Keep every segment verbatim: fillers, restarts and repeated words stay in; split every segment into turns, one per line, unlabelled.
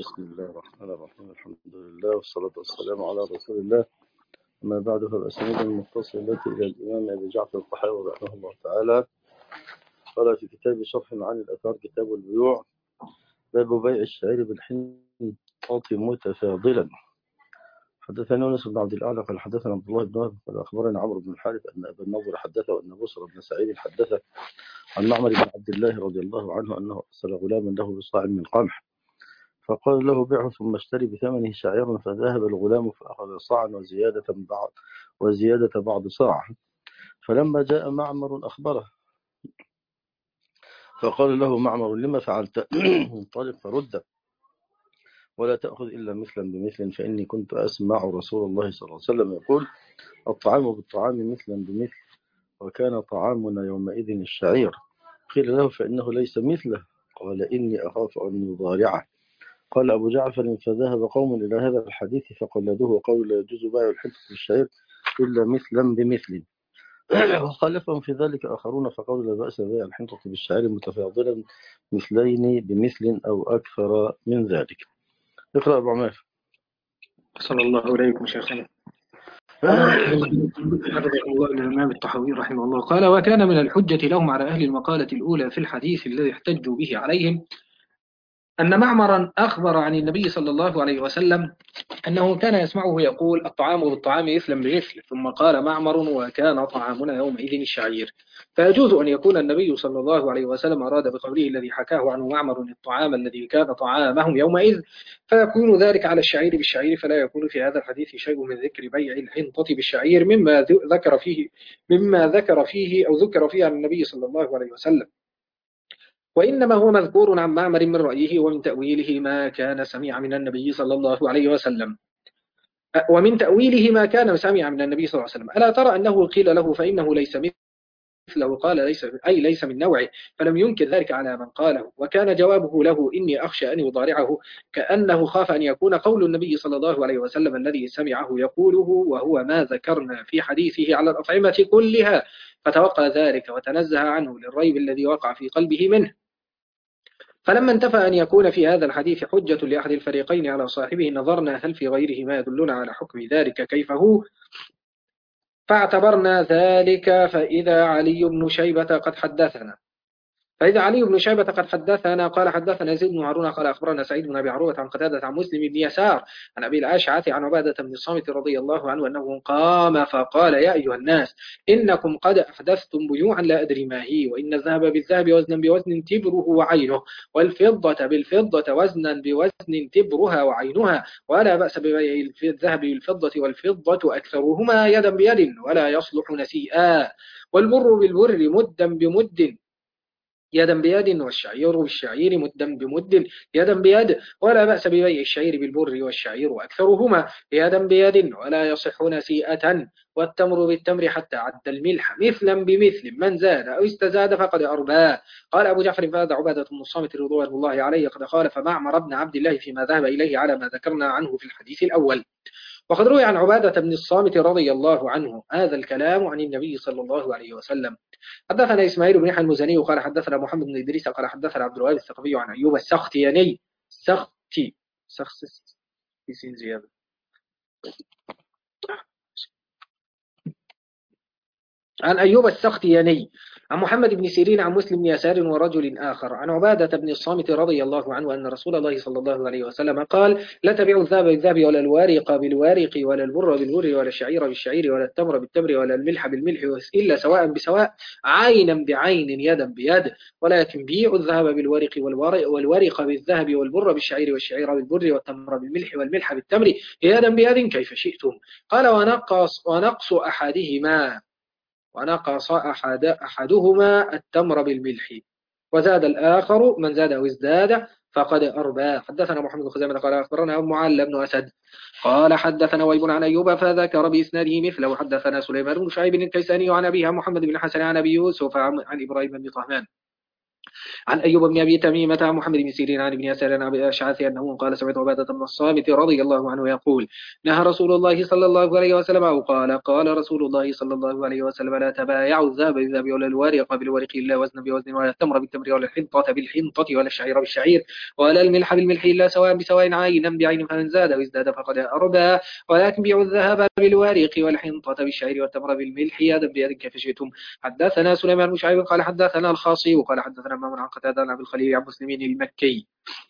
بسم الله الرحمن الرحيم. الحمد لله والصلاة والسلام على رسول الله. أما بعد، فالأسانيد المتصلة إلى الإمام أبي جعفر الطحاوي رحمه الله تعالى قال في كتاب شرح معاني الآثار كتاب البيوع باب بيع الشعير بالحنطة متفاضلا. حدثنا يونس بن عبد الأعلى قال حدثنا عبد الله بن وهب قال أخبرنا عمرو بن الحارث أن أبا النضر حدثه أن بصر بن سعيد حدثه عن معمر بن عبد الله رضي الله عنه أنه أرسل غلاما له بصاع من قمح فقال له بيعه ثم اشتري بثمنه شعيرا، فذهب الغلام فأخذ صاعا وزيادة بعض وزيادة بعض صاع. فلما جاء معمر أخبره فقال له معمر لما فعلت؟ انطلق فرد ولا تأخذ إلا مثلا بمثل، فإني كنت أسمع رسول الله صلى الله عليه وسلم يقول الطعام بالطعام مثلا بمثل، وكان طعامنا يومئذ الشعير. قيل له فإنه ليس مثله، قال إني أخاف أن يضارعه. قال أبو جعفر فذهب قوم إلى هذا الحديث فقلدوه وقالوا لا يجوز بيع الحنطة بالشعير إلا مثلا بمثل، وخالفهم في ذلك آخرون فقالوا لا بأس بيع الحنطة بالشعير متفاضلا مثلين بمثل أو أكثر من ذلك. اقرأ أبو عمار.
صلى الله عليكم شيخنا. حفظه الله الإمام الطحاوي رحمه الله قال وكان من الحجة لهم على أهل المقالة الأولى في الحديث الذي احتجوا به عليهم أن معمرا أخبر عن النبي صلى الله عليه وسلم أنه كان يسمعه يقول الطعام بالطعام مثلا بمثل، ثم قال معمر وكان طعامنا يومئذ الشعير. فيجوز أن يكون النبي صلى الله عليه وسلم أراد بقوله الذي حكاه عنه معمر الطعام الذي كان طعامهم يومئذ، فيكون ذلك على الشعير بالشعير، فلا يكون في هذا الحديث شيء من ذكر بيع الحنطة بالشعير مما ذكر فيه مما ذكر فيه أو ذكر فيه عن النبي صلى الله عليه وسلم، وإنما هو مذكور عن معمر من رأيه ومن تأويله ما كان سمع من النبي صلى الله عليه وسلم ومن تأويله ما كان سمع من النبي صلى الله عليه وسلم. ألا ترى أنه قيل له فإنه ليس مثله، قال ليس أي ليس من نوعه، فلم ينكر ذلك على من قاله. وكان جوابه له إني أخشى أن يضارعه، كأنه خاف أن يكون قول النبي صلى الله عليه وسلم الذي سمعه يقوله وهو ما ذكرنا في حديثه على الأطعمة كلها، فتوقع ذلك وتنزه عنه للريب الذي وقع في قلبه منه. فلما انتفى أن يكون في هذا الحديث حجة لأحد الفريقين على صاحبه نظرنا هل في غيره ما يدلنا على حكم ذلك كيف هو، فاعتبرنا ذلك فإذا علي بن شيبة قد حدثنا فإذا علي بن شيبة قد حدثنا قال حدثنا زيد بن هارون قال أخبرنا سعيد بن أبي عروة عن قتادة عن مسلم بن يسار عن أبي الأشعث عن عبادة بن الصامت رضي الله عنه أنه قام فقال يا أيها الناس إنكم قد أحدثتم بيوعا لا أدري ما هي، وإن الذهب بالذهب وزنا بوزن تبره وعينه، والفضة بالفضة وزنا بوزن تبرها وعينها، ولا بأس ببيع الذهب بالفضة والفضة أكثرهما يدا بيد ولا يصلح نسيئا، والبر بالبر مدا بمد يدا بيد، والشعير بالشعير مدا بمد يدا بيد، ولا بأس ببيع الشعير بالبر والشعير أكثرهما يدا بيد ولا يصح نسيئة، والتمر بالتمر حتى عد الملح مثلا بمثل، من زاد أو استزاد فقد أرباه. قال أبو جعفر فهذا عبادة بن الصامت رضوان الله عليه قد خالف معمر بن عبد الله فيما ذهب إليه على ما ذكرنا عنه في الحديث الأول. وقد روي عن عبادة بن الصامت رضي الله عنه هذا الكلام عن النبي صلى الله عليه وسلم. حدثنا إسماعيل بن يحيى المزني قال حدثنا محمد بن إدريس قال حدثنا عبد الوهاب الثقفي عن أيوب السختياني سختي سخس في سين زيادة عن أيوب السختياني عن محمد بن سيرين عن مسلم بن يسار ورجل آخر عن عبادة بن الصامت رضي الله عنه أن رسول الله صلى الله عليه وسلم قال لا تبيعوا الذهب بالذهب ولا الوارق بالوارق ولا البر بالبر ولا الشعير بالشعير ولا التمر بالتمر ولا الملح بالملح إلا سواء بسواء عينا بعين يدا بيد، ولكن بيعوا الذهب بالورق والورق بالذهب والبر بالشعير والشعير بالبر والتمر بالملح والملح بالتمر يدا بيد كيف شئتم. قال ونقص ونقص أحدهما ونقص أحد أحدهما التمر بالملح، وزاد الآخر من زاد أو ازداد فقد أربى. حدثنا محمد بن خزيمة قال أخبرنا أبو معل بن أسد قال حدثنا ويب عن أيوب فذكر بإسناده مثله. حدثنا سليمان بن شعيب الكيساني عن أبيها محمد بن حسن عن أبي يوسف عن إبراهيم بن طهمان عن أيوب بن أبي تميمة عن محمد بن سيرين عن ابن يسار عن أبي أشعث أنه قال سمعت عبادة بن الصامت رضي الله عنه يقول نهى رسول الله صلى الله عليه وسلم أو قال قال رسول الله صلى الله عليه وسلم لا تبايعوا الذهب بالذهب ولا الورق بالورق إلا وزن بوزن ولا التمر بالتمر ولا الحنطة بالحنطة ولا الشعير بالشعير ولا الملح بالملح إلا سواء بسواء عينا بعين فمن زاد وازداد فقد أربى ولكن بيعوا الذهب بالورق والحنطة بالشعير والتمر بالملح يدا بيد كيف شئتم. حدثنا سليمان بن شعيب قال حدثنا الخاصي وقال حدثنا مامون عن قتادة عن أبي الخليل عن مسلمين المكي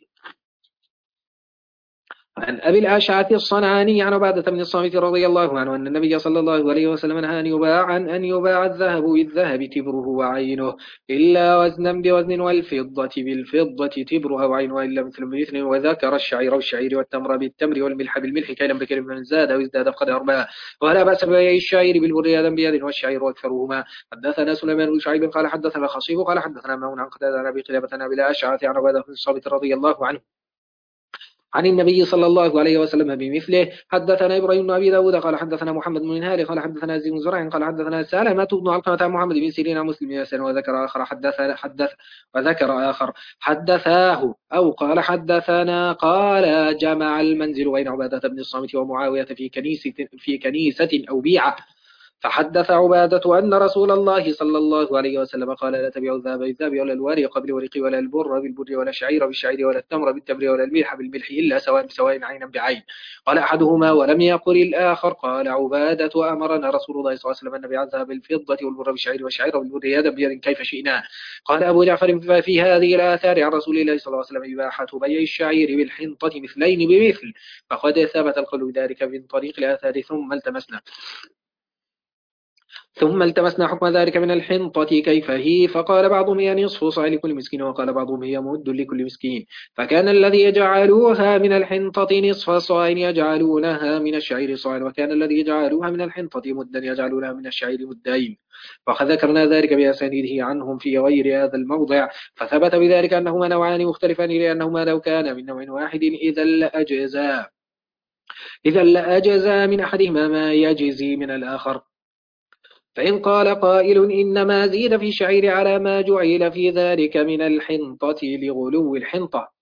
عن أبي الأشعث الصنعاني عن عبادة بن الصامت رضي الله عنه أن النبي صلى الله عليه وسلم نهى أن يباع عن أن يباع الذهب بالذهب تبره وعينه إلا وزنا بوزن والفضة بالفضة تبرها وعينها إلا مثل بمثل وذكر الشعير والشعير والتمر بالتمر والملح بالملح كيلا بكر من زاد وازداد فقد أربعة ولا بأس ببيع الشعير بالبر يدا بيد والشعير أكثرهما. حدثنا سليمان بن شعيب قال حدثنا خصيب قال حدثنا مامون عن قتادة عن أبي قلابة عن أبي الأشعث عن عبادة بن الصامت رضي الله عنه عن النبي صلى الله عليه وسلم بمثله. حدثنا إبراهيم بن أبي داود قال حدثنا محمد بن هاري قال حدثنا زيد بن زرع قال حدثنا سالمة بن علقمة عن محمد بن سيرين عن مسلم ياسر وذكر آخر حدث حدث وذكر آخر حدثاه أو قال حدثنا قال جمع المنزل بين عبادة بن الصامت ومعاوية في كنيسة في كنيسة أو بيعة فحدث عبادة أن رسول الله صلى الله عليه وسلم قال لا تبيعوا الذهب بالذهب ولا الورق بالورق ولا البر بالبر ولا الشعير بالشعير ولا التمر بالتمر ولا الملح بالملح إلا سواء بسواء عينا بعين. قال أحدهما ولم يقل الآخر. قال عبادة أمرنا رسول الله صلى الله عليه وسلم أن نبيع الذهب بالفضة والبر بالشعير والشعير بالبر يدا بيد كيف شئنا. قال أبو جعفر ففي هذه الآثار عن رسول الله صلى الله عليه وسلم إباحة بيع الشعير بالحنطة مثلين بمثل فقد ثبت القول بذلك من طريق الآثار ثم التمسنا ثم التمسنا حكم ذلك من الحنطة كيف هي فقال بعضهم هي نصف صاع لكل مسكين وقال بعضهم هي مد لكل مسكين فكان الذي يجعلوها من الحنطة نصف صاع يجعلونها من الشعير صاع وكان الذي يجعلوها من الحنطة مدا يجعلونها من الشعير مدين. وقد ذكرنا ذلك بأسانيده عنهم في غير هذا الموضع فثبت بذلك أنهما نوعان مختلفان لأنهما لو كان من نوع واحد إذا لأجزا إذا لأجزا من أحدهما ما يجزي من الآخر. فإن قال قائل إنما زيد في الشعير على ما جعل في ذلك من الحنطة لغلو الحنطة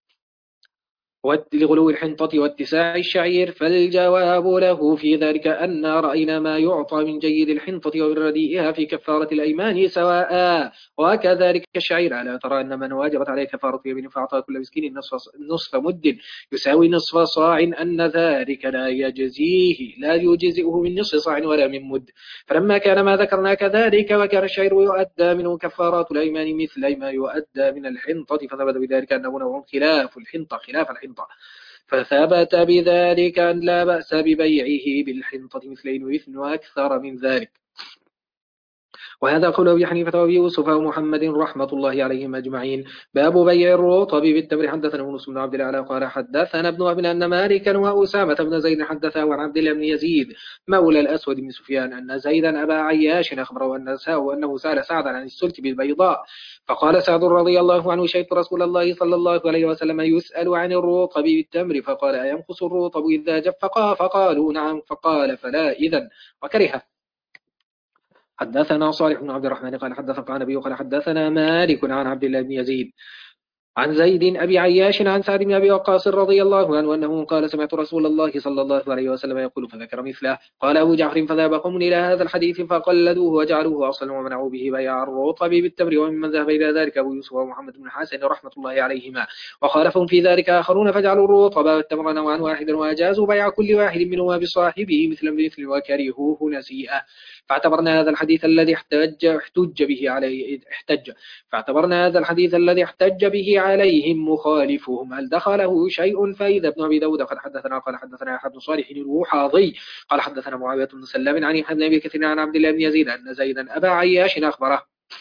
لغلو الحنطة واتساع الشعير فالجواب له في ذلك أن رأينا ما يعطى من جيد الحنطة وبرديئها في كفارة الأيمان سواء وكذلك الشعير. ألا ترى أن من واجبت عليه كفارة يمين فأعطى كل مسكين نصف مد يساوي نصف صاع أن ذلك لا يجزيه لا يجزئه من نصف صاع ولا من مد. فلما كان ما ذكرنا كذلك وكان الشعير يؤدى منه كفارات الأيمان مثل ما يؤدى من الحنطة فثبت بذلك أنه نوع خلاف الحنطة خلاف الحنطة فثبت بذلك أن لا بأس ببيعه بالحنطة مثلين وإثن وأكثر من ذلك. وهذا قول أبي حنيفة وأبي يوسف ومحمد رحمة الله عليهم أجمعين. باب بيع الرطب بالتمر. حدثنا يونس بن عبد الأعلى قال حدثنا ابن أبي أن مالكا وأسامة بن زيد حدثا عن عبد الله بن يزيد مولى الأسود بن سفيان أن زيدا أبا عياش أخبره أنه سأل سعدا عن السلك بالبيضاء فقال سعد رضي الله عنه شهدت رسول الله صلى الله عليه وسلم يسأل عن الرطب بالتمر فقال أينقص الرطب إذا جف فقالوا نعم فقال فلا إذن وكره. حدثنا صالح بن عبد الرحمن قال حدثنا عن أبي قال حدثنا مالك عن عبد الله بن يزيد عن زيد أبي عياش عن سعد بن أبي وقاص رضي الله عنه أنه قال سمعت رسول الله صلى الله عليه وسلم يقول فذكر مثله. قال أبو جعفر فذهب قوم إلى هذا الحديث فقلدوه وجعلوه أصلا ومنعوا به بيع الرطب بالتمر وممن ذهب إلى ذلك أبو يوسف ومحمد بن حسن رحمة الله عليهما وخالفهم في ذلك آخرون فجعلوا الرطب والتمر نوعا واحدا وأجازوا بيع كل واحد منهما بصاحبه مثلا بمثل وكرهوه نسيئة. فاعتبرنا هذا الحديث الذي احتج احتج به عليه احتج فاعتبرنا هذا الحديث الذي احتج به عليهم مخالفهم هل دخله شيء. فإذا ابن أبي داود قد حدثنا قال حدثنا يحيى بن صالح الوحاضي قال حدثنا معاوية بن سلام عن يحيى بن أبي كثير عن عبد الله بن يزيد أن زيدا أبا عياش أخبره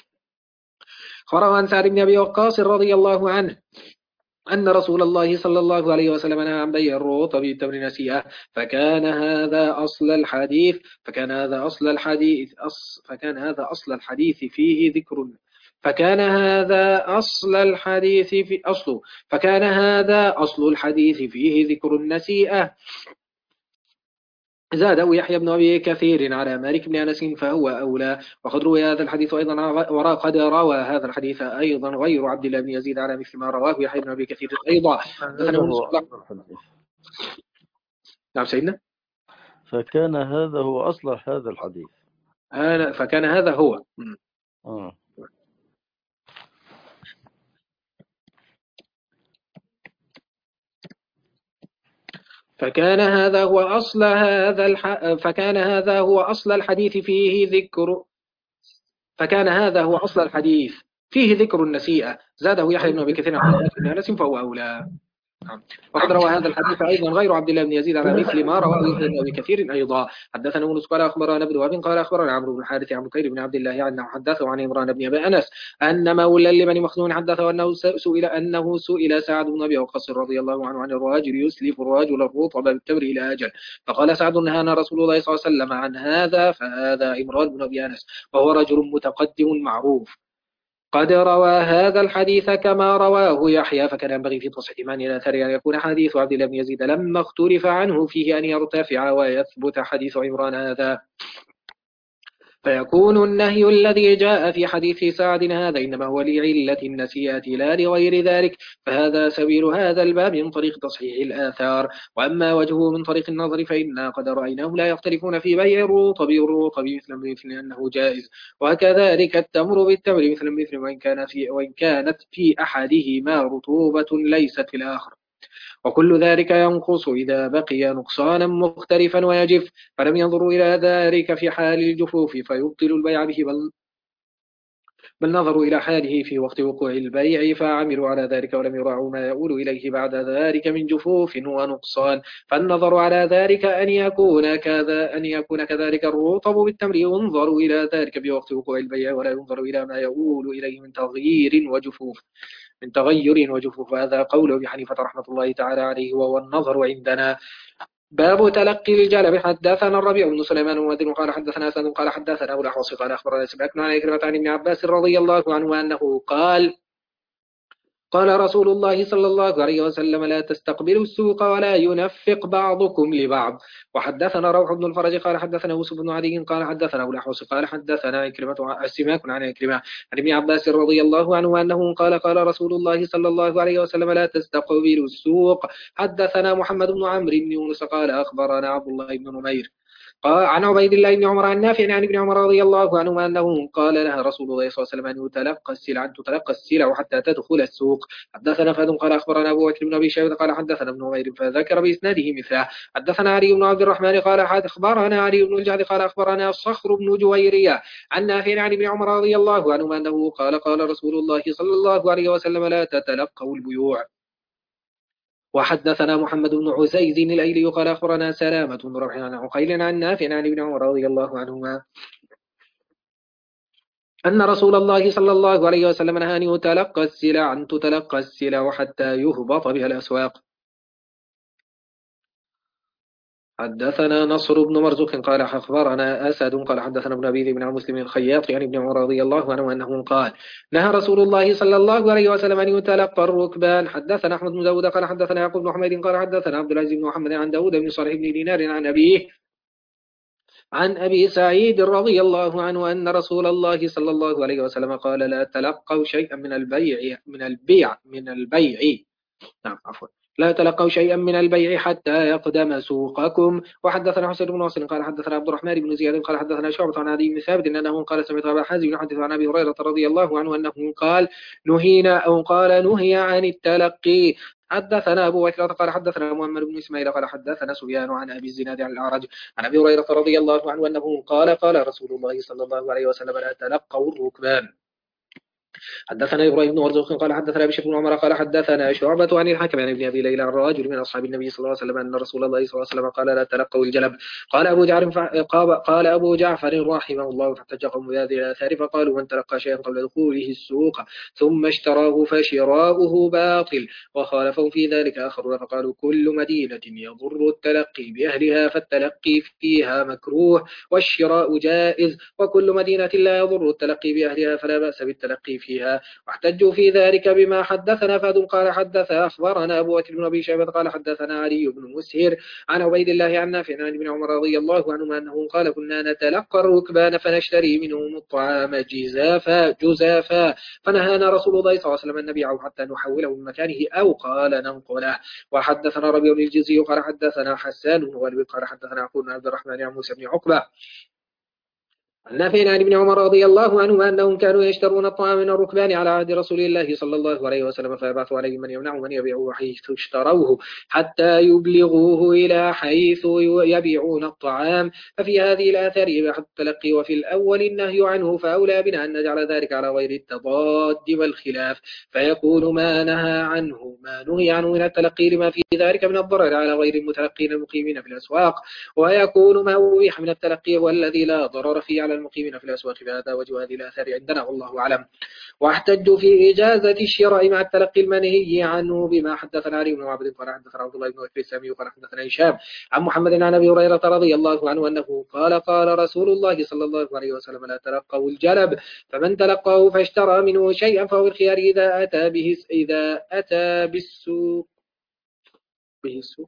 خبره عن سعد بن أبي وقاص رضي الله عنه أن رسول الله صلى الله عليه وسلم نهى عن بيع الرطب بالتمر نسيئة فكان هذا أصل الحديث فكان هذا أصل الحديث أص فكان هذا أصل الحديث فيه ذكر فكان هذا أصل الحديث في أصله فكان هذا أصل الحديث فيه ذكر النسيئة زاده يحيى بن أبي كثير على مالك بن أنس فهو أولى. وقد روي هذا الحديث أيضا وقد روى هذا الحديث أيضا غير عبد الله بن يزيد على مثل ما رواه يحيى بن أبي كثير أيضا.
هذا هو أصل الحديث.
نعم سيدنا.
فكان هذا هو أصل هذا الحديث.
فكان هذا هو
آه.
فكان هذا هو أصل هذا الح... فكان هذا هو أصل الحديث فيه ذكر فكان هذا هو أصل الحديث فيه ذكر النسيئة. زاده يحيى بن أبي كثير عن مالك بن أنس فهو أولى. وقد روى هذا الحديث أيضا غير عبد الله بن يزيد على مثل ما رواه يحيى بن أبي كثير أيضا. حدثنا يونس قال أخبرنا ابن وهب قال أخبرنا عمرو بن الحارث عن بكير بن عبد الله عنه حدثه عن عمران بن أبي أنس أن مولى لبني مخزوم حدثه أنه سئل أنه سئل سعد بن أبي وقاص رضي الله عنه عن الرجل يسلف الرجل الرطب بالتمر إلى أجل، فقال سعد نهانا رسول الله صلى الله عليه وسلم عن هذا، فهذا عمران بن أبي أنس وهو رجل متقدم معروف. قد روى هذا الحديث كما رواه يحيى، فكان ينبغي في تصحيح معنى الآثار أن يكون حديث عبد الله بن يزيد لما اختلف عنه فيه أن يرتفع ويثبت حديث عمران هذا، فيكون النهي الذي جاء في حديث سعد هذا إنما هو لعلة النسيئة لا لغير ذلك، فهذا سبيل هذا الباب من طريق تصحيح الآثار. وأما وجهه من طريق النظر فإنا قد رأيناهم لا يختلفون في بيع الرطب الرطب مثل مثل أنه جائز، وكذلك التمر بالتمر مثل مثل وإن كان في وإن كانت في أحدهما رطوبة ليست في الآخر، وكل ذلك ينقص إذا بقي نقصانا مختلفا ويجف، فلم ينظروا إلى ذلك في حال الجفوف فيبطل البيع به، بل بل نظروا إلى حاله في وقت وقوع البيع فعملوا على ذلك ولم يراعوا ما يؤول إليه بعد ذلك من جفوف ونقصان. فالنظر على ذلك أن يكون كذا أن يكون كذلك الرطب بالتمر، ينظر إلى ذلك بوقت وقوع البيع ولا ينظر إلى ما يؤول إليه من تغيير وجفوف من تغير وجفوف. هذا قول أبي حنيفة رحمة الله تعالى عليه وهو النظر عندنا. باب تلقي الجلب. حدثنا الربيع بن سليمان ومدين قال حدثنا اسد قال حدثنا ابو الاحوص قال اخبرنا سمعت عن كلمة عن ابن عباس رضي الله عنه انه قال قال رسول الله صلى الله عليه وسلم لا تستقبلوا السوق ولا ينفق بعضكم لبعض. وحدثنا روح بن الفرج قال حدثنا يوسف بن علي قال حدثنا ابو الاحوص قال حدثنا كلمة سماك عن كلمة عن ابن عباس رضي الله عنه انه قال قال رسول الله صلى الله عليه وسلم لا تستقبلوا السوق. حدثنا محمد بن عمرو بن يونس قال اخبرنا عبد الله بن نمير قال عن عبيد الله بن عمر عن نافع عن ابن عمر رضي الله عنهما أنه قال لها رسول الله صلى الله عليه وسلم أن يتلقى السلع أن تتلقى السلع حتى تدخل السوق. حدثنا فهد قال أخبرنا أبو بكر بن أبي شيبة قال حدثنا ابن عمير فذكر بإسناده مثله. حدثنا علي بن عبد الرحمن قال أخبرنا علي بن الجعد قال أخبرنا الصخر بن جويرية عن نافع عن ابن عمر رضي الله عنهما أنه قال قال رسول الله صلى الله عليه وسلم لا تتلقوا البيوع. وحدثنا محمد بن عزيز الأيلي قال أخبرنا سلامة بن ربيع عن عقيل عن نافع عن ابن عمر رضي الله عنهما أن رسول الله صلى الله عليه وسلم نهى أن يتلقى السلع أن تتلقى السلع حتى يهبط بها الأسواق. حدثنا نصر بن مرزوق قال أخبرنا أسد قال حدثنا ابن أبي ذئب بن مسلم الخياط عن ابن عمر رضي الله عنه أنه قال نهى رسول الله صلى الله عليه وسلم أن يتلقى الركبان. حدثنا أحمد بن داود قال حدثنا يعقوب بن حميد قال حدثنا عبد العزيز بن محمد عن داود بن صالح بن دينار عن أبيه عن أبي سعيد رضي الله عنه أن رسول الله صلى الله عليه وسلم قال لا تلقوا شيئا من البيع من البيع من البيع نعم عفوا لا تلقوا شيئا من البيع حتى يقدم سوقكم. وحدثنا حسين بن واصل قال حدثنا عبد الرحمن بن زياد قال حدثنا شعبة عن عدي بن ثابت انه قال سمعت ابا حازم يحدث عن ابي هريرة رضي الله عنه انه قال نهينا او قال نهي عن التلقي. حدثنا ابو بكر قال حدثنا محمد بن اسماعيل قال حدثنا سفيان عن ابي الزناد عن الاعرج عن ابي هريرة رضي الله عنه انه قال قال رسول الله صلى الله عليه وسلم لا تلقوا الركبان. حدثنا إبراهيم بن مرزوق قال حدثنا بشر بن عمر قال حدثنا شعبة عن الحكم عن ابن أبي ليلى عن رجل من أصحاب النبي صلى الله عليه وسلم أن رسول الله صلى الله عليه وسلم قال لا تلقوا الجلب. قال أبو جعفر قال أبو جعفر رحمه الله فاحتج قوم بهذه الآثار فقالوا من تلقى شيئا قبل دخوله السوق ثم اشتراه فشراؤه باطل، وخالفوا في ذلك آخرون فقالوا كل مدينة يضر التلقي بأهلها فالتلقي فيها مكروه والشراء جائز، وكل مدينة لا يضر التلقي بأهلها فلا بأس بالتلقي فيها. واحتجوا في ذلك بما حدثنا فهد قال حدث أخبرنا أبو بكر بن أبي شيبة قال حدثنا علي بن مسهر عن عبيد الله عن نافع عن ابن عمر رضي الله عنهما أنه قال كنا نتلقى الركبان فنشتري منهم الطعام جزافا جزافا فنهانا رسول الله صلى الله عليه وسلم أن نبيعه حتى نحوله من مكانه أو قال ننقله. وحدثنا ربيع الجزي قال حدثنا حسان بن غالب قال حدثنا أخونا عبد الرحمن عن موسى بن عقبة عن نافع عن ابن عمر رضي الله عنهما أنهم كانوا يشترون الطعام من الركبان على عهد رسول الله صلى الله عليه وسلم فيبعث عليهم من يمنع من يبيعه حيث اشتروه حتى يبلغوه إلى حيث يبيعون الطعام. ففي هذه الآثار إباحة التلقي وفي الأول النهي عنه فأولى بنا أن نجعل ذلك على غير التضاد والخلاف فيكون ما نهى عنه ما نهي عنه من التلقي لما في ذلك من الضرر على غير المتلقين المقيمين في الأسواق ويكون ما أبيح من التلقي هو الذي لا ضرر فيه على المقيمين في الأسواق. فهذا وجه هذه الآثار عندنا والله أعلم. واحتجوا في إجازة الشراء مع التلقي المنهي عنه بما حدثنا علي بن عبد قال حدثنا عبد الله بن بكر السامي قال حدثنا هشام عن محمد عن أبي هريرة رضي الله عنه أنه قال قال رسول الله صلى الله عليه وسلم لا تلقوا الجلب فمن تلقاه فاشترى منه شيئا فهو الخيار إذا أتى به إذا أتى بالسوق به السوق.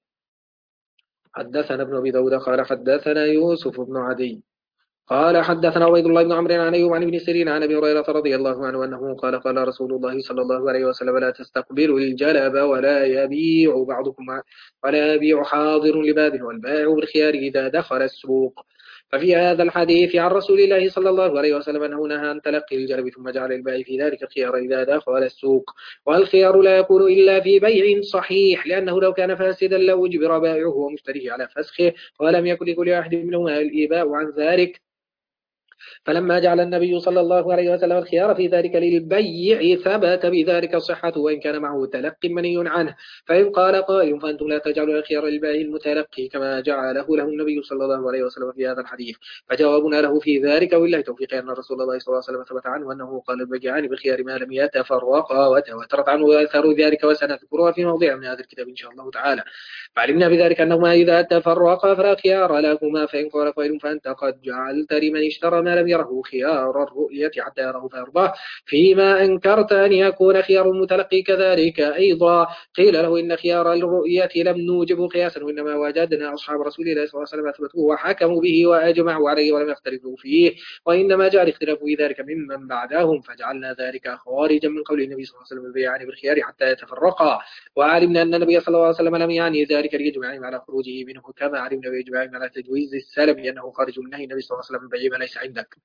حدثنا ابن أبي داود قال حدثنا يوسف بن عدي قال حدثنا عبيد الله بن عمرو عن أيوب عن ابن سيرين عن أبي هريرة رضي الله عنه أنه قال قال رسول الله صلى الله عليه وسلم لا تستقبلوا الجلب ولا يبيع بعضكم ولا يبيع حاضر لباد والبائع بالخيار إذا دخل السوق. ففي هذا الحديث عن رسول الله صلى الله عليه وسلم أنه نهى عن تلقي الجلب ثم جعل البائع في ذلك الخيار إذا دخل السوق. والخيار لا يكون إلا في بيع صحيح لأنه لو كان فاسدا لو أجبر بائعه ومشتريه على فسخه ولم يكن لكل واحد منهما الإباء عن ذلك. فلما جعل النبي صلى الله عليه وسلم الخيار في ذلك للبيع ثبت بذلك صحته وإن كان معه تلقي منهي عنه. فإن قال قائل فأنتم لا تجعلوا الخيار للبائع المتلقي كما جعله له النبي صلى الله عليه وسلم في هذا الحديث فجوابنا له في ذلك والله توفيق أن رسول الله صلى الله عليه وسلم ثبت عنه أنه قال البيعان بالخيار ما لم يتفرقا وتواترت عنه آثار ذلك وسنذكرها في موضع من هذا الكتاب إن شاء الله تعالى. فعلمنا بذلك أنهما إذا تفرقا فلا خيار لهما. فإن قال قائل فأنت قد جعلت لمن اشترى ما لم يره خيار الرؤية حتى يره فيرضاه فيما أنكرت أن يكون خيار المتلقي كذلك أيضا. قيل له إن خيار الرؤية لم نوجب قياسا وإنما وجدنا أصحاب رسول الله صلى الله عليه وسلم أثبتوه وحكموا به وأجمعوا عليه ولم يختلفوا فيه وإنما جاء الاختلاف في ذلك ممن بعدهم فجعلنا ذلك خارجا من قول النبي صلى الله عليه وسلم البيعان بالخيار حتى يتفرقا. وعلمنا أن النبي صلى الله عليه وسلم لم يعني ذلك لإجماعهم على خروجه منه كما علمنا بإجماعهم على تجويز السلم لأنه خارج من نهي النبي صلى الله عليه وسلم بيع ما ليس عندك.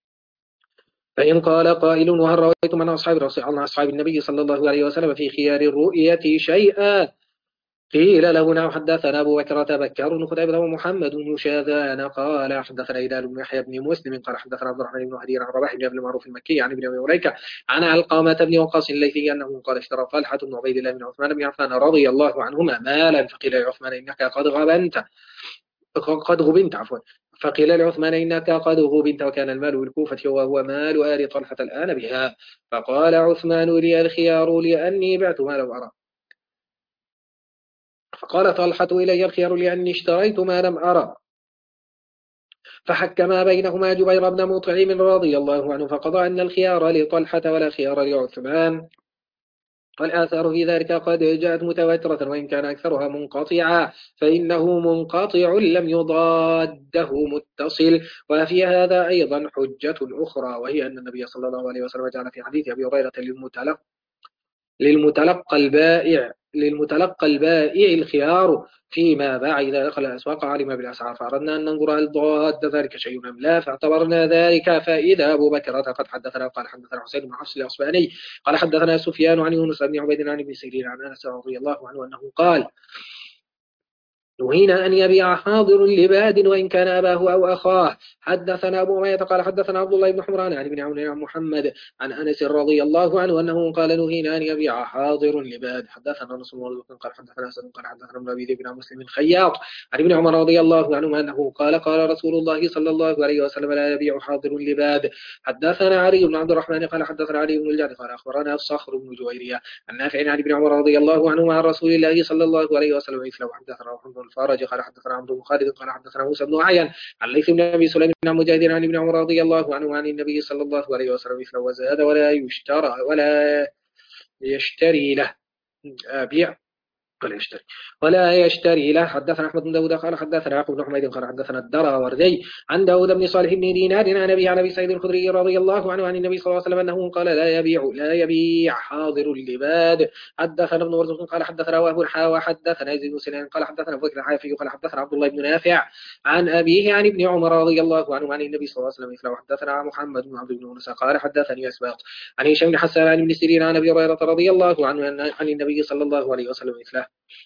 فإن قال قائل وهل رويتم عن أصحاب رسول عن أصحاب النبي صلى الله عليه وسلم في خيار الرؤية شيئا قيل له نعم حدثنا أبو بكر بكر بن قتيبة ومحمد بن شاذان قال حدثنا هلال بن يحيى بن مسلم قال حدثنا عبد الرحمن بن هدي عن رباح بن المعروف المكي عن ابن أبي مليكة عن علقمة بن وقاص الليثي أنه قال اشترى طلحة بن عبيد الله بن عثمان بن عفان رضي الله عنهما مالا فقيل لعثمان إنك قد غبنت قد غبنت عفوا فقيل لعثمان إنك قد غبنت وكان المال بالكوفة وهو مال آل طلحة الآن بها. فقال عثمان لي الخيار لأني بعت ما لم أرى. فقال طلحة إلي الخيار لأني اشتريت ما لم أرى. فحكم بينهما جبير بن مطعم رضي الله عنه فقضى أن الخيار لطلحة ولا خيار لعثمان. والآثار في ذلك قد جاءت متواترة وإن كان أكثرها منقطعا فإنه منقطع لم يضاده متصل. وفي هذا أيضا حجة أخرى وهي أن النبي صلى الله عليه وسلم جعل في حديث أبي هريرة للمتلقى للمتلقى البائع للمتلقى البائع الخيار فيما باع إذا دخل الأسواق علم بالأسعار فأردنا أن ننظر هل ضاد ذلك شيء أم لا فاعتبرنا ذلك. فإذا أبو بكر قد حدثنا قال حدثنا حسين بن حفص الأصبهاني قال حدثنا سفيان عن يونس بن عبيد عن ابن سيرين عن أنس رضي الله عنه أنه قال نهينا أن يبيع حاضر لباد وإن كان أباه أو أخاه. حدثنا أبو أمية قال حدثنا عبد الله بن حمران عن ابن عون عن محمد عن أنس رضي الله عنه أنه قال نهينا أن يبيع حاضر لباد. حدثنا رسول الله قال حدثنا سلم قال حدثنا ابن أبي ذئب بن مسلم خياط عن ابن عمر رضي الله عنه أنه قال قال رسول الله صلى الله عليه وسلم لا يبيع حاضر لباد. حدثنا علي بن عبد الرحمن قال حدثنا علي بن الجعد قال أخبرنا الصخر بن جويرية عن نافع عن ابن عمر رضي الله عنه عن رسول الله صلى الله عليه وسلم مثله. حدثنا محمد الفارج قال حدثنا عمرو بن خالد قال حدثنا موسى بن عيان عن ليث بن أبي سليم عن مجاهد عن ابن عمر رضي الله عنه عن النبي صلى الله عليه وسلم مثله وزاد ولا يشترى ولا يشتري له أبيع ولا يشتري ولا يشتري له. حدثنا أحمد بن داود قال حدثنا يعقوب بن حميد قال حدثنا الدراوردي عن داود بن صالح بن دينار عن أبي عن أبي سعيد الخدري رضي الله عنه عن النبي صلى الله عليه وسلم أنه قال لا يبيع لا يبيع حاضر اللباد. حدثنا ابن مرزوق قال حدثنا وهب حا وحدثنا يزيد بن سنان قال حدثنا أبو بكر الحافي قال حدثنا عبد الله بن نافع عن أبيه عن ابن عمر رضي الله عنه عن النبي صلى الله عليه وسلم مثله. حدثنا محمد بن عبد بن موسى قال حدثني أسباط عن هشام بن حسان عن ابن سيرين عن أبي هريرة رضي الله عنه عن النبي صلى الله عليه وسلم مثله.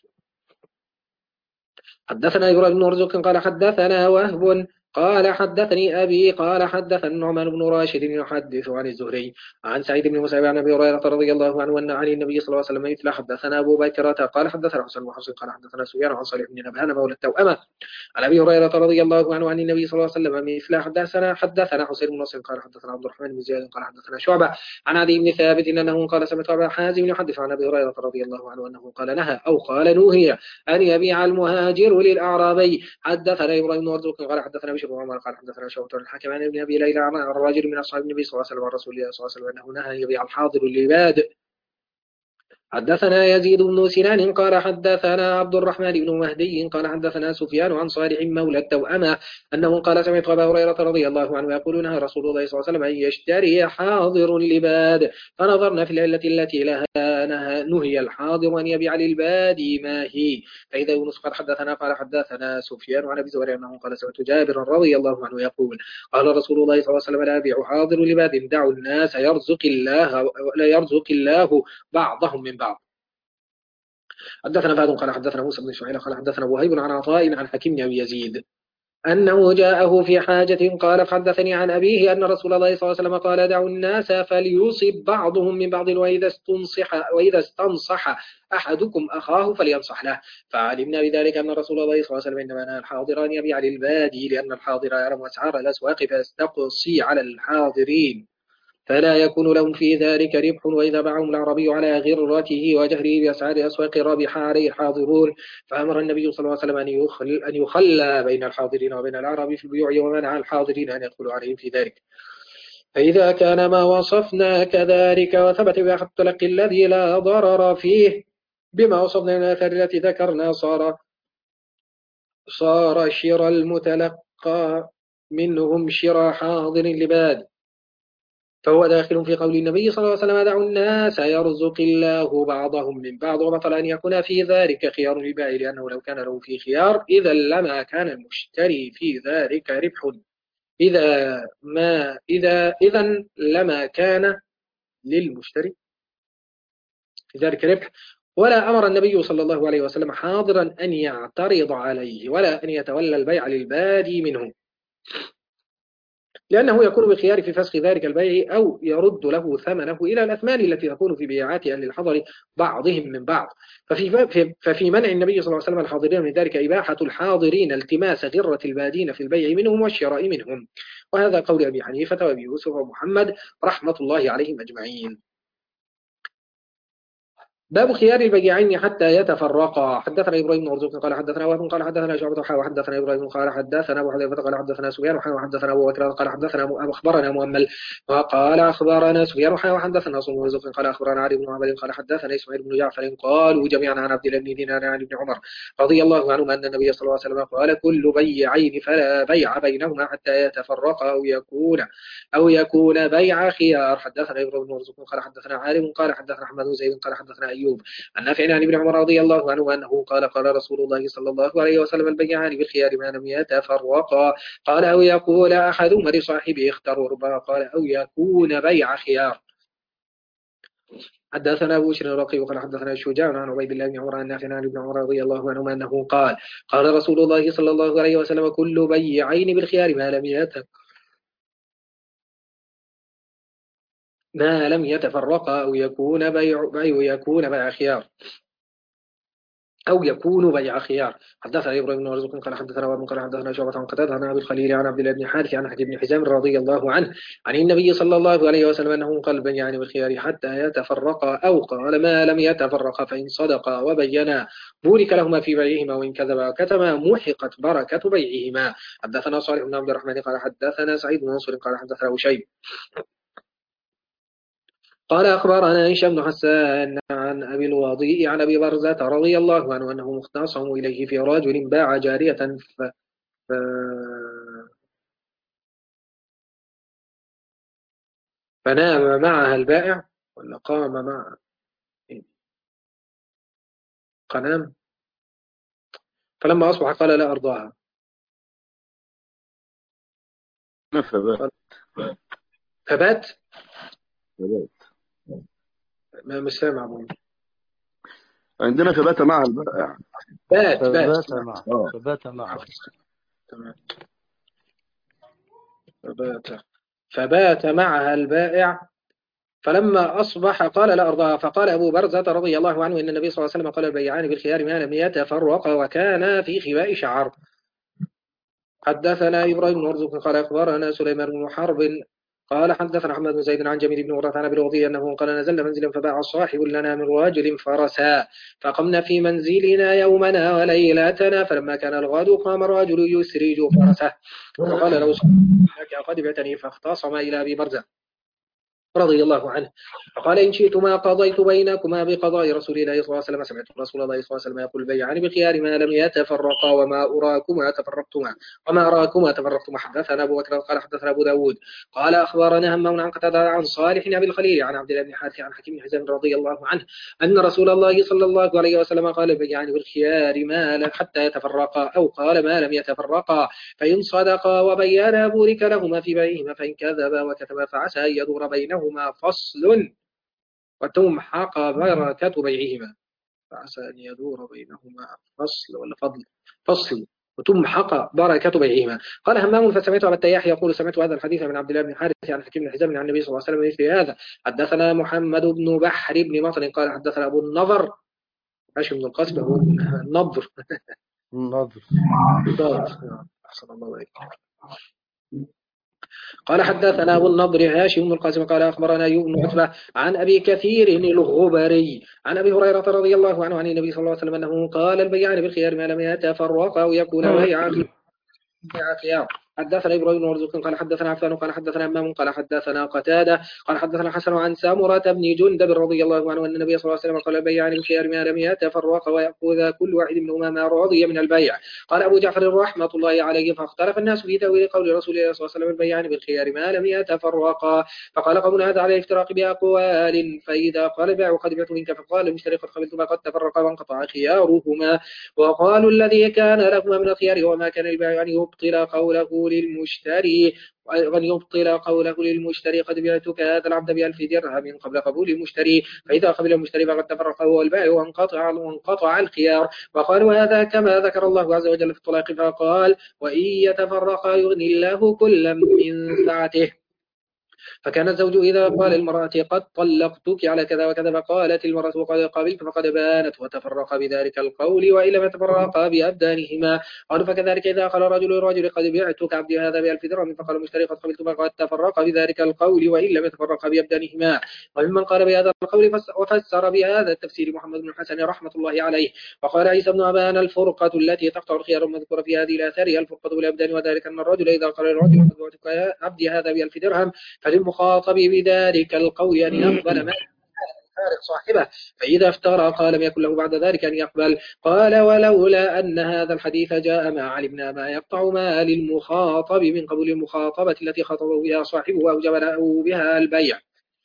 حدثنا إبراهيم بن مرزوق قال حدثنا وهب قال حدثني أبي قال حدثنا النعمان بن راشد يحدث عن الزهري عن سعيد بن مسيب عن أبي هريرة رضي الله عنه أن عن النبي صلى الله عليه وسلم مثل. حدثنا أبو بكرة قال حدثنا حسن بن حفص قال حدثنا سفيان عن صالح بن نبهان مولى التوأمة عن أبي هريرة رضي الله عنه عن النبي صلى الله عليه وسلم مثل. حدثنا حدثنا حسين بن نصر قال حدثنا عبد الرحمن بن زياد قال حدثنا شعبة عن عدي بن ثابت أنه قال سمعت أبا حازم يحدث عن أبي هريرة رضي الله عنه أنه قال نهى أو قال نوهي أن يبيع المهاجر للأعرابي. حدثنا إبراهيم بن مرزوق قال حدثنا بشر بن عمر قال حدثنا شعبة عن الحكم عن ابن أبي ليلى عن الرجل من أصحاب النبي صلى الله عليه وسلم عن رسول الله صلى الله عليه وسلم أنه نهى أن يبيع الحاضر اللباد. حدثنا يزيد بن سنان قال حدثنا عبد الرحمن بن مهدي قال حدثنا سفيان عن صالح مولى التوأمة أنه قال سمعت أبا هريرة رضي الله عنه يقول نهى رسول الله صلى الله عليه وسلم أن يشتري حاضر اللباد. فنظرنا في العلة التي لها نهى نهي الحاضر أن يبيع للبادي ما هي. فإذا يونس قد حدثنا قال حدثنا سفيان عن أبي زهير أنه قال سمعت جابر رضي الله عنه يقول قال رسول الله صلى الله عليه وسلم لا يبيع حاضر لباد دعوا الناس يرزق الله لا يرزق الله بعضهم من بعض. حدثنا فهد قال حدثنا موسى بن اسماعيل قال حدثنا وهيب عن عطاء عن حكيم بن ابي يزيد انه جاءه في حاجه قال حدثني عن ابيه ان رسول الله صلى الله عليه وسلم قال دعوا الناس فليصب بعضهم من بعض واذا استنصح واذا استنصح احدكم اخاه فلينصح له. فعلمنا بذلك ان رسول الله صلى الله عليه وسلم انما نهى الحاضر ان يبيع للبادي لان الحاضر يعلم اسعار الاسواق فيستقصي على الحاضرين فلا يكون لهم في ذلك ربح. وإذا باعهم العربي على غرته وجهره بأسعار أسواق رابح عليه الحاضرون. فأمر النبي صلى الله عليه وسلم أن يخل أن يخلى بين الحاضرين وبين العرب في البيوع ومنع الحاضرين أن يدخلوا عليهم في ذلك. فإذا كان ما وصفنا كذلك وثبت بأحد التلقي الذي لا ضرر فيه بما وصفنا من الآثار التي ذكرنا صار صار شراء المتلقى منهم شراء حاضر لباد. فهو داخل في قول النبي صلى الله عليه وسلم دعوا الناس يرزق الله بعضهم من بعض. وبطل أن يكون في ذلك خيار البائع لأنه لو كان له في خيار إذا لما كان المشتري في ذلك ربح إذا ما إذا إذا لما كان للمشتري في ذلك ربح. ولا أمر النبي صلى الله عليه وسلم حاضرا أن يعترض عليه ولا أن يتولى البيع للبادي منه لأنه يكون بخيار في فسخ ذلك البيع أو يرد له ثمنه إلى الأثمان التي تكون في بيعات أهل الحضر بعضهم من بعض. ففي, ففي منع النبي صلى الله عليه وسلم الحاضرين من ذلك إباحة الحاضرين التماس غرة البادين في البيع منهم والشراء منهم. وهذا قول أبي حنيفة وأبي يوسف ومحمد رحمة الله عليهم أجمعين. باب خيار البياعين حتى يتفرقا. حدثنا ابراهيم بن مرزوق قال حدثنا وهب قال حدثنا شعبة وحدثنا ابراهيم قال حدثنا ابو حذيفة قال حدثنا سفيان وحدثنا ابو بكر قال حدثنا اخبرنا مؤمل وقال اخبرنا سفيان وحدثنا صلى الله عليه قال اخبرنا علي بن عمر قال حدثنا اسماعيل بن جعفر قالوا جميعا عن عبد الله بن دينار عن ابن عمر رضي الله عنهما ان النبي صلى الله عليه وسلم قال كل بيعين فلا بيع بينهما حتى يتفرقا او يكون او يكون بيع خيار. حدثنا ابراهيم بن مرزوق قال حدثنا عالم قال حدثنا احمد بن زيد قال حدثنا ايوب عن عن ابن عمر رضي الله عنه أنه قال قال رسول الله صلى الله عليه وسلم البيعان بالخيار ما لم يتفرقا. قال أو يقول أحدهما لصاحبه اختاروا ربما قال أو يكون بيع خيار. حدثنا أبو بشر الرقي وقال حدثنا الشجاع عن عبيد الله بن عمر عن نافع عن ابن عمر رضي الله عنهما أنه قال قال رسول الله صلى الله عليه وسلم كل بيعين بالخيار ما لم يتفرقا ما لم يتفرقا أو يكون بيع بيع يكون بيع خيار. أو يكون بيع خيار. حدثنا إبراهيم بن مرزوق قال حدثنا وابن قال حدثنا شعبة عن قتادة عن أبي الخليل عن عبد الله بن حارث عن حكيم بن حزام رضي الله عنه عن النبي صلى الله عليه وسلم أنه قال البيعان بالخيار حتى يتفرقا، أو قال ما لم يتفرقا فإن صدقا وبينا بورك لهما في بيعهما، وإن كذبا وكتما محقت بركة بيعهما. حدثنا صالح بن عبد الرحمن قال حدثنا سعيد بن منصور قال حدثنا وشيب قال أخبرنا هشام بن حسان عن أبي الوضيء عن أبي برزة رضي الله عنه أنه مختصم إليه في رجل باع جارية ف... ف... فنام معها البائع ولا قام مع قنام، فلما أصبح قال لا أرضاها.
فبات
فبات
فبات
ما مش سامع أبوي.
عندنا فبات مع البائع.
بات بات
فبات معه
اه
فبات معه
تمام. فبات فبات معها البائع فلما أصبح قال لا أرضاها. فقال أبو برزة رضي الله عنه إن النبي صلى الله عليه وسلم قال البيعان بالخيار ما لم يتفرقا وكان في خباء شعر. حدثنا إبراهيم بن مرزوق قال أخبرنا سليمان بن حرب قال حدثنا أحمد بن زيد عن جميل بن مرة عن أبي الوضيء أنه قال نزلنا منزلا فباع صاحب لنا من رجل فرسا، فقمنا في منزلنا يومنا وليلتنا، فلما كان الغد قام الرجل يسرج فرسه فقال له لك قد بعتني، فاختصم إلى أبي برزة رضي الله عنه فقال إن شئتما قضيت بينكما بقضاء رسول الله صلى الله عليه وسلم. سمعت رسول الله صلى الله عليه وسلم يقول البيعان بخيار ما لم يتفرقا وما أراكما تفرقتما وما أراكما تفرقتما. حدثنا أبو بكر قال حدثنا أبو داود قال أخبرنا همام عن قتادة عن صالح أبي الخليل عن عبد الله بن حارث عن حكيم بن حزام رضي الله عنه أن رسول الله صلى الله عليه وسلم قال البيعان بالخيار ما لم حتى يتفرقا، أو قال ما لم يتفرقا فإن صدقا وبيانا بورك لهما في بيعهما، فإن كذبا وكتبا فعسى أن يدور بينهما فصل وتمحق بركة بيعهما. فعسى أن يدور بينهما فصل ولا فضل فصل وتمحق بركة بيعهما. قال همام فسمعت أبا التياح يقول سمعت هذا الحديث من عبد الله بن حارث عن حكيم بن حزام عن النبي صلى الله عليه وسلم مثل هذا. حدثنا محمد بن بحر بن مطر قال حدثنا أبو النضر هاشم بن القاسم هو النضر
النظر
أحسن الله عليك. قال حدثنا أبو النضر هاشم بن القاسم قال أخبرنا أيوب بن عتبة عن أبي كثير الغبري عن أبي هريرة رضي الله عنه عن النبي صلى الله عليه وسلم أنه قال البيعان بالخيار ما لم يتفرقا ويكون بيع خيار. حدثنا إبراهيم بن مرزوق قال حدثنا عفان قال حدثنا همام قال حدثنا قتادة قال حدثنا حسن عن سامرة بن جندب رضي الله عنه أن النبي صلى الله عليه وسلم قال البيعان بالخيار ما لم يتفرقا ويأخذ كل واحد منهما ما رضي من البيع. قال أبو جعفر رحمة الله عليه فاختلف الناس في تأويل قول رسول الله صلى الله عليه وسلم البيعان بالخيار ما لم يتفرقا، فقال قوم هذا على الافتراق بأقوال، فإذا قال البائع قد بعت منك فقال المشتري قد قبلت ما قد تفرقا وانقطع خيارهما، وقالوا الذي كان لهما من الخيار وما كان البائع أن يبطل قوله للمشتري وأن يبطل قوله للمشتري قد بعتك هذا العبد بألف درهم قبل قبول المشتري، فإذا قبل المشتري فقد تفرق هو البائع وانقطع وانقطع الخيار. وقالوا هذا كما ذكر الله عز وجل في الطلاق فقال وإن يتفرقا يغني الله كلا من سعته. فكان الزوج إذا قال المرأة قد طلقتك على كذا وكذا فقالت المرأة وقد قبلت فقد بانت وتفرق بذلك القول، وإن لم يتفرقا بأبدانهما. قالوا فكذلك إذا قال الرجل للرجل قد بعتك عبدي هذا بألف درهم فقال المشتري قد قبلت فقد تفرق بذلك القول وإن لم يتفرقا بأبدانهما. وممن قال بهذا القول وفسر بهذا التفسير محمد بن الحسن رحمة الله عليه. وقال عيسى بن أبان الفرقة التي تقطع الخيار المذكورة في هذه الآثار هي الفرقة بالأبدان، وذلك أن الرجل إذا قال للرجل قد بعتك عبدي هذا بألف درهم فللمخاطب بذلك القول أن يقبل ما فارق صاحبه، فإذا افترق لم يكن له بعد ذلك أن يقبل. قال ولولا أن هذا الحديث جاء ما علمنا ما يقطع ما للمخاطب من قبول المخاطبة التي خاطبه بها صاحبه أوجب له بها البيع.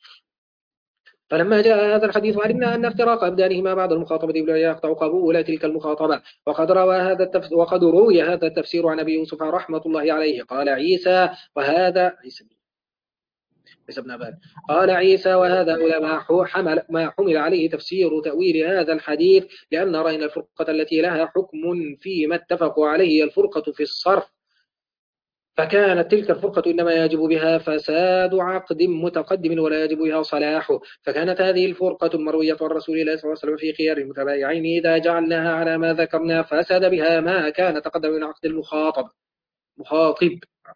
فلما جاء هذا الحديث علمنا أن افتراق أبدانهما بعد المخاطبة لا يقطع قبول تلك المخاطبة. وقد روى هذا التفسير وقد روي هذا التفسير عن أبي يوسف رحمة الله عليه. قال عيسى وهذا عيسى ابن أبان قال عيسى وهذا ما حمل ما حمل عليه تفسير تأويل هذا الحديث، لأن رأينا الفرقة التي لها حكم فيما اتفقوا عليه الفرقة في الصرف فكانت تلك الفرقة إنما يجب بها فساد عقد متقدم ولا يجب بها صلاحه. فكانت هذه الفرقة المروية عن رسول الله صلى الله عليه وسلم في خيار المتبايعين إذا جعلناها على ما ذكرنا فساد بها ما كان تقدم من عقد المخاطب مخاطب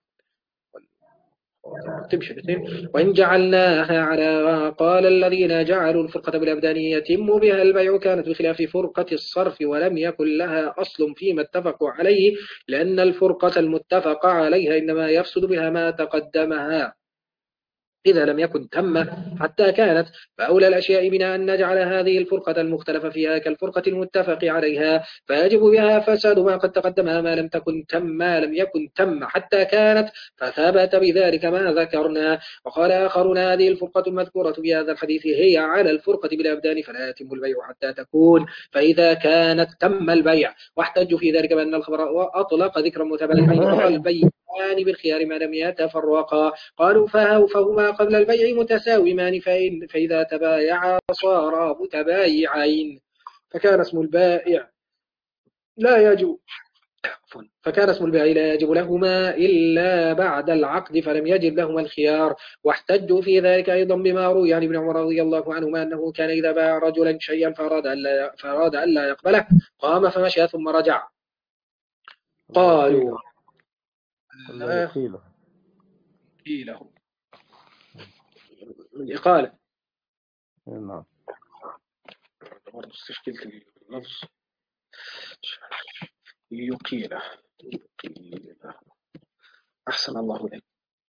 تمشي الاثنين. وإن جعلناها على ما قال الذين جعلوا الفرقة بالأبدان يتم بها البيع كانت بخلاف فرقة الصرف ولم يكن لها أصل فيما اتفقوا عليه، لأن الفرقة المتفق عليها إنما يفسد بها ما تقدمها إذا لم يكن تم حتى كانت. فأولى الأشياء بنا أن نجعل هذه الفرقة المختلف فيها كالفرقة المتفق عليها فيجب بها فساد ما قد تقدمها ما لم تكن تم ما لم يكن تم حتى كانت، فثبت بذلك ما ذكرنا. وقال آخرون هذه الفرقة المذكورة في هذا الحديث هي على الفرقة بالأبدان فلا يتم البيع حتى تكون، فإذا كانت تم البيع. واحتجوا في ذلك بأن الخبر أطلق ذكر متبايعين وقال البيعان بالخيار ما لم يتفرقا. قالوا فهما قبل البيع متساومان فإن فإذا تبايعا صارا متبايعين. فكان اسم البائع لا يجب فكان اسم البائع لا يجب لهما إلا بعد العقد فلم يجب لهما الخيار. واحتجوا في ذلك أيضا بما روي عن ابن عمر رضي الله عنهما أنه كان إذا باع رجلا شيئا فأراد ألا فأراد ألا يقبله قام فمشى ثم رجع. قالوا
لا يقيله
قيله من إقالة.
نعم.
برضه تشكيلة اللفظ يقيله يقيله أحسن الله إليك.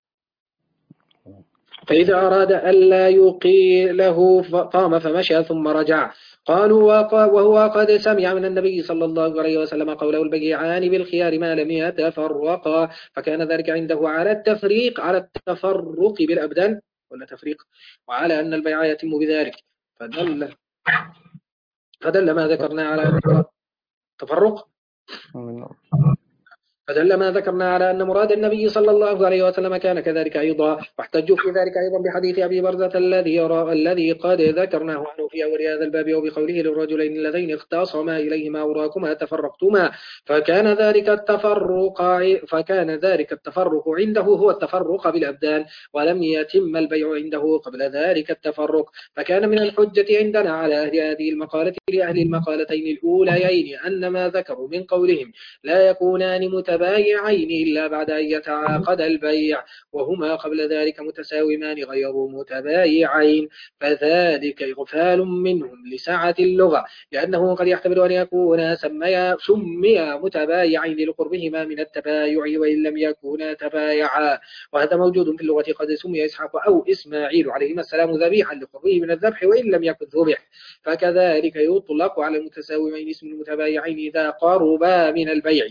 فإذا أراد ألا يقيله قام فمشى ثم رجع. قالوا وهو قد سمع من النبي صلى الله عليه وسلم قوله البيعان بالخيار ما لم يتفرقا، فكان ذلك عنده على التفريق على التفرق بالأبدان ولا تفريق وعلى أن البيع يتم بذلك. فدل فدل ما ذكرنا على تفرق فدل ما ذكرنا على أن مراد النبي صلى الله عليه وسلم كان كذلك أيضا. واحتجوا في ذلك أيضا بحديث أبي برزة الذي يرى الذي قد ذكرناه عنه في أول هذا الباب وبقوله للرجلين اللذين اختصما إليهما وراكما تفرقتما، فكان ذلك التفرق فكان ذلك التفرق عنده هو التفرق بالأبدان ولم يتم البيع عنده قبل ذلك التفرق. فكان من الحجة عندنا على أهل هذه المقالة لأهل المقالتين الأوليين أن ما ذكروا من قولهم لا يكونان متبايعين إلا بعد أن يتعاقد البيع وهما قبل ذلك متساومان غير متبايعين، فذلك إغفال منهم لسعة اللغة، لأنه قد يحتمل أن يكون سمي سمي متبايعين لقربهما من التبايع وإن لم يكونا تبايعا. وهذا موجود في اللغة، قد سمي إسحاق أو إسماعيل عليهما السلام ذبيحا لقربه من الذبح وإن لم يكن ذبح. فكذلك يطلق على المتساومين اسم المتبايعين إذا قربا من البيع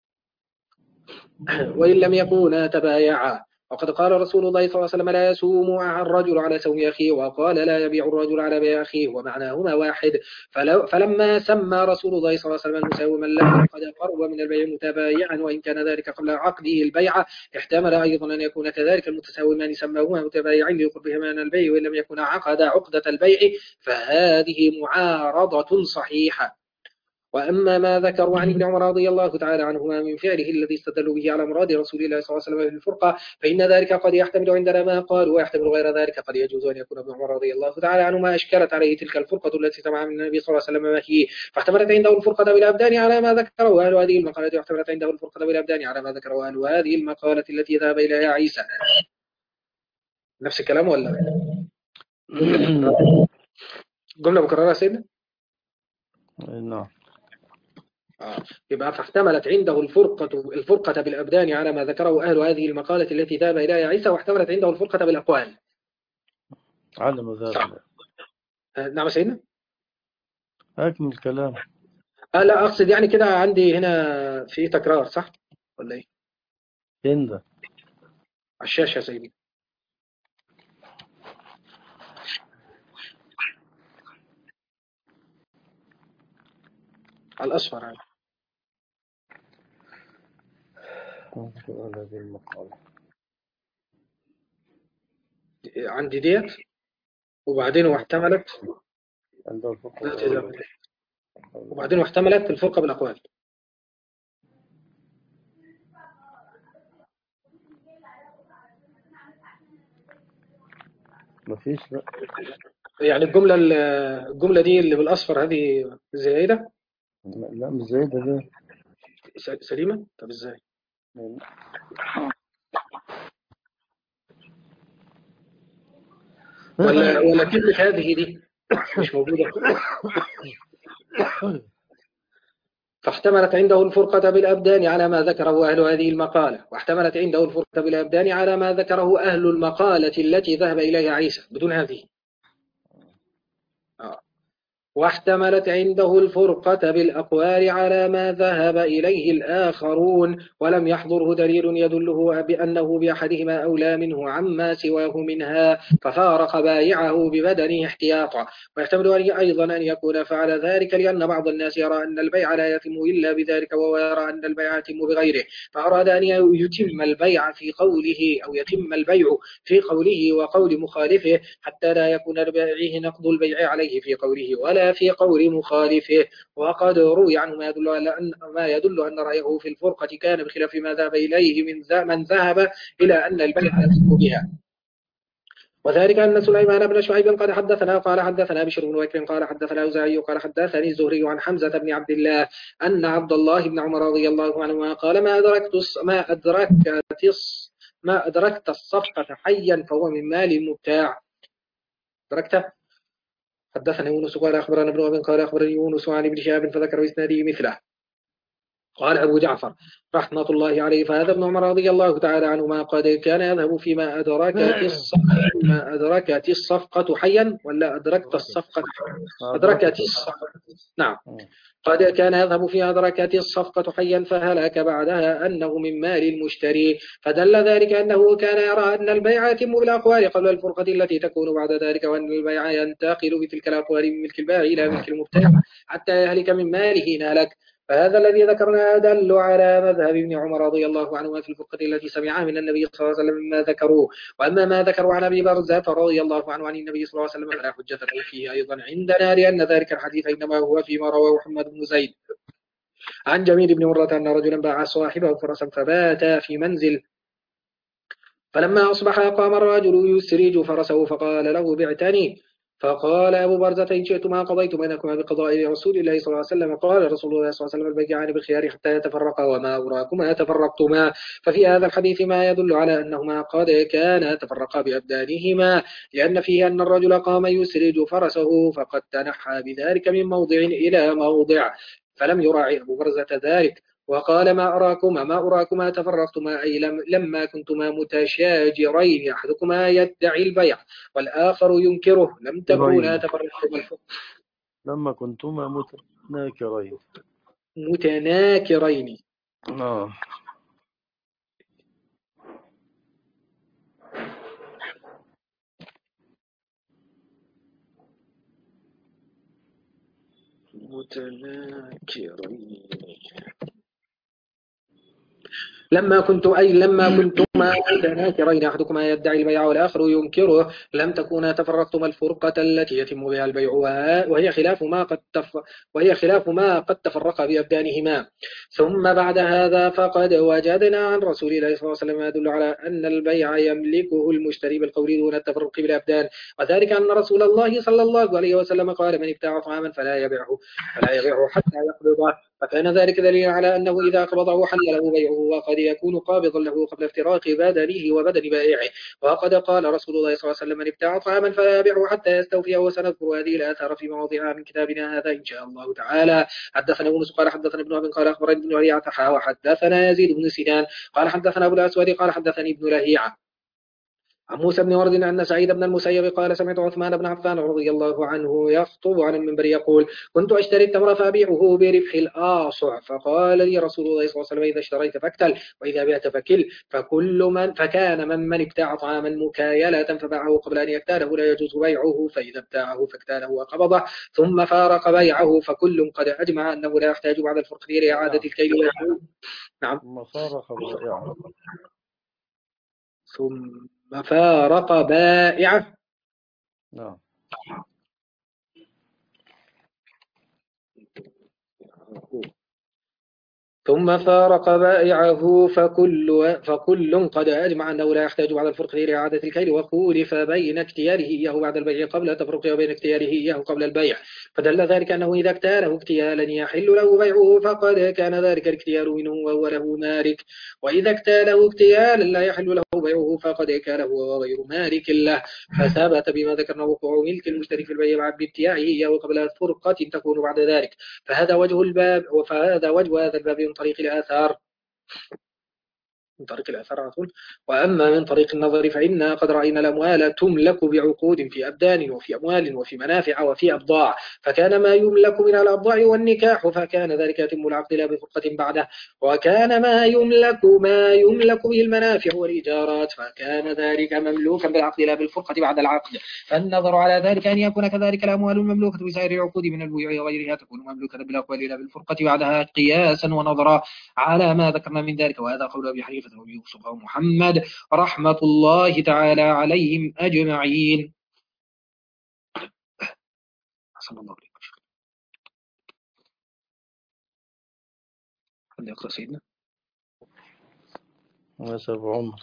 وإن لم يكونا تبايعا. وقد قال رسول الله صلى الله عليه وسلم لا يسوم الرجل على سوم أخيه، وقال لا يبيع الرجل على بيع أخيه ومعناهما واحد. فلما سمى رسول الله صلى الله عليه وسلم المساوم له قد قرب من البيع متبايعا وإن كان ذلك قبل عقده البيع، احتمل أيضا أن يكون كذلك المتساومان سماهما متبايعين لقربهما من البيع وإن لم يكن عقد عقدة البيع، فهذه معارضة صحيحة. وأما ما ذكروا عن ابن عمر رضي الله تعالى عنهما من فعله الذي استدلوا به على مراد رسول الله صلى الله عليه وسلم في الفرقة، فإن ذلك قد يحتمل عندنا ما قالوا ويحتمل غير ذلك. قد يجوز أن يكون ابن عمر رضي الله تعالى عنهما أشكلت عليه تلك الفرقة التي سمع من النبي صلى الله عليه وسلم ما فيه فاحتملت عنده الفرقة بالأبدان على ما ذكروا أهل هذه المقالة، واحتملت عنده الفرقة بالأبدان على ما ذكروا أهل هذه المقالة التي ذهب إليها عيسى. نفس الكلام ولا جملة مكررة سيدنا؟
نعم.
يبقى فاحتملت عنده الفرقة الفرقة بالأبدان على ما ذكره أهل هذه المقالة التي ذهب إليها عيسى، واحتملت عنده الفرقة بالأقوال.
علم ذلك.
نعم سيدنا.
أكمل الكلام.
آه لا أقصد يعني كده عندي هنا في تكرار صح ولا إيه؟
هند
على الشاشة يا سيدي. على الأصفر يعني.
هذه المقالة
عندي ديت وبعدين واحتملت وبعدين واحتملت الفرقة بالأقوال.
مفيش لا.
يعني الجملة ال- الجملة دي اللي بالأصفر هذه زائدة
لا مش زي ده ده.
س- سليمة؟ طب إزاي؟ ولا ولا كلمة هذه دي مش موجودة؟ فاحتملت عنده الفرقة بالأبدان على ما ذكره أهل هذه المقالة، واحتملت عنده الفرقة بالأبدان على ما ذكره أهل المقالة التي ذهب إليها عيسى بدون هذه. آه. واحتملت عنده الفرقة بالأقوال على ما ذهب إليه الآخرون، ولم يحضره دليل يدله بأنه بأحدهما أولى منه عما سواه منها، ففارق بايعه ببدنه احتياطا. ويحتمل أن- أيضا أن يكون فعل ذلك لأن بعض الناس يرى أن البيع لا يتم إلا بذلك، وهو يرى أن البيع يتم بغيره، فأراد أن يتم البيع في قوله أو يتم البيع في قوله وقول مخالفه، حتى لا يكون لبائعه نقض البيع عليه في قوله ولا في قول مخالفه. وقد روي عنه ما يدل على أن ما يدل أن رأيه في الفرقة كان بخلاف ما ذهب إليه من ذا من ذهب إلى أن البيع يصح بها. وذلك أن سليمان بن شعيب قد حدثنا قال حدثنا بشر بن بكر قال حدثنا أوزاعي قال حدثني الزهري عن حمزة بن عبد الله أن عبد الله بن عمر رضي الله عنهما قال ما أدركت ما أدركت ما أدركت الصفقة حيا فهو من مال المبتاع. أدركته. حدثنا يونس قال أخبرنا ابن وهب قال أخبرني يونس عن ابن شهاب فذكر إسناده مثله. قال أبو جعفر رحمة الله عليه فهذا ابن عمر رضي الله تعالى عنهما قد كان يذهب فيما أدركت الصفقة فيما أدركت الصفقة حيا ولا أدركت
أدركت.
الصفقة
أدركت.
أدركت الصفقة. نعم.
آه.
قد كان يذهب في أدركت الصفقة حيا فهلك بعدها أنه من مال المشتري، فدل ذلك أنه كان يرى أن البيع يتم بالأقوال قبل الفرقة التي تكون بعد ذلك، وأن البيع ينتقل بتلك الأقوال من ملك البائع إلى ملك المبتاع حتى يهلك من ماله نالك. فهذا الذي ذكرنا يدل على مذهب ابن عمر رضي الله عنهما في الفرقة التي سمعها من النبي صلى الله عليه وسلم مما ذكروه. وأما ما ذكروا عن أبي برزة رضي الله عنه عن النبي صلى الله عليه وسلم فلا حجة له فيه أيضا عندنا، لأن ذلك الحديث إنما هو فيما رواه محمد بن زيد عن جميل بن مرة أن رجلا باع صاحبه فرسا فباتا في منزل، فلما أصبح قام الرجل يسرج فرسه فقال له بعتني، فقال أبو برزة إن شئتما قضيت بينكما بقضاء رسول الله صلى الله عليه وسلم. قال رسول الله صلى الله عليه وسلم البيعان بالخيار حتى يتفرقا وما أراكما تفرقتما. ففي هذا الحديث ما يدل على أنهما قد كانا تفرقا بأبدانهما، لأن فيه أن الرجل قام يسرج فرسه فقد تنحى بذلك من موضع إلى موضع، فلم يراعي أبو برزة ذلك، وقال ما أراكما ما أراكما تفرقتما أي لم لما كنتما متشاجرين أحدكما يدعي البيع والآخر ينكره لم تكونا
كرين.
تفرقتما
لما كنتما متناكرين.
متناكرين.
آه.
متناكرين لما كنت أي لما كنتما متناكرين أحدكما يدعي البيع والآخر ينكره لم تكونا تفرقتما الفرقة التي يتم بها البيع وهي خلاف ما قد تف وهي خلاف ما قد تفرق بأبدانهما. ثم بعد هذا فقد وجدنا عن رسول الله صلى الله عليه وسلم يدل على أن البيع يملكه المشتري بالقول دون التفرق بالأبدان، وذلك أن رسول الله صلى الله عليه وسلم قال من ابتاع طعاما فلا يبيعه فلا يبيعه حتى يقبضه، فكان ذلك دليلا على أنه إذا قبضه حل له بيعه، وقد يكون قابضا له قبل افتراق بدنه وبدن بائعه. وقد قال رسول الله صلى الله عليه وسلم من ابتاع طعاما فلا يبيعه حتى يستوفيه، وسنذكر هذه الآثار في مواضعها من كتابنا هذا إن شاء الله تعالى. حدثنا يونس قال حدثنا ابن وهب قال أخبرني ابن لهيعة وحدثنا يزيد بن سنان قال حدثنا أبو الأسود قال حدثني ابن لهيعة عن موسى بن ورد أن سعيد بن المسيب قال سمعت عثمان بن عفان رضي الله عنه يخطب على المنبر يقول كنت أشتري التمر فأبيعه بربح الآصع، فقال لي رسول الله صلى الله عليه وسلم إذا اشتريت فاكتل وإذا بعت فكل، فكل من فكان من من ابتاع طعاما مكايلة فباعه قبل أن يكتاله لا يجوز بيعه، فإذا ابتاعه فاكتاله وقبضه ثم فارق بيعه فكل قد أجمع أنه لا يحتاج بعد الفرق في إعادة
نعم.
الكيل. نعم.
ثم فارق بائعه.
ثم فارق بائعه.
نعم.
ثم فارق بائعه فكل فكل قد أجمع أنه لا يحتاج بعد الفرق إلى إعادة الكيل، وخولف بين اختياره إياه بعد البيع قبل تفرقه وبين اختياره إياه قبل البيع، فدل ذلك أنه إذا اكتاله اكتيالا يحل له بيعه فقد كان ذلك الاكتيال منه وهو له مالك، وإذا اكتاله اكتيالا لا يحل له بيعه فقد كان هو غير مالك له، فثبت بما ذكرنا وقوع ملك المشتري في البيع بعد ابتياعه إياه قبل الفرقة تكون بعد ذلك. فهذا وجه الباب، فهذا وجه هذا الباب من طريق الآثار من طريق الآثار على طول. وأما من طريق النظر فإنا قد رأينا الأموال تملك بعقود في أبدان وفي أموال وفي منافع وفي أبضاع، فكان ما يملك من الأبضاع والنكاح فكان ذلك يتم العقد لا بفرقة بعده، وكان ما يملك ما يملك به المنافع والإيجارات فكان ذلك مملوكا بالعقد لا بالفرقة بعد العقد. فالنظر على ذلك أن يكون كذلك الأموال المملوكة بسائر العقود من البيوع وغيرها تكون مملوكة بالأقوال لا بالفرقة بعدها قياسا ونظرا على ما ذكرنا من ذلك، وهذا قول أبي حنيفة وأبي يوسف ومحمد رحمة الله تعالى عليهم أجمعين. حسن الله عليكم. حد يقرأ سيدنا؟
ويسأل عمر.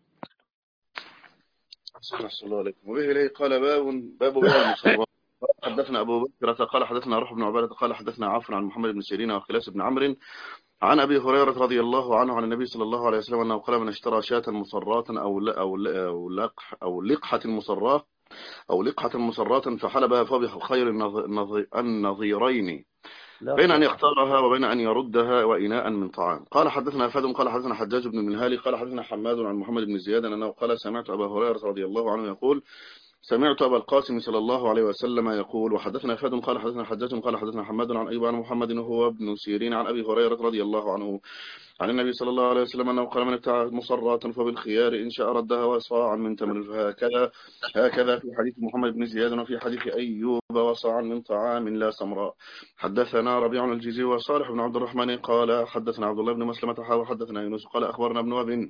صلى الله عليكم. وبه إليه قال باب باب بيع المصرات. حدثنا أبو بكر قال حدثنا روح بن عبادة قال حدثنا عفوا عن محمد بن سيرين وخلاس بن عمرو عن أبي هريرة رضي الله عنه عن النبي صلى الله عليه وسلم أنه قال من اشترى شاة مصراة أو أو أو لقح أو لقحة مصراة أو لقحة مصراة فحلبها فبخير النظيرين بين أن يختارها وبين أن يردها وإناء من طعام. قال حدثنا فادم قال حدثنا حجاج بن المنهالي قال حدثنا حماد عن محمد بن زياد أنه قال سمعت أبا هريرة رضي الله عنه يقول سمعت أبا القاسم صلى الله عليه وسلم يقول. وحدثنا فادم قال حدثنا حجاج قال حدثنا حماد عن أيوب عن محمد وهو ابن سيرين عن أبي هريرة رضي الله عنه عن النبي صلى الله عليه وسلم أنه قال من ابتاع مصراة فبالخيار إن شاء ردها وصاعا من تمر. فهكذا هكذا في حديث محمد بن زياد وفي حديث أيوب وصاعا من طعام لا سمراء. حدثنا ربيع الجيزي وصالح بن عبد الرحمن قال حدثنا عبد الله بن مسلمة وحدثنا يونس قال أخبرنا ابن وهب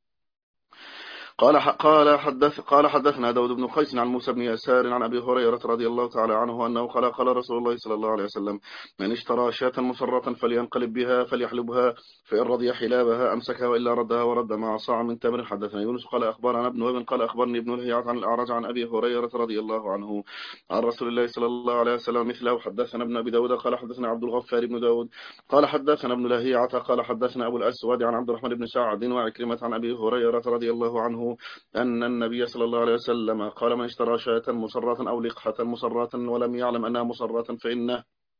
قال قال حدث قال حدثنا داود بن قيس عن موسى بن يسار عن أبي هريرة رضي الله تعالى عنه أنه قال قال رسول الله صلى الله عليه وسلم من اشترى شاة مصرة فلينقلب بها فليحلبها فإن رضي حلابها أمسكها وإلا ردها ورد مع صاع من تمر. حدثنا يونس قال أخبرنا ابن وهب قال أخبرني ابن لهيعة عن الأعرج عن أبي هريرة رضي الله عنه عن رسول الله صلى الله عليه وسلم مثله. حدثنا ابن أبي داود قال حدثنا عبد الغفار بن داود قال حدثنا ابن لهيعة قال حدثنا أبو الأسود عن عبد الرحمن بن سعد وعكرمة عن أبي هريرة رضي الله عنه أن النبي صلى الله عليه وسلم قال من اشترى شاة مصرة أو لقحة مصرة ولم يعلم أنها مصرة فإنه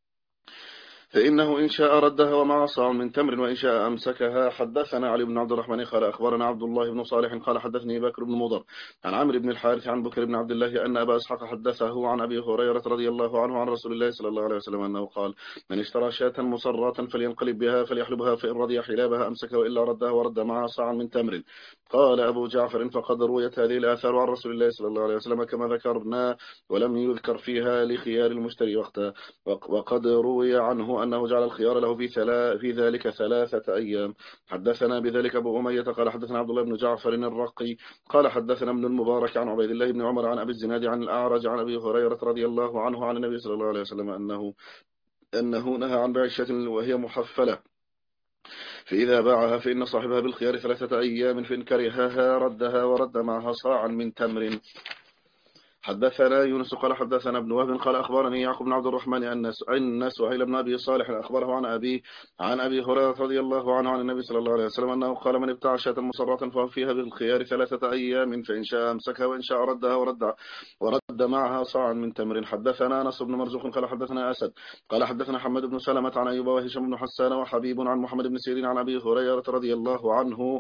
فإنه إن شاء ردها ومع صاع من تمر وإن شاء أمسكها. حدثنا علي بن عبد الرحمن قال أخبرنا عبد الله بن صالح قال حدثني بكر بن مضر عن عمرو بن الحارث عن بكر بن عبد الله أن أبا إسحاق حدثه عن أبي هريرة رضي الله عنه عن رسول الله صلى الله عليه وسلم أنه قال من اشترى شاة مصرة فلينقلب بها فليحلبها فإن رضي حلابها أمسكها وإلا ردها ورد معها صاعا من تمر. قال أبو جعفر فقد رويت هذه الآثار عن رسول الله صلى الله عليه وسلم كما ذكرنا ولم يذكر فيها لخيار المشتري وقتها، وقد روي عنه أنه جعل الخيار له في, في ذلك ثلاثة أيام. حدثنا بذلك أبو أمية قال حدثنا عبد الله بن جعفر الرقي قال حدثنا ابن المبارك عن عبيد الله بن عمر عن أبي الزناد عن الأعرج عن أبي هريرة رضي الله عنه عن النبي صلى الله عليه وسلم أنه أنه نهى عن بيع الشاة وهي محفلة فإذا باعها فإن صاحبها بالخيار ثلاثة أيام فإن كرهها ردها ورد معها صاعا من تمر. حدثنا يونس قال حدثنا ابن وهب قال أخبرني يعقوب بن عبد الرحمن أن سهيل بن أبي صالح أخبره عن أبي عن أبي هريرة رضي الله عنه عن النبي صلى الله عليه وسلم أنه قال من ابتاع شاة مصرة فهو فيها بالخيار ثلاثة أيام فإن شاء أمسكها وإن شاء ردها ورد ورد معها صاعا من تمر. حدثنا أنس بن مرزوق قال حدثنا أسد قال حدثنا حماد بن سلمة عن أيوب وهشام بن حسان وحبيب عن محمد بن سيرين عن أبي هريرة رضي الله عنه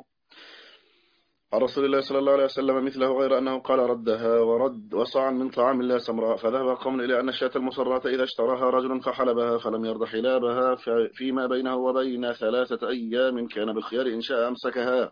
عن رسول الله صلى الله عليه وسلم مثله غير أنه قال ردها ورد وصاعا من طعام لا سمراء. فذهب قوم إلى أن الشاة المصرة إذا اشتراها رجل فحلبها فلم يرض حلابها فيما بينه وبين ثلاثة أيام كان بالخيار إن شاء أمسكها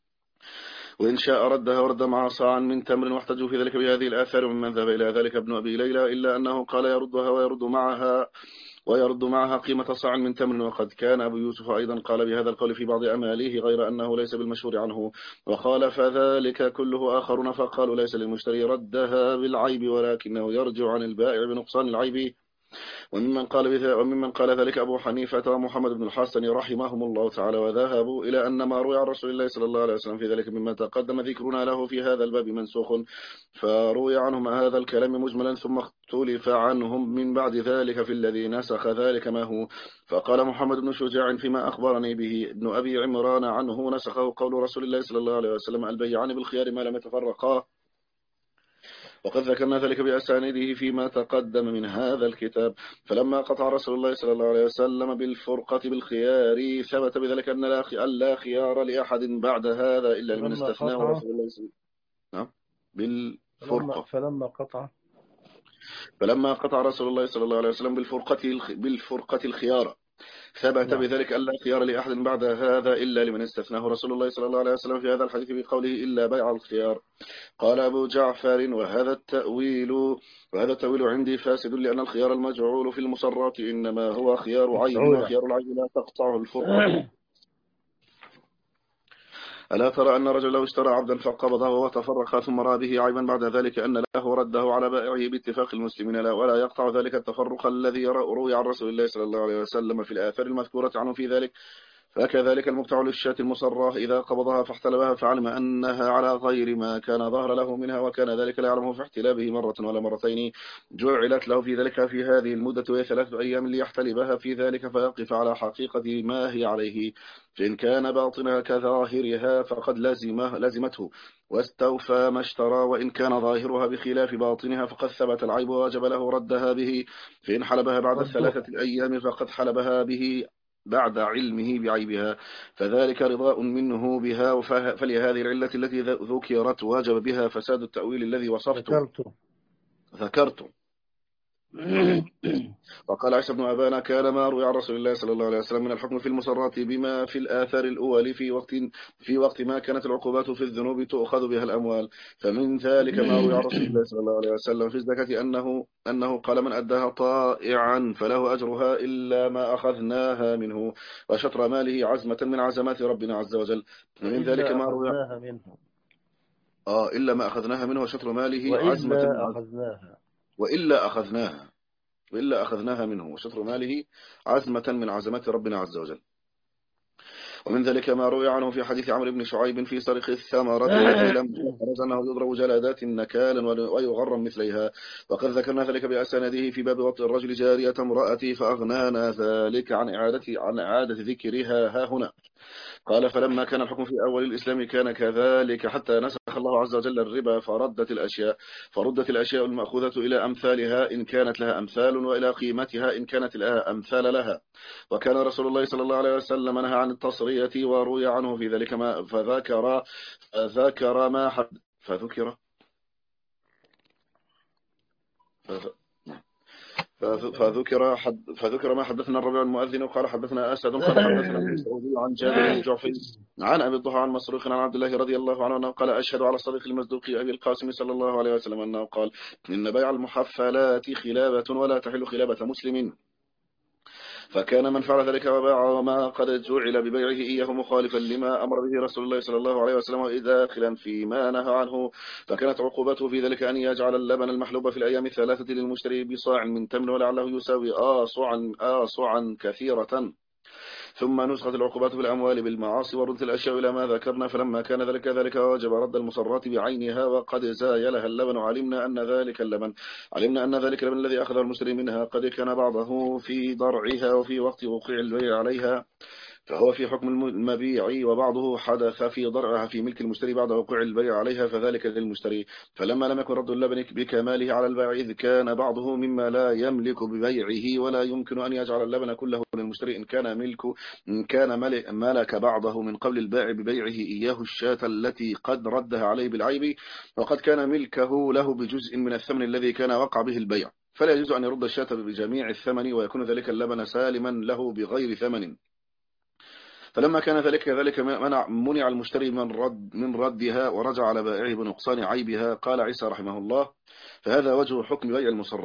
وإن شاء ردها ورد مع صاعا من تمر. واحتجوا في ذلك بهذه الآثار ومن ذهب إلى ذلك ابن أبي ليلى إلا أنه قال يردها ويرد معها ويرد معها قيمة صاع من تمر. وقد كان أبو يوسف أيضا قال بهذا القول في بعض أماليه غير أنه ليس بالمشهور عنه. وقال فذلك كله آخرون فقالوا ليس للمشتري ردها بالعيب ولكنه يرجع عن البائع بنقصان العيب وممن قال بذلك وممن قال ذلك أبو حنيفة ومحمد بن الحسن رحمهم الله تعالى، وذهبوا إلى أن ما روي عن رسول الله صلى الله عليه وسلم في ذلك مما تقدم ذكرنا له في هذا الباب منسوخ، فروي عنهم هذا الكلام مجملا ثم اختلف عنهم من بعد ذلك في الذي نسخ ذلك ما هو. فقال محمد بن شجاع فيما أخبرني به ابن أبي عمران عنه نسخه قول رسول الله صلى الله عليه وسلم البيعان بالخيار ما لم يتفرقا، وقد ذكرنا ذلك بأسانيده فيما تقدم من هذا الكتاب. فلما قطع رسول الله صلى الله عليه وسلم بالفرقة بالخيار ثبت بذلك أن لا خيار لأحد بعد هذا إلا لمن استثناه رسول الله صلى الله عليه وسلم بالفرقة.
فلما قطع
فلما قطع رسول الله صلى الله عليه وسلم بالفرقة بالفرقة الخيار ثبت نعم. بذلك أن لا خيار لأحد بعد هذا إلا لمن استثناه رسول الله صلى الله عليه وسلم في هذا الحديث بقوله إلا بيع الخيار. قال أبو جعفر وهذا التأويل وهذا التأويل عندي فاسد، لأن الخيار المجعول في المصرات إنما هو خيار عين، وخيار العين لا تقطعه الفرقة. ألا ترى أن رجل لو اشترى عبدا فقبضه وتفرق ثم رأى به عيبا بعد ذلك أن له رده على بائعه باتفاق المسلمين لا، ولا يقطع ذلك التفرق الذي روي عن رسول الله صلى الله عليه وسلم في الآثار المذكورة عنه في ذلك. فكذلك المبتع للشاة المصرة إذا قبضها فاحتلبها فعلم أنها على غير ما كان ظهر له منها، وكان ذلك لا يعلمه في احتلابه مرة ولا مرتين، جعلت له في ذلك في هذه المدة وهي ثلاثة أيام ليحتلبها في ذلك فيقف على حقيقة ما هي عليه، فإن كان باطنها كظاهرها فقد لزمه لزمته واستوفى ما اشترى، وإن كان ظاهرها بخلاف باطنها فقد ثبت العيب ووجب له ردها به، فإن حلبها بعد الثلاثة الأيام فقد حلبها به بعد علمه بعيبها، فذلك رضاء منه بها. فلهذه العلة التي ذكرت وجب بها فساد التأويل الذي وصفته ذكرته, ذكرته. وقال عيسى بن أبانا كان ما روي عن رسول الله صلى الله عليه وسلم من الحكم في المصرات بما في الآثار الأول في وقت في وقت ما كانت العقوبات في الذنوب تؤخذ بها الأموال، فمن ذلك ما روي عن رسول الله صلى الله عليه وسلم في الزكاة أنه أنه قال من أداها طائعا فله أجرها إلا ما أخذناها منه، وشطر ماله عزمة من عزمات ربنا عز وجل. ومن ذلك ما روي منه آه إلا ما أخذناها منه وشطر ماله عزمة من
أخذناها
وإلا أخذناها وإلا أخذناها منه وشطر ماله عزمة من عزمات ربنا عز وجل. ومن ذلك ما روي عنه في حديث عمرو بن شعيب في سرق الثمرة التي لم تخرج أنه يضرب جلادات نكالا ويغرم مثليها، وقد ذكرنا ذلك بأسانده في باب وطء الرجل جارية امرأته فأغنانا ذلك عن إعادة عن إعادة ذكرها ها هنا. قال فلما كان الحكم في أول الإسلام كان كذلك حتى نسخ الله عز وجل الربا فردت الأشياء فردت الأشياء المأخوذة إلى أمثالها إن كانت لها أمثال وإلى قيمتها إن كانت لها أمثال لها. وكان رسول الله صلى الله عليه وسلم نهى عن التصرية وروي عنه في ذلك ما فذكر فذكر ما حد فذكر فذكر حد فذكر ما حدثنا الربيع المؤذن وقال حدثنا أسد قال حدثنا ابن مسعود عن جابر بن الجعفي عن أبي الضحى عن مسروق عن عبد الله رضي الله عنه أنه قال أشهد على الصديق المصدوق أبي القاسم صلى الله عليه وسلم أنه قال إن بيع المحفلات خلابة ولا تحل خلابة مسلم، فكان من فعل ذلك وباع ما قد جعل ببيعه إياه مخالفا لما أمر به رسول الله صلى الله عليه وسلم وداخلا فيما نهى عنه، فكانت عقوبته في ذلك أن يجعل اللبن المحلوب في الأيام الثلاثة للمشتري بصاع من تمر ولعله يساوي آصعا آصعا كثيرة. ثم نسخت العقوبات بالأموال بالمعاصي وردت الأشياء إلى ما ذكرنا، فلما كان ذلك ذلك وجب رد المصرات بعينها وقد زايلها اللبن، علمنا أن ذلك اللبن علمنا أن ذلك اللبن الذي أخذ المشتري منها قد كان بعضه في ضرعها وفي وقت وقوع البيع عليها فهو في حكم المبيع، وبعضه حدث في ضرعها في ملك المشتري بعد وقوع البيع عليها فذلك للمشتري. فلما لم يكن رد اللبن بكماله على البائع إذ كان بعضه مما لا يملك ببيعه ولا يمكن أن يجعل اللبن كله للمشتري إن كان ملك إن كان ملك بعضه من قبل البائع ببيعه إياه الشاة التي قد ردها عليه بالعيب، وقد كان ملكه له بجزء من الثمن الذي كان وقع به البيع، فلا يجوز أن يرد الشاة بجميع الثمن ويكون ذلك اللبن سالما له بغير ثمن. فلما كان ذلك ذلك منع منع المشتري من رد من ردها ورجع على بائعه بنقصان عيبها. قال عيسى رحمه الله فهذا وجه حكم بيع المصرات.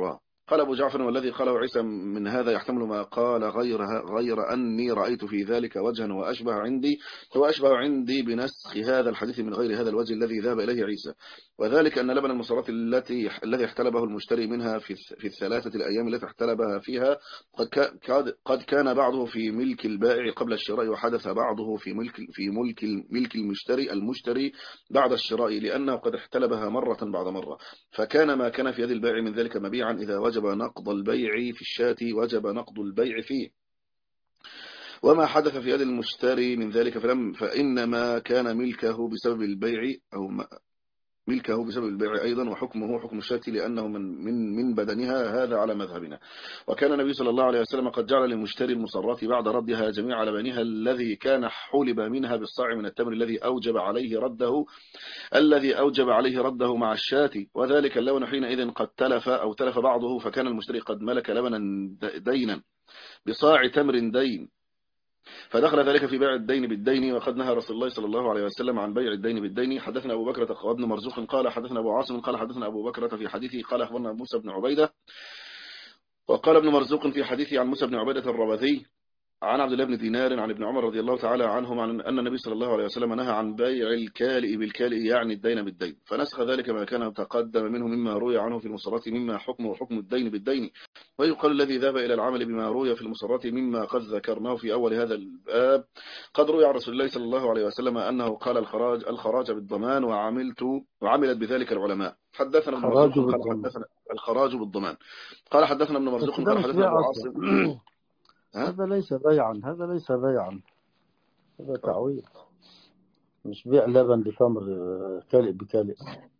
قال أبو جعفر والذي قاله عيسى من هذا يحتمل ما قال غير غير أني رأيت في ذلك وجها وأشبه عندي هو أشبه عندي بنسخ هذا الحديث من غير هذا الوجه الذي ذهب إليه عيسى، وذلك أن لبن المصرات التي الذي احتلبه المشتري منها في في الثلاثة الأيام التي احتلبها فيها قد قد كان بعضه في ملك البائع قبل الشراء، وحدث بعضه في ملك في ملك ملك المشتري المشتري بعد الشراء، لأنه قد احتلبها مرة بعد مرة، فكان ما كان في يد البائع من ذلك مبيعا إذا وجب نقض البيع في الشاة وجب نقض البيع فيه، وما حدث في يد المشتري من ذلك فلم فإنما كان ملكه بسبب البيع أو ملكه بسبب البيع أيضا، وحكمه حكم الشاة لأنه من من من بدنها، هذا على مذهبنا. وكان النبي صلى الله عليه وسلم قد جعل للمشتري المصرات بعد ردها جميع لبنها الذي كان حلب منها بالصاع من التمر الذي أوجب عليه رده الذي أوجب عليه رده مع الشاة، وذلك اللون حينئذ قد تلف أو تلف بعضه، فكان المشتري قد ملك لبنا دينا بصاع تمر دين، فدخل ذلك في بيع الدين بالدين، وقد نهى رسول الله صلى الله عليه وسلم عن بيع الدين بالدين. حدثنا أبو بكرة وابن مرزوق قال حدثنا أبو عاصم قال حدثنا أبو بكرة في حديثه قال أخبرنا موسى بن عبيدة، وقال ابن مرزوق في حديثه عن موسى بن عبيدة الربذي عن عبد الله بن دينار عن ابن عمر رضي الله تعالى عنهما عن أن النبي صلى الله عليه وسلم نهى عن بيع الكالئ بالكالئ يعني الدين بالدين، فنسخ ذلك ما كان تقدم منه مما روي عنه في المصرات مما حكمه حكم الدين بالدين، ويقال الذي ذهب إلى العمل بما روي في المصرات مما قد ذكرناه في أول هذا الباب قد روي عن رسول الله صلى الله عليه وسلم أنه قال الخراج الخراج بالضمان، وعملت وعملت بذلك العلماء. حدثنا ابن مرزوق قال حدثنا الخراج بالضمان قال حدثنا ابن مرزوق قال حدثنا أبو عاصم.
هذا ليس بيعا، هذا ليس بيعا، هذا تعويض، مش بيع لبن بتمر كالئ بكالئ.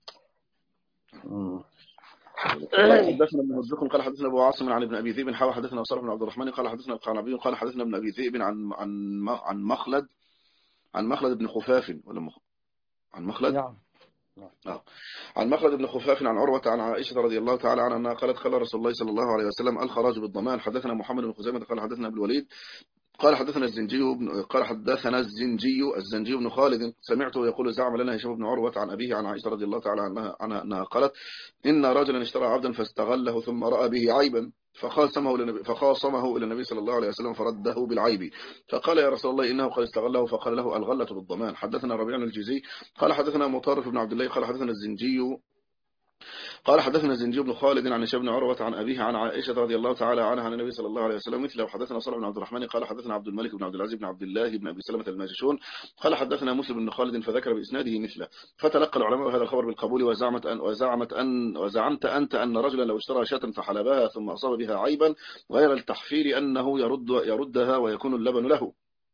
حدثنا ابن مرزوق قال حدثنا ابو عاصم عن ابن ابي ذئب حاوى حدثنا صالح بن عبد الرحمن قال حدثنا القعنبي قال حدثنا ابن ابي ذئب عن عن عن مخلد عن مخلد بن خفاف ولا مخ... عن مخلد
نعم
آه. عن مخلد بن خفاف عن عروة عن عائشة رضي الله تعالى عنها أنها قالت قال رسول الله صلى الله عليه وسلم الخراج بالضمان. حدثنا محمد بن خزيمة قال حدثنا ابن الوليد قال حدثنا الزنجي قال حدثنا الزنجي الزنجي بن خالد سمعته يقول زعم لنا هشام بن عروة عن أبيه عن عائشة رضي الله تعالى عنها عنها أنها قالت إن رجلا اشترى عبدا فاستغله ثم رأى به عيبا فخاصمه لنبي فخاصمه إلى النبي صلى الله عليه وسلم فرده بالعيب، فقال يا رسول الله إنه قد استغله، فقال له الغلة بالضمان. حدثنا ربيع الجزي قال حدثنا مطارف بن عبد الله قال حدثنا الزنجي قال حدثنا الزنجي بن خالد عن هشام بن عروة عن أبيه عن عائشة رضي الله تعالى عنها عن النبي صلى الله عليه وسلم مثله. وحدثنا صالح بن عبد الرحمن قال حدثنا عبد الملك بن عبد العزيز بن عبد الله بن أبي سلمة الماجشون قال حدثنا مسلم بن خالد فذكر بإسناده مثله. فتلقى العلماء هذا الخبر بالقبول، وزعمت أن وزعمت أن وزعمت أنت أن رجلا لو اشترى شاة فحلبها ثم أصاب بها عيبا غير التحفير أنه يرد يردها ويكون اللبن له،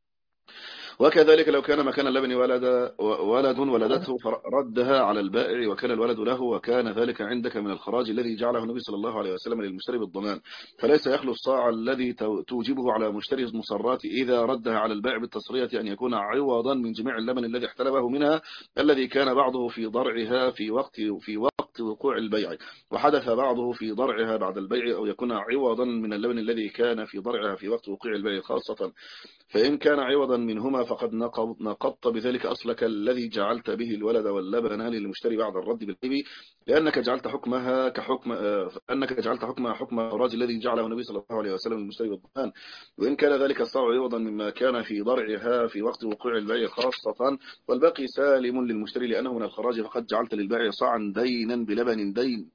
وكذلك لو كان مكان اللبن ولد ولد ولدته فردها على البائع وكان الولد له، وكان ذلك عندك من الخراج الذي جعله النبي صلى الله عليه وسلم للمشتري بالضمان، فليس يخلو الصاع الذي توجبه على مشتري المصرات إذا ردها على البائع بالتصرية أن يكون عوضا من جميع اللبن الذي احتلبه منها الذي كان بعضه في ضرعها في وقت في وقت وقوع البيع وحدث بعضه في ضرعها بعد البيع، أو يكون عوضا من اللبن الذي كان في ضرعها في وقت وقوع البيع خاصة، فإن كان عوضا منهما فقد نقضت بذلك أصلك الذي جعلت به الولد واللبن للمشتري بعد الرد بالعيب، لأنك جعلت حكمها كحكم أنك جعلت حكمها حكم الراجل الذي جعله النبي صلى الله عليه وسلم للمشتري بالضمان، وإن كان ذلك الصاع عوضا مما كان في ضرعها في وقت وقوع البيع خاصة، والباقي سالم للمشتري لأنه من الخراج، فقد جعلت للبائع صاعا دينا بلبن دين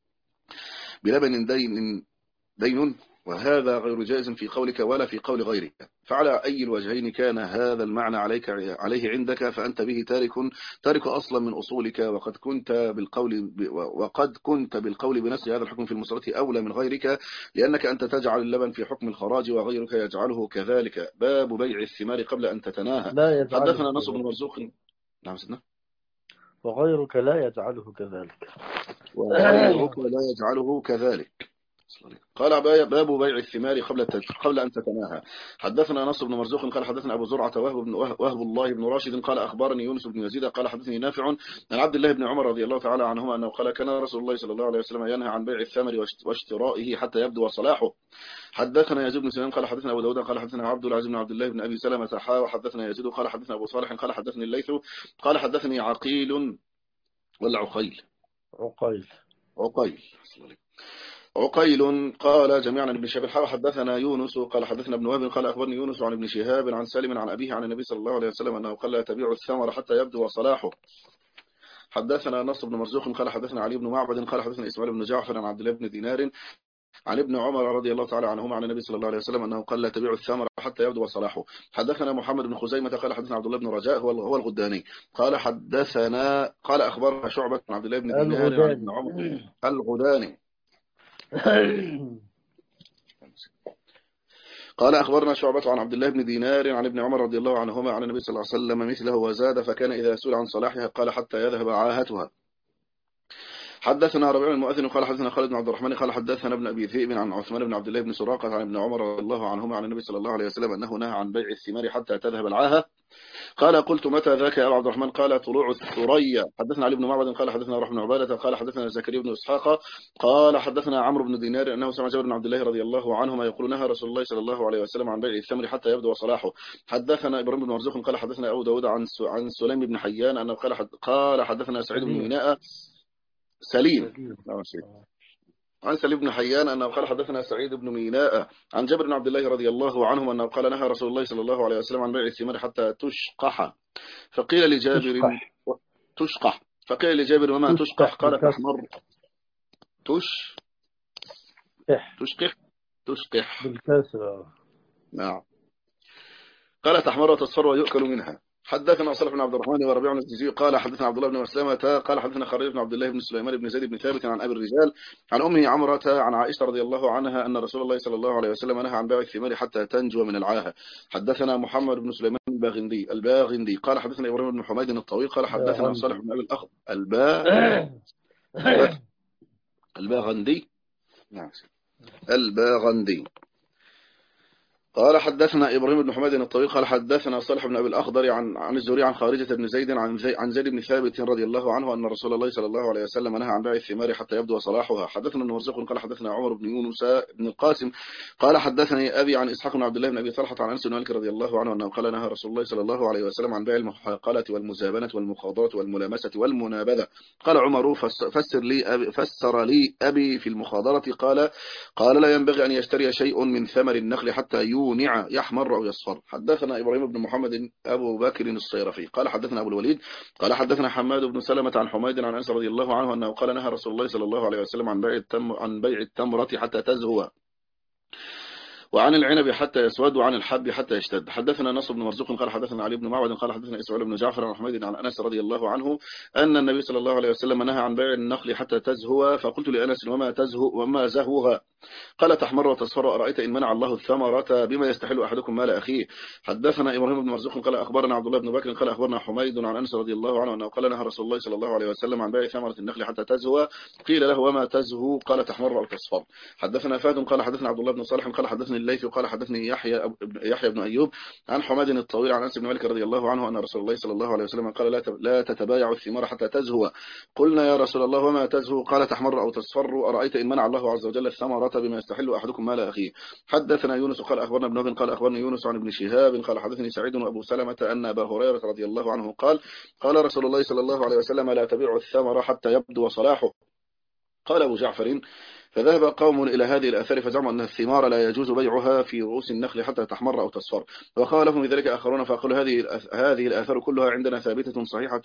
بلبن دين دين وهذا غير جائز في قولك ولا في قول غيرك، فعلى أي الوجهين كان هذا المعنى عليك عليه عندك فأنت به تارك تارك أصلا من أصولك، وقد كنت بالقول وقد كنت بالقول بنفس هذا الحكم في المصرات أولى من غيرك، لأنك أنت تجعل اللبن في حكم الخراج وغيرك يجعله كذلك. باب بيع الثمار قبل أن تتناهى. حدثنا نصر بن مرزوق. نعم سيدنا.
وغيرك لا يجعله كذلك.
وغيرك لا يجعله كذلك. قال باب بيع الثمار قبل قبل أن تتناهى. حدثنا نصر بن مرزوق قال حدثنا أبو زرعة وهب بن وهب الله بن راشد قال أخبرني يونس بن يزيد قال حدثني نافع عن عبد الله بن عمر رضي الله تعالى عنهما أنه قال كان رسول الله صلى الله عليه وسلم ينهى عن بيع الثمر واشترائه حتى يبدو صلاحه. حدثنا يزيد بن سليمان قال حدثنا أبو داود قال حدثنا عبد العزيز بن عبد الله بن أبي سلمة حا وحدثنا يزيد قال حدثنا أبو صالح قال حدثني الليث قال حدثني عقيل ولا عقيل
عقيل
عقيل عقيل قال جميعا عن ابن شهاب حدثنا يونس قال حدثنا ابن وهب قال أخبرني يونس عن ابن شهاب عن سالم عن أبيه عن النبي صلى الله عليه وسلم أنه قال لا تبيع الثمر حتى يبدو صلاحه. حدثنا نصر بن مرزوق قال حدثنا علي بن معبد قال حدثنا إسماعيل بن جعفر عن عبد الله بن دينار عن ابن عمر رضي الله تعالى عنهما عن النبي صلى الله عليه وسلم أنه قال لا تبيع الثمر حتى يبدو صلاحه. حدثنا محمد بن خزيمة قال حدثنا عبد الله بن رجاء هو هو الغداني قال حدثنا قال أخبرنا شعبة عن عبد الله بن دينار عن ابن عمر الغداني قال أخبرنا شعبة عن عبد الله بن دينار عن ابن عمر رضي الله عنهما عن النبي صلى الله عليه وسلم مثله وزاد فكان إذا سئل عن صلاحها قال حتى يذهب عاهتها. حدثنا ربيع المؤذن قال حدثنا خالد بن عبد الرحمن قال حدثنا ابن أبي ذئب عن عثمان بن عبد الله بن سراقة عن ابن عمر رضي الله عنهما عن النبي صلى الله عليه وسلم أنه نهى عن بيع الثمار حتى تذهب العاهة. قال قلت متى ذاك يا أبو عبد الرحمن؟ قال طلوع الثريا. حدثنا علي بن معبد قال حدثنا روح بن عبادة قال حدثنا زكريا بن إسحاق قال حدثنا عمرو بن دينار أنه سمع جابر بن عبد الله رضي الله عنهما يقول نهى رسول الله صلى الله عليه وسلم عن بيع الثمر حتى يبدو صلاحه. حدثنا إبراهيم بن مرزوق قال حدثنا أبو داود عن عن سليم بن حيان أنه قال حد قال حدثنا سعيد بن ميناء سليم عن سليم بن حيان أنه قال حدثنا سعيد بن ميناء عن جابر بن عبد الله رضي الله عنه أنه قال نهى رسول الله صلى الله عليه وسلم عن بيع الثمار حتى تشقح. فقيل لجابر تشقح فقيل لجابر وما تشقح؟ قال تحمر تش تشقح تشقح
بالكسر.
نعم. قال تحمر وتصفر ويؤكل منها. حدثنا صالح بن عبد الرحمن وربيع بن الجزي قال حدثنا عبد الله بن مسلمة قال حدثنا خريج بن عبد الله بن سليمان بن زيد بن ثابت عن أبي الرجال عن أمه عمرة عن عائشة رضي الله عنها أن رسول الله صلى الله عليه وسلم نهى عن بيع الثمار حتى تنجو من العاهة. حدثنا محمد بن سليمان الباغندي الباغندي قال حدثنا إبراهيم بن حميد الطويل قال حدثنا صالح بن أبي الأخ البا الباغندي نعم الباغندي قال حدثنا إبراهيم بن حميد الطويل قال حدثنا صالح بن أبي الأخضر عن عن الزهري عن خارجة بن زيد عن زي عن زيد بن ثابت رضي الله عنه أن رسول الله صلى الله عليه وسلم نهى عن بيع الثمار حتى يبدو صلاحها. حدثنا ابن مرزوق قال حدثنا عمر بن يونس بن القاسم قال حدثني أبي عن إسحاق بن عبد الله بن أبي طلحة عن أنس بن مالك رضي الله عنه أنه قال نهى رسول الله صلى الله عليه وسلم عن بيع المحاقلة والمزابنة والمخاضرة والملامسة والمنابذة. قال عمر فسر لي أبي فسر لي أبي في المخاضرة قال قال لا ينبغي أن يشتري شيء من ثمر النخل حتى يونع يحمر أو يصفر. حدثنا إبراهيم بن محمد أبو بكر الصيرفي قال حدثنا أبو الوليد قال حدثنا حماد بن سلمة عن حميد عن أنس رضي الله عنه أنه قال نهى رسول الله صلى الله عليه وسلم عن بيع التمر عن بيع التمرة حتى تزهو وعن العنب حتى يسود وعن الحب حتى يشتد. حدثنا نصر بن مرزوق قال حدثنا علي بن معبد قال حدثنا إسماعيل بن جعفر عن حميد عن أنس رضي الله عنه أن النبي صلى الله عليه وسلم نهى عن بيع النخل حتى تزهو. فقلت لأنس وما تزهو وما زهوها؟ قال تحمر وتصفر أرأيت إن منع الله الثمرة بما يستحل أحدكم مال أخيه. حدثنا إبراهيم بن مرزوق قال أخبرنا عبد الله بن بكر قال أخبرنا حميد عن أنس رضي الله عنه أنه قال نهى رسول الله صلى الله عليه وسلم عن بيع ثمرة النخل حتى تزهو. قيل له وما تزهو؟ قال تحمر أو تصفر. حدثنا فهد قال حدثنا عبد الله بن صالح قال حدثني الليث قال حدثني يحيى يحيى بن أيوب عن حماد الطويل عن أنس بن مالك رضي الله عنه أن رسول الله صلى الله عليه وسلم قال لا لا تتبايع الثمار حتى تزهو. قلنا يا رسول الله وما تزهو؟ قال تحمر أو تصفر أرأيت إن منع الله عز وجل الثمرة بما يستحل أحدكم مال أخيه. حدثنا يونس قال أخبرنا ابن وهب قال أخبرني يونس عن ابن شهاب قال حدثني سعيد وأبو سلمة أن أبا هريرة رضي الله عنه قال قال رسول الله صلى الله عليه وسلم لا تبيع الثمر حتى يبدو صلاحه. قال أبو جعفر فذهب قوم إلى هذه الآثار فزعموا أن الثمار لا يجوز بيعها في رؤوس النخل حتى تحمر أو تصفر. وقال لهم بذلك آخرون فقالوا هذه هذه الآثار كلها عندنا ثابتة صحيحة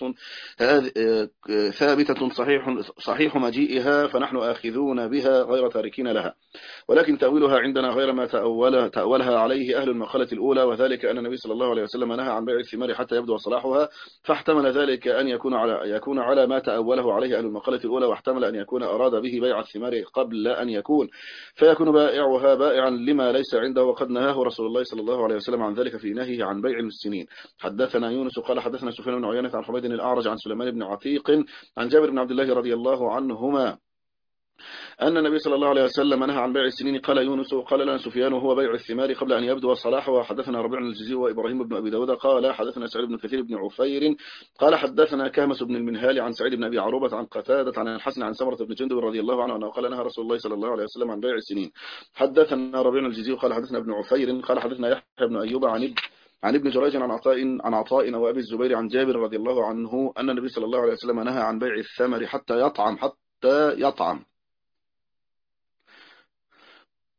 ثابتة صحيح صحيح مجيئها فنحن آخذون بها غير تاركين لها ولكن تأويلها عندنا غير ما تأول تأولها عليه أهل المقالة الأولى وذلك أن النبي صلى الله عليه وسلم نهى عن بيع الثمار حتى يبدو صلاحها فاحتمل ذلك أن يكون على يكون على ما تأوله عليه أهل المقالة الأولى واحتمل أن يكون أراد به بيع الثمار قبل لا أن يكون فيكون بائعها بائعا لما ليس عنده وقد نهاه رسول الله صلى الله عليه وسلم عن ذلك في نهيه عن بيع المسنين. حدثنا يونس قال حدثنا سفيان بن عيينة عن حميد الأعرج عن سليمان بن عتيق عن جابر بن عبد الله رضي الله عنهما أن النبي صلى الله عليه وسلم نهى عن بيع السنين. قال يونس قال لنا سفيان وهو بيع الثمار قبل أن يبدو صلاحه. وحدثنا ربيع الجزي وإبراهيم بن أبي داود قال حدثنا سعيد بن كثير بن عفير قال حدثنا كهمس بن المنهال عن سعيد بن أبي عروبة عن قتادة عن الحسن عن سمرة بن جندب رضي الله عنه أنه قال نهى رسول الله صلى الله عليه وسلم عن بيع السنين. حدثنا ربيع الجزي قال حدثنا ابن عفير قال حدثنا يحيى بن أيوب عن عن ابن جريج عن عطاء عن عطاء وأبي الزبير عن جابر رضي الله عنه أن النبي صلى الله عليه وسلم نهى عن بيع الثمر حتى يطعم حتى يطعم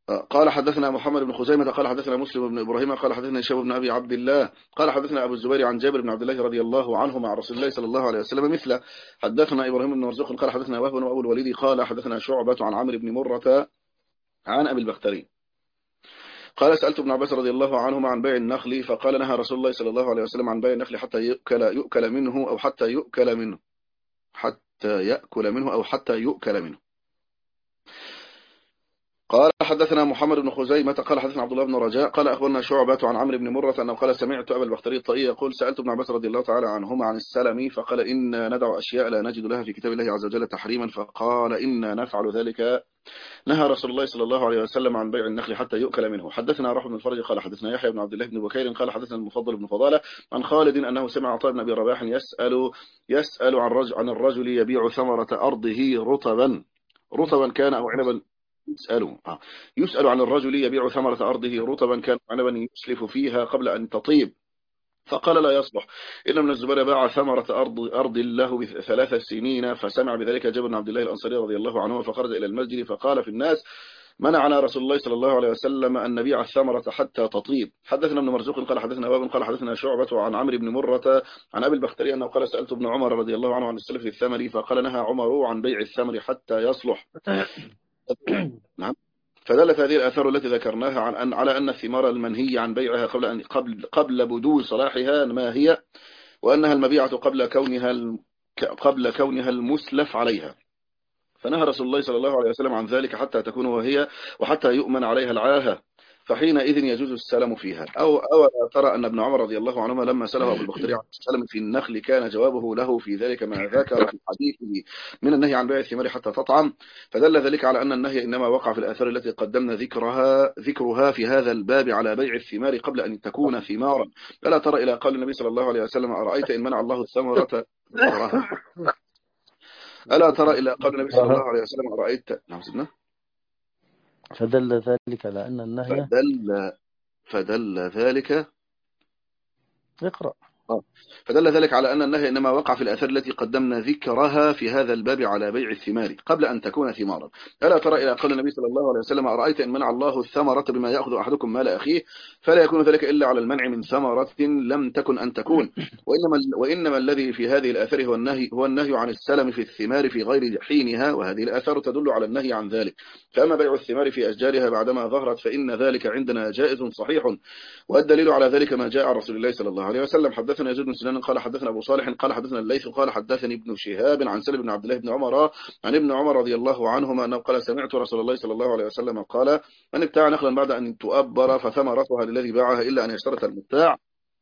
قال حدثنا محمد بن خزيمة قال حدثنا مسلم بن إبراهيم قال حدثنا هشام بن أبي عبد الله قال حدثنا أبو الزبير عن جابر بن عبد الله رضي الله عنه مع رسول الله صلى الله عليه وسلم مثله. حدثنا إبراهيم بن مرزوق قال حدثنا وهب وأبو الوليد قال حدثنا شعبة عن عمرو بن مرة عن أبي البختري قال سألت ابن عباس رضي الله عنهما عن بيع النخل فقال نهى رسول الله صلى الله عليه وسلم عن بيع النخل حتى يؤكل يؤكل منه أو حتى يؤكل منه حتى يأكل منه أو حتى يؤكل منه. قال حدثنا محمد بن خزيمة قال حدثنا عبد الله بن رجاء قال أخبرنا شعبة عن عمرو بن مرة أنه قال سمعت أبا البختري الطائي يقول سألت ابن عباس رضي الله تعالى عنهما عن السلم فقال إن ندع أشياء لا نجد لها في كتاب الله عز وجل تحريما فقال إن نفعل ذلك. نهى رسول الله صلى الله عليه وسلم عن بيع النخل حتى يؤكل منه. حدثنا روح بن الفرج قال حدثنا يحيى بن عبد الله بن بكير قال حدثنا المفضل بن فضالة عن خالد أنه سمع عطاء بن أبي رباح يسأل يسأل عن رجل عن الرجل يبيع ثمرة أرضه رطبا رطبا كان أو عنبا يسأل آه. يسأل عن الرجل يبيع ثمرة أرضه رطبا كان عنبا يسلف فيها قبل أن تطيب فقال لا يصلح إن من الزبير باع ثمرة أرض أرض له بثلاث سنين فسمع بذلك جابر بن عبد الله الأنصاري رضي الله عنه فخرج إلى المسجد فقال في الناس منعنا رسول الله صلى الله عليه وسلم أن نبيع الثمرة حتى تطيب. حدثنا ابن مرزوق قال حدثنا واب قال حدثنا شعبة عن عمرو بن مرة عن أبي البختري أنه قال سألت ابن عمر رضي الله عنه عن السلف الثمري فقال نهى عمر عن بيع الثمر حتى يصلح. نعم. فدلت هذه الآثار التي ذكرناها عن أن على أن الثمار المنهي عن بيعها قبل أن قبل قبل بدو صلاحها ما هي وأنها المبيعة قبل كونها قبل كونها المسلف عليها. فنهى رسول الله صلى الله عليه وسلم عن ذلك حتى تكون وهي وحتى يؤمن عليها العاهة فحينئذ يجوز السلم فيها. أو أو ترى أن ابن عمر رضي الله عنهما لما سأله أبو البختري عن السلم في النخل كان جوابه له في ذلك ما ذكر في حديثه من النهي عن بيع الثمار حتى تطعم فدل ذلك على أن النهي إنما وقع في الآثار التي قدمنا ذكرها ذكرها في هذا الباب على بيع الثمار قبل أن تكون ثمارا. ألا ترى إلى قول النبي صلى الله عليه وسلم أرأيت إن منع الله الثمرة ألا ترى إلى قول النبي صلى الله عليه وسلم أرأيت نعم سيدنا
فدل ذلك على أن النهي
فدل فدل ذلك
اقرأ
فدل ذلك على أن النهي إنما وقع في الآثار التي قدمنا ذكرها في هذا الباب على بيع الثمار قبل أن تكون ثمارا. ألا ترى إلى قول النبي صلى الله عليه وسلم أرأيت إن منع الله الثمرة بما يأخذ أحدكم مال أخيه فلا يكون ذلك إلا على المنع من ثمرة لم تكن أن تكون وإنما, وإنما الذي في هذه الآثار هو النهي هو النهي عن السلم في الثمار في غير حينها وهذه الآثار تدل على النهي عن ذلك. فأما بيع الثمار في أشجارها بعدما ظهرت فإن ذلك عندنا جائز صحيح والدليل على ذلك ما جاء عن رسول الله صلى الله عليه وسلم. حدثنا يزيد بن سنان قال حدثنا أبو صالح قال حدثنا الليث قال حدثني ابن شهاب عن سلم بن عبد الله بن عمر عن ابن عمر رضي الله عنهما أنه قال سمعت رسول الله صلى الله عليه وسلم قال من ابتاع نخلا بعد أن تؤبر فثمرتها للذي باعها إلا أن يشترط المبتاع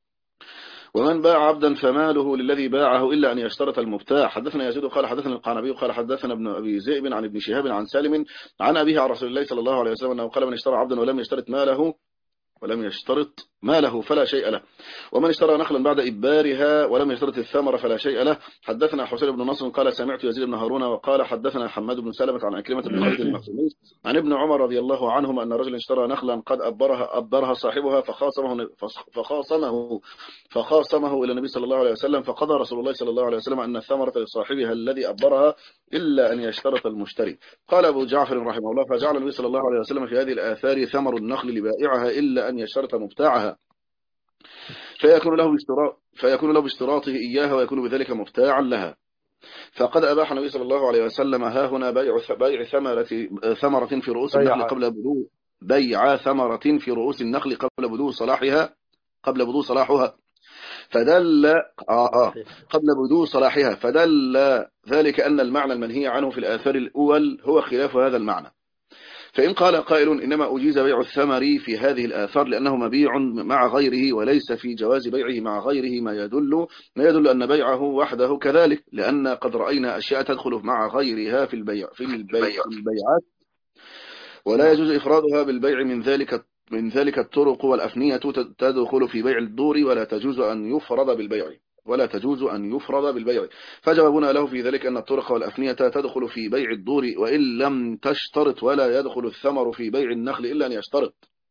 ومن باع عبدا فماله للذي باعه إلا أن يشترط المبتاع. حدثنا يزيد قال حدثنا القعنبي قال حدثنا ابن أبي ذئب عن ابن شهاب عن سالم عن أبيه عن رسول الله صلى الله عليه وسلم أنه قال من اشترى عبدا ولم يشترط ماله ولم يشترط ماله فلا شيء له ومن اشترى نخلا بعد إبارها ولم يشترط الثمر فلا شيء له. حدثنا حسين بن نصر قال سمعت يزيد بن هارون وقال حدثنا حماد بن سلمة عن أكرمة بن خالد المخزومي عن ابن عمر رضي الله عنهما أن رجلا اشترى نخلا قد أبرها أبرها صاحبها فخاصمه فخاصمه فخاصمه إلى النبي صلى الله عليه وسلم فقضى رسول الله صلى الله عليه وسلم أن الثمرة لصاحبها الذي أبرها إلا أن يشترط المشتري. قال أبو جعفر رحمه الله فجعل النبي صلى الله عليه وسلم في هذه الآثار ثمر النخل لبائعها إلا أن يشترط مبتاعها فيكون له باشتراط فيكون له باشتراطه إياها ويكون بذلك مبتاعا لها. فقد أباح النبي صلى الله عليه وسلم ها هنا بيع بيع ثمرة ثمرة في رؤوس النخل قبل بدو بيع ثمرة في رؤوس النخل قبل بدو صلاحها قبل بدو صلاحها فدل آه آه قبل بدو صلاحها فدل ذلك أن المعنى المنهي عنه في الآثار الأول هو خلاف هذا المعنى. فإن قال قائل إنما أجيز بيع الثمر في هذه الآثار لأنه مبيع مع غيره وليس في جواز بيعه مع غيره ما يدل ما يدل أن بيعه وحده كذلك لأن قد رأينا أشياء تدخل مع غيرها في البيع في البيع في البيعات ولا يجوز إفرادها بالبيع من ذلك من ذلك الطرق والأفنية تدخل في بيع الدور ولا تجوز أن يفرض بالبيع ولا تجوز أن يفرض بالبيع. فجوابنا له في ذلك أن الطرق والأفنية تدخل في بيع الدور وإن لم تشترط ولا يدخل الثمر في بيع النخل إلا أن يشترط.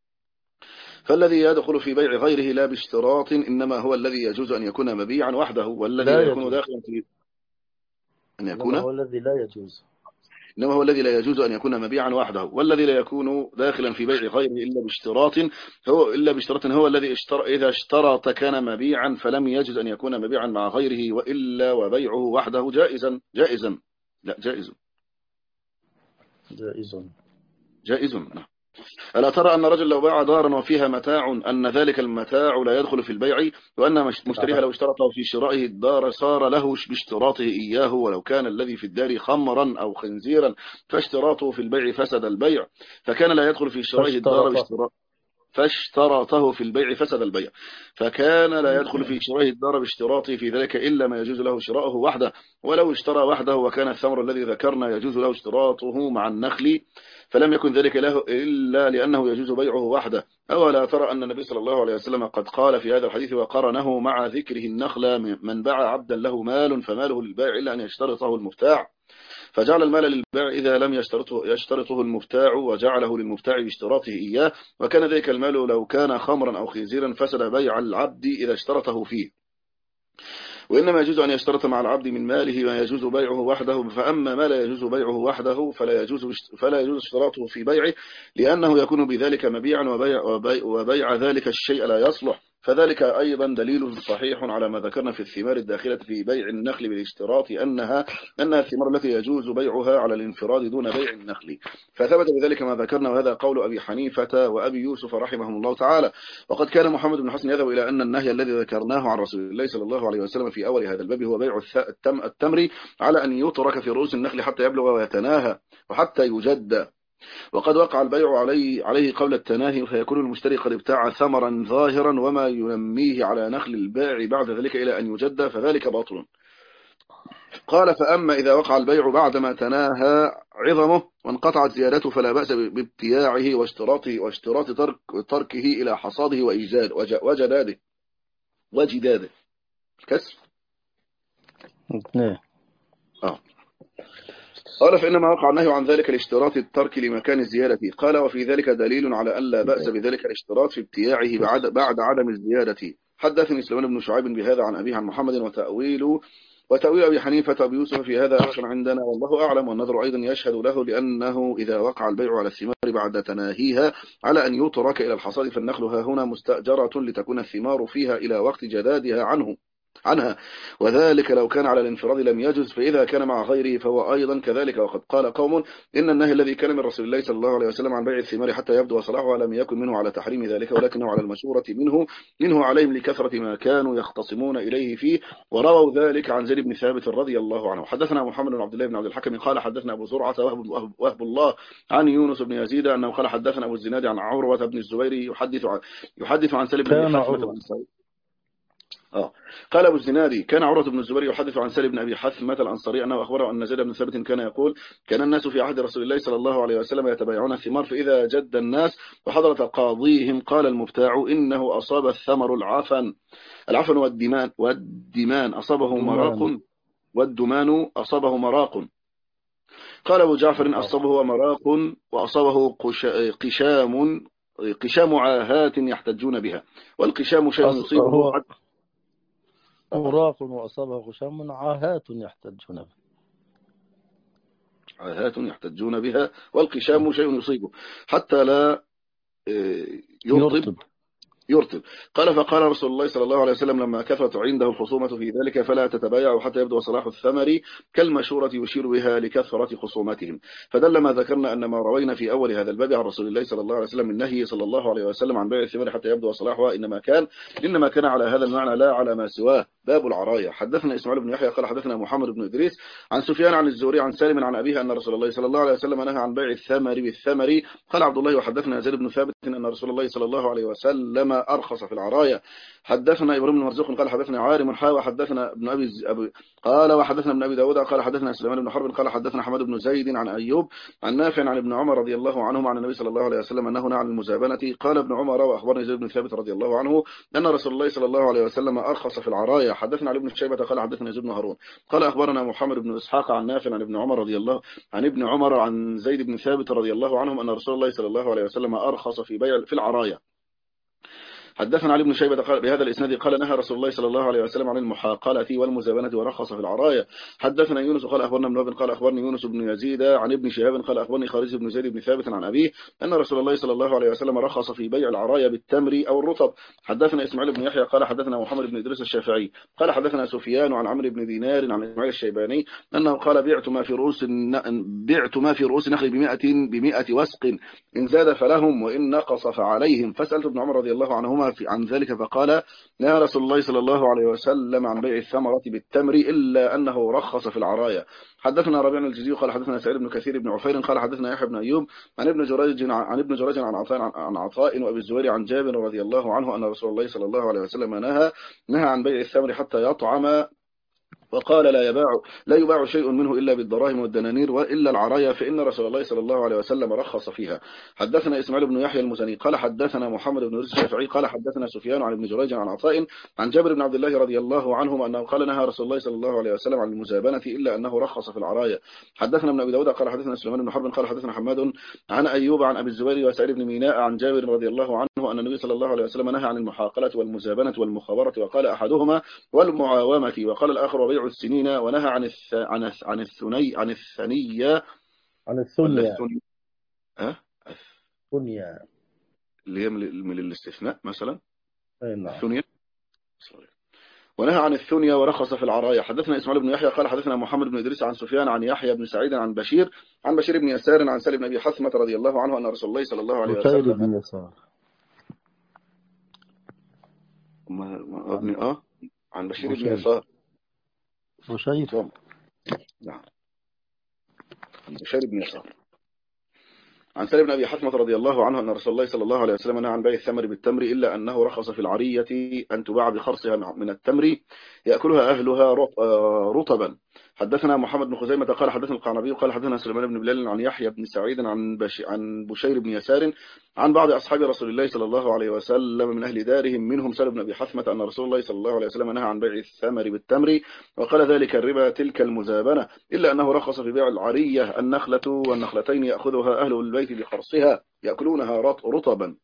فالذي يدخل في بيع غيره لا باشتراط إنما هو الذي يجوز أن يكون مبيعا وحده والذي يكون داخلا في أن يكون
هو الذي لا يجوز
إنما هو الذي لا يجوز أن يكون مبيعا وحده، والذي لا يكون داخلا في بيع غيره إلا باشتراط هو إلا باشتراط هو الذي اشتر إذا اشترط كان مبيعا، فلم يجوز أن يكون مبيعا مع غيره، وإلا وبيعه وحده جائزا جائزا لا جائز
جائز.
جائز. ألا ترى أن رجل لو باع دارا وفيها متاع أن ذلك المتاع لا يدخل في البيع، وأن مشتريها لو اشترطه في شرائه الدار صار له باشتراطه إياه، ولو كان الذي في الدار خمرا أو خنزيرا فاشتراطه في البيع فسد البيع، فكان لا يدخل في شرائه الدار
فاشترطه.
باشتراط فاشترطه في البيع فسد البيع، فكان لا يدخل في شرائه الدار باشتراطه في ذلك إلا ما يجوز له شراؤه وحده، ولو اشترى وحده وكان الثمر الذي ذكرنا يجوز له اشتراطه مع النخل فلم يكن ذلك له إلا لأنه يجوز بيعه وحده. أولا ترى أن النبي صلى الله عليه وسلم قد قال في هذا الحديث وقرنه مع ذكره النخل: من باع عبدا له مال فماله للبائع إلا أن يشترطه المفتاع، فجعل المال للبائع إذا لم يشترطه, يشترطه المفتاع، وجعله للمفتاع باشتراطه إياه، وكان ذلك المال لو كان خمرا أو خنزيرا فسد بيع العبد إذا اشترطه فيه، وإنما يجوز أن يشترط مع العبد من ماله ما يجوز بيعه وحده، فأما ما لا يجوز بيعه وحده فلا يجوز فلا يجوز اشتراطه في بيعه، لأنه يكون بذلك مبيعا، وبيع, وبيع, وبيع ذلك الشيء لا يصلح، فذلك أيضا دليل صحيح على ما ذكرنا في الثمار الداخلة في بيع النخل بالاشتراط أنها أنها الثمار التي يجوز بيعها على الانفراد دون بيع النخل، فثبت بذلك ما ذكرنا، وهذا قول أبي حنيفة وأبي يوسف رحمهم الله تعالى. وقد كان محمد بن حسن يذهب إلى أن النهي الذي ذكرناه عن رسول الله صلى الله عليه وسلم في أول هذا الباب هو بيع التم التمر على أن يترك في رؤوس النخل حتى يبلغ ويتناهى وحتى يجد، وقد وقع البيع عليه عليه قول التناهي، فيكون المشتري قد ابتاع ثمرا ظاهرا وما ينميه على نخل البائع بعد ذلك إلى أن يجد، فذلك باطل. قال: فأما إذا وقع البيع بعدما تناهى عظمه وانقطعت زيادته فلا بأس بابتياعه واشتراطه واشتراط ترك تركه إلى حصاده وإيجاد وجداده وجداده الكسر.
اثنين.
آه. قال: فإنما وقع النهي عن ذلك الاشتراط الترك لمكان الزيادة. قال: وفي ذلك دليل على أن لا بأس بذلك الاشتراط في ابتياعه بعد, بعد عدم الزيادة. حدثني سليمان بن شعيب بهذا عن أبيه عن محمد، وتأويل وتأويل أبي حنيفة أبي يوسف في هذا أحسن عندنا والله أعلم، والنظر أيضا يشهد له، لأنه إذا وقع البيع على الثمار بعد تناهيها على أن يترك إلى الحصاد فالنخل ها هنا مستأجرة لتكون الثمار فيها إلى وقت جدادها عنه عنها، وذلك لو كان على الانفراد لم يجوز، فإذا كان مع غيره فهو أيضا كذلك. وقد قال قوم إن النهي الذي كان من رسول الله صلى الله عليه وسلم عن بيع الثمار حتى يبدو صلاحها لم يكن منه على تحريم ذلك، ولكنه على المشورة منه منه عليهم لكثرة ما كانوا يختصمون إليه فيه، ورووا ذلك عن زيد بن ثابت رضي الله عنه. حدثنا محمد بن عبد الله بن عبد الحكم قال حدثنا أبو زرعة وهب, وهب الله عن يونس بن يزيد أنه قال حدثنا أبو الزناد عن عروة بن الزبير يحدث عن يحدث عن سالم بن حثمة بن سعيد. آه. قال أبو الزنادي: كان عروة بن الزبير يحدث عن سالم بن أبي حثمة الأنصاري أنه أخبره أن زيد بن ثابت كان يقول: كان الناس في عهد رسول الله صلى الله عليه وسلم يتبايعون الثمار، فإذا جد الناس وحضرت قاضيهم قال المبتاع إنه أصاب الثمر العفن العفن والدمان والدمان أصابه مراق والدمان أصابه مراق. قال أبو جعفر: أصابه مراق وأصابه قشام قشام عاهات يحتجون بها، والقشام شيء يصيبه
أوراق وأصابه غشام عاهات يحتجون بها
عاهات يحتجون بها والقشام شيء يصيبه حتى لا يرطب يرطب. قال: فقال رسول الله صلى الله عليه وسلم لما كثرت عنده الخصومة في ذلك: فلا تتبايعوا حتى يبدو صلاح الثمر كالمشورة يشير بها لكثرة خصوماتهم. فدل ما ذكرنا أن ما روينا في أول هذا الباب عن رسول الله صلى الله عليه وسلم من نهي صلى الله عليه وسلم عن بيع الثمر حتى يبدو صلاحها إنما كان إنما كان على هذا المعنى لا على ما سواه. باب العراية. حدثنا إسماعيل بن يحيى قال حدثنا محمد بن إدريس عن سفيان عن الزهري عن سالم عن أبيه أن رسول الله صلى الله عليه وسلم نهى عن بيع الثمر بالثمر. قال عبد الله: وحدثنا زيد بن ثابت أن رسول الله صلى الله عليه وسلم أرخص في العراية. حدثنا إبراهيم بن مرزوق قال حدثنا عارم حا وحدثنا ابن أبي أبي قال وحدثنا ابن أبي داود قال حدثنا سليمان بن حرب قال حدثنا حماد بن زيد عن أيوب عن نافع عن ابن عمر رضي الله عنهما عن النبي صلى الله عليه وسلم أنه نهى عن المزابنة. قال ابن عمر: وأخبرني زيد بن ثابت رضي الله عنه أن رسول الله صلى الله عليه وسلم أرخص في العراية. حدثنا علي بن شيبة قال حدثنا زيد بن هارون قال أخبرنا محمد بن إسحاق عن نافع عن ابن عمر رضي الله عن ابن عمر عن زيد بن ثابت رضي الله عنهم أن رسول الله صلى الله عليه وسلم أرخص في بيع في العراية. حدثنا علي بن شيبة قال بهذا الإسناد قال نهى رسول الله صلى الله عليه وسلم عن المحاقلة والمزابنة ورخص في العرايا. حدثنا يونس قال أخبرنا ابن وهب قال أخبرني يونس بن يزيد عن ابن شهاب قال أخبرني خالد بن زيد بن ثابت عن أبيه أن رسول الله صلى الله عليه وسلم رخص في بيع العرايا بالتمر أو الرطب. حدثنا إسماعيل بن يحيى قال حدثنا محمد بن إدريس الشافعي قال حدثنا سفيان عن عمرو بن دينار عن إسماعيل الشيباني أنه قال بعت ما في رؤوس بعت ما في رؤوس نخل بمئة بمئة وسق إن زاد فلهم وإن نقص فعليهم. فسألت ابن عمر رضي الله عنهما عن ذلك فقال نهى رسول الله صلى الله عليه وسلم عن بيع الثمرة بالتمر إلا أنه رخص في العرايا. حدثنا ربيع الجزي قال حدثنا سعيد بن كثير بن عفير قال حدثنا يحيى بن أيوب عن ابن جريج عن ابن جريج عن عطاء عن عطاء وأبي الزبير عن جابر رضي الله عنه أن رسول الله صلى الله عليه وسلم نهى نهى عن بيع الثمر حتى يطعم وقال لا يباع لا يباع شيء منه إلا بالدراهم والدنانير وإلا العرايا فإن رسول الله صلى الله عليه وسلم رخص فيها. حدثنا إسماعيل بن يحيى المزني قال حدثنا محمد بن رزق الشافعي قال حدثنا سفيان عن ابن جريج عن عطاء عن جابر بن عبد الله رضي الله عنهما أنه قال نهى رسول الله صلى الله عليه وسلم عن المزابنة إلا أنه رخص في العرايا. حدثنا ابن أبي داود قال حدثنا سليمان بن حرب قال حدثنا حماد عن أيوب عن أبي الزبير وسعيد بن ميناء عن جابر رضي الله عنه أن النبي صلى الله عليه وسلم نهى عن المحاقلة والمزابنة والمخابرة وقال أحدهما والمعاومة وقال الآخر وبيع السنين ونهى عن الث... عن الث... عن الثني عن الثنية
عن الثنيا
الثني... أه؟
الثنيا
اللي هي من, من الاستثناء مثلا
نعم.
الثنيا ونهى عن الثنيا ورخص في العرايا. حدثنا إسماعيل بن يحيى قال حدثنا محمد بن إدريس عن سفيان عن يحيى بن سعيد عن بشير عن بشير بن يسار عن سالم بن أبي حثمة رضي الله عنه أن رسول الله صلى الله عليه
بشير
وسلم
بن يسار
ما ما ابني اه عن بشير بن
بشير
يسار
بشير
نعم عن بشير بن يسار عن سالم بن أبي حثمة رضي الله عنه أن رسول الله صلى الله عليه وسلم نهى عن بيع الثمر بالتمر إلا أنه رخص في العرية أن تباع بخرصها من التمر يأكلها أهلها رطبا. حدثنا محمد بن خزيمة قال حدثنا القعنبي قال حدثنا سليمان بن بلال عن يحيى بن سعيد عن بش عن بشير بن يسار عن بعض أصحاب رسول الله صلى الله عليه وسلم من أهل دارهم منهم سالم بن أبي حثمة أن رسول الله صلى الله عليه وسلم نهى عن بيع الثمر بالتمر وقال ذلك الربا تلك المزابنة إلا أنه رخص في بيع العرية النخلة والنخلتين يأخذها أهل البيت بخرصها يأكلونها رطبا.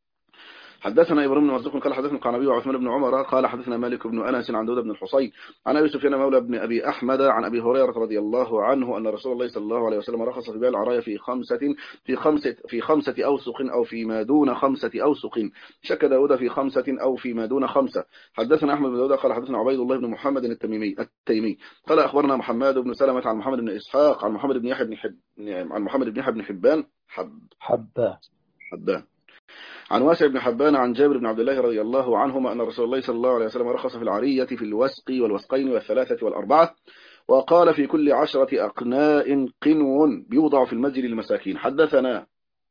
حدثنا إبراهيم بن مرزوق قال حدثنا القعنبي وعثمان بن عمر قال حدثنا مالك بن أنس عن داود بن الحصين عن أبي سفيان مولى بن أبي أحمد عن أبي هريرة رضي الله عنه أن رسول الله صلى الله عليه وسلم رخص في بيع العرايا في خمسة في خمسة في خمسة أوسق أو فيما دون خمسة أوسق. شك داود في خمسة أو فيما دون خمسة. حدثنا أحمد بن داود قال حدثنا عبيد الله بن محمد التميمي التيمي قال أخبرنا محمد بن سلمة عن محمد بن إسحاق عن محمد بن يحيى بن حب عن محمد بن يحيى بن حبان حب
حبان
حبان عن واسع بن حبان عن جابر بن عبد الله رضي الله عنهما أن رسول الله صلى الله عليه وسلم رخص في العرية في الوسق والوسقين والثلاثة والأربعة وقال في كل عشرة أقناء قنو بيوضع في المسجد للمساكين. حدثنا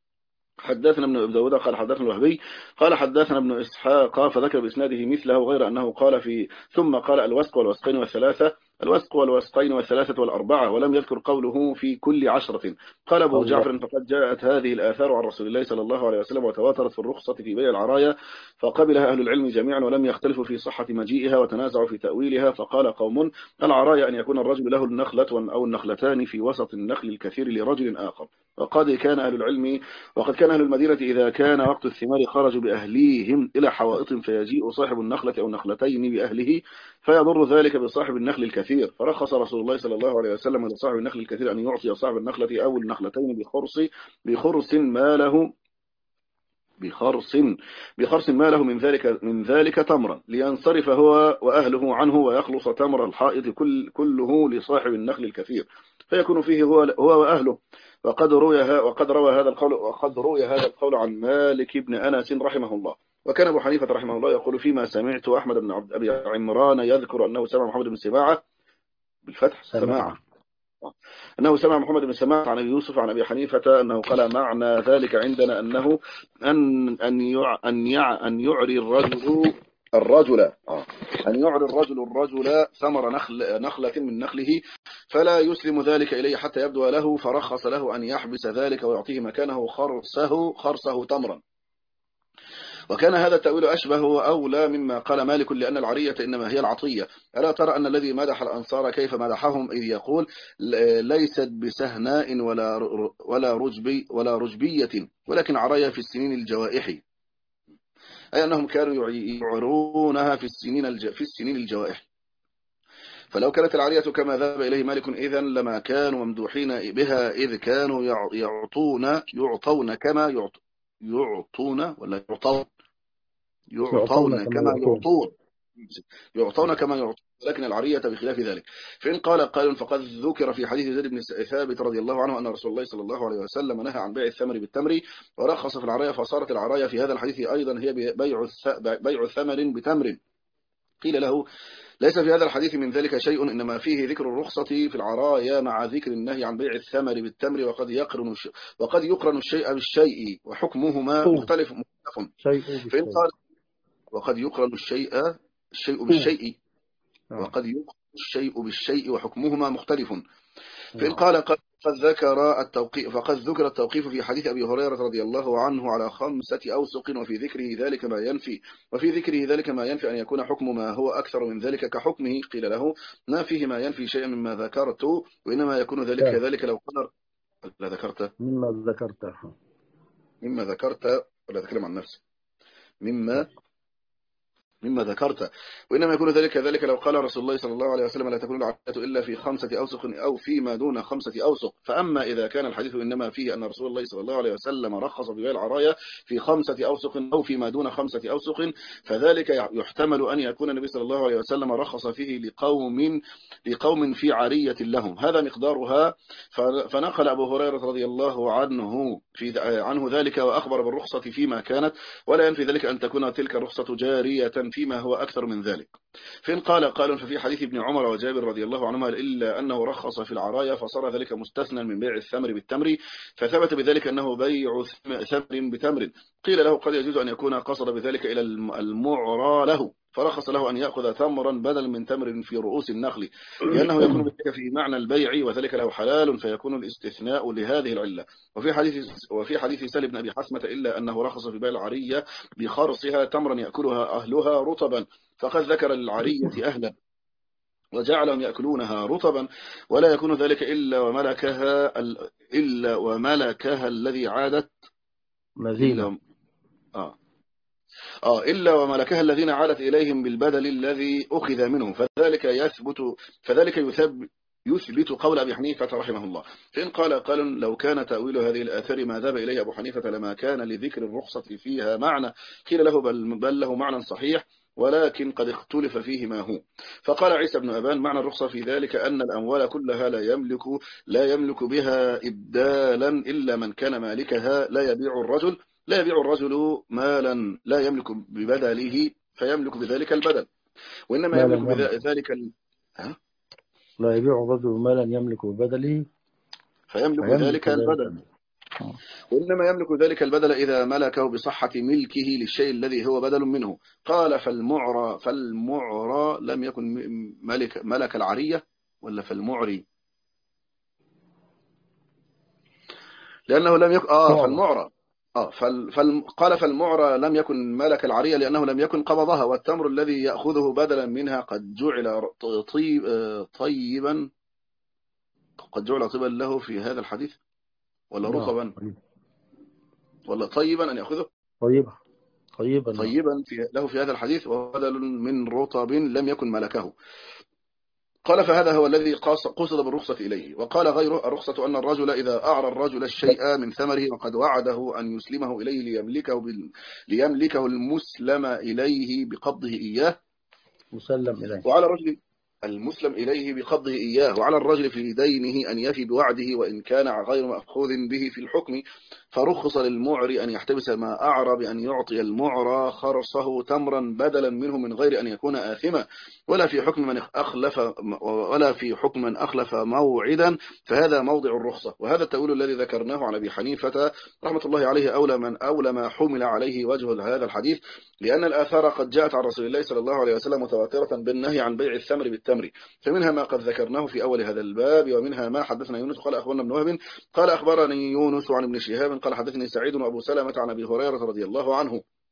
حدثنا ابن أبي داود قال حدثنا الوهبي قال حدثنا ابن إسحاق فذكر بإسناده مثله غير أنه قال في ثم قال الوسق والوسقين والثلاثة الوسق والوسقين والثلاثة والأربعة ولم يذكر قوله في كل عشرة. قال أبو جعفر فقد جاءت هذه الآثار عن رسول الله صلى الله عليه وسلم وتواترت في الرخصة في بيع العرايا فقبلها أهل العلم جميعا ولم يختلفوا في صحة مجيئها وتنازعوا في تأويلها. فقال قوم العرايا أن يكون الرجل له النخلة أو النخلتان في وسط النخل الكثير لرجل آخر. وقد كان أهل العلم وقد كان أهل المدينة إذا كان وقت الثمار خرجوا بأهليهم إلى حوائط فيجيء صاحب النخلة أو النخلتين بأهله فيضر ذلك بصاحب النخل الكثير. فرخص رسول الله صلى الله عليه وسلم لصاحب النخل الكثير أن يعطي صاحب النخلة أو النخلتين بخرص بخرص ما له بخرص بخرص ما له من ذلك من ذلك تمرا لينصرف هو وأهله عنه ويخلص تمر الحائط كل كله لصاحب النخل الكثير فيكون فيه هو هو وأهله. وقد روى وقد روى هذا القول وقد روي هذا القول عن مالك بن أنس رحمه الله. وكان أبو حنيفة رحمه الله يقول فيما سمعت أحمد بن عبد أبي عمران يذكر أنه سمع محمد بن سباعة بالفتح سماعة أنه سمع محمد بن سماعة عن أبي يوسف عن أبي حنيفة أنه قال معنى ذلك عندنا أنه أن أن يع أن يع أن يعري الرجل الرجل أن يعري الرجل الرجل ثمر نخل نخلة من نخله فلا يسلم ذلك إليه حتى يبدو له فرخص له أن يحبس ذلك ويعطيه مكانه خرصه خرصه تمرا. وكان هذا التأويل أشبه وأولى مما قال مالك لأن العرية إنما هي العطية. ألا ترى أن الذي مدح الأنصار كيف مدحهم إذ يقول ليست بسهناء ولا ولا رجبي ولا رجبية ولكن عرية في السنين الجوائح. أي أنهم كانوا يعرونها في السنين الج... في السنين الجوائح. فلو كانت العارية كما ذهب إليه مالك إذن لما كانوا ممدوحين بها، إذ كانوا يع- يعطون يعطون كما يعط... يعطون ولا يعطون
يعطون
يعطون
كما
كما
يعطون.
يعطون يعطون كما يعطون، لكن العرية بخلاف ذلك. فإن قال قائل فقد ذكر في حديث زيد بن ثابت رضي الله عنه أن رسول الله صلى الله عليه وسلم نهى عن بيع الثمر بالتمر ورخص في العراية، فصارت العراية في هذا الحديث أيضا هي بيع الث- بيع ثمر بتمر. قيل له ليس في هذا الحديث من ذلك شيء، إنما فيه ذكر الرخصة في العرايا مع ذكر النهي عن بيع الثمر بالتمر، وقد يقرن الش- وقد يقرن الشيء بالشيء وحكمهما
أوه.
مختلف مختلف.
شيء
فإن
بالشيء.
قال وقد يقرن الشيء الشيء
أوه.
بالشيء
آه.
وقد يقرن الشيء بالشيء وحكمهما مختلف. فإن
آه.
قال قد ذكر التوقيف فقد ذكر التوقيف في حديث أبي هريرة رضي الله عنه على خمسة أوسق، وفي ذكره ذلك ما ينفي وفي ذكره ذلك ما ينفي أن يكون حكم ما هو أكثر من ذلك كحكمه. قيل له ما فيه ما ينفي شيئا مما ذكرت، وإنما يكون ذلك
لا.
كذلك لو قدر لا ذكرت
مما ذكرته.
مما ذكرت ولا أتكلم عن نفسي مما مما ذكرت، وإنما يكون ذلك كذلك لو قال رسول الله صلى الله عليه وسلم لا تكون العادة إلا في خمسة أوسق أو فيما دون خمسة أوسق. فأما إذا كان الحديث إنما فيه أن رسول الله صلى الله عليه وسلم رخص ببيع العرايا في خمسة أوسق أو فيما دون خمسة أوسق، فذلك يحتمل أن يكون النبي صلى الله عليه وسلم رخص فيه لقوم لقوم في عارية لهم هذا مقدارها. فنقل أبو هريرة رضي الله عنه في عنه ذلك وأخبر بالرخصة فيما كانت، ولا ينفي ذلك أن تكون تلك الرخصة جارية فيما هو أكثر من ذلك. فإن قال قال ففي حديث ابن عمر وجابر رضي الله عنهما إلا أنه رخص في العرايا فصار ذلك مستثنى من بيع الثمر بالتمر، فثبت بذلك أنه بيع ثمر بتمر. قيل له قد يجوز أن يكون قصد بذلك إلى المعرى له، فرخص له أن يأخذ تمرا بدل من تمر في رؤوس النخل، لأنه يكون بذلك في معنى البيع وذلك له حلال، فيكون الاستثناء لهذه العلة. وفي حديث وفي حديث سالم بن أبي حسمة إلا أنه رخص في بيع العرية بخرصها تمرا يأكلها أهلها رطبا، فقد ذكر العرية أهلا وجعلهم يأكلونها رطبا، ولا يكون ذلك إلا وملكها إلا وملكها الذي عادت
مزينة.
إلا آه آه إلا وملكها الذين عادت إليهم بالبدل الذي أخذ منهم، فذلك يثبت فذلك يثبت يثبت قول أبي حنيفة رحمه الله. فإن قال قال لو كان تأويل هذه الآثار ما ذهب إليه أبو حنيفة لما كان لذكر الرخصة فيها معنى. قيل له بل, بل له معنى صحيح ولكن قد اختلف فيه ما هو. فقال عيسى بن أبان معنى الرخصة في ذلك أن الأموال كلها لا يملك لا يملك بها إبدالا إلا من كان مالكها، لا يبيع الرجل لا يبيع الرجل مالا لا يملك ببدله فيملك بذلك البدل، وإنما يملك بذلك ال... ها؟
لا يبيع الرجل مالا يملك ببدله
فيملك ذلك البدل، وإنما يملك ذلك البدل إذا ملكه بصحة ملكه للشيء الذي هو بدل منه. قال فالمعرى فالمعرى لم يكن ملك ملك العرية ولا فالمعري، لأنه لم يكن آه فالمعرى آه فال فال قال فالمعرى لم يكن ملك العرية لأنه لم يكن قبضها، والتمر الذي يأخذه بدلا منها قد جعل طيب طيبا قد جعل طيبا له في هذا الحديث ولا رطبا ولا طيبا أن يأخذه
طيبا طيبا
طيبا في له في هذا الحديث وبدل من رطب لم يكن ملكه. قال فهذا هو الذي قصد بالرخصة إليه. وقال غيره الرخصة أن الرجل إذا أعرى الرجل الشيء من ثمره وقد وعده أن يسلمه إليه ليملكه, بال... ليملكه المسلم إليه بقبضه إياه
مسلم إليه
وعلى الرجل المسلم إليه بقبضه إياه وعلى الرجل في دينه أن يفي بوعده وإن كان غير مأخوذ به في الحكم، فرخص للمعري أن يحتبس ما أعرى بأن يعطي المعرى خرصه تمرا بدلا منه من غير أن يكون آثما، ولا في حكم من أخلف ولا في حكم من أخلف موعدا، فهذا موضع الرخصة. وهذا التأويل الذي ذكرناه عن أبي حنيفة رحمة الله عليه أولى من أولى ما حمل عليه وجه هذا الحديث، لأن الآثار قد جاءت عن رسول الله صلى الله عليه وسلم متواترة بالنهي عن بيع الثمر بالتمر، فمنها ما قد ذكرناه في أول هذا الباب، ومنها ما حدثنا يونس قال أخبرنا ابن وهب قال أخبرني يونس عن ابن شهاب قال حدثني سعيد وأبو سلمة عن أبي هريرة رضي الله عنه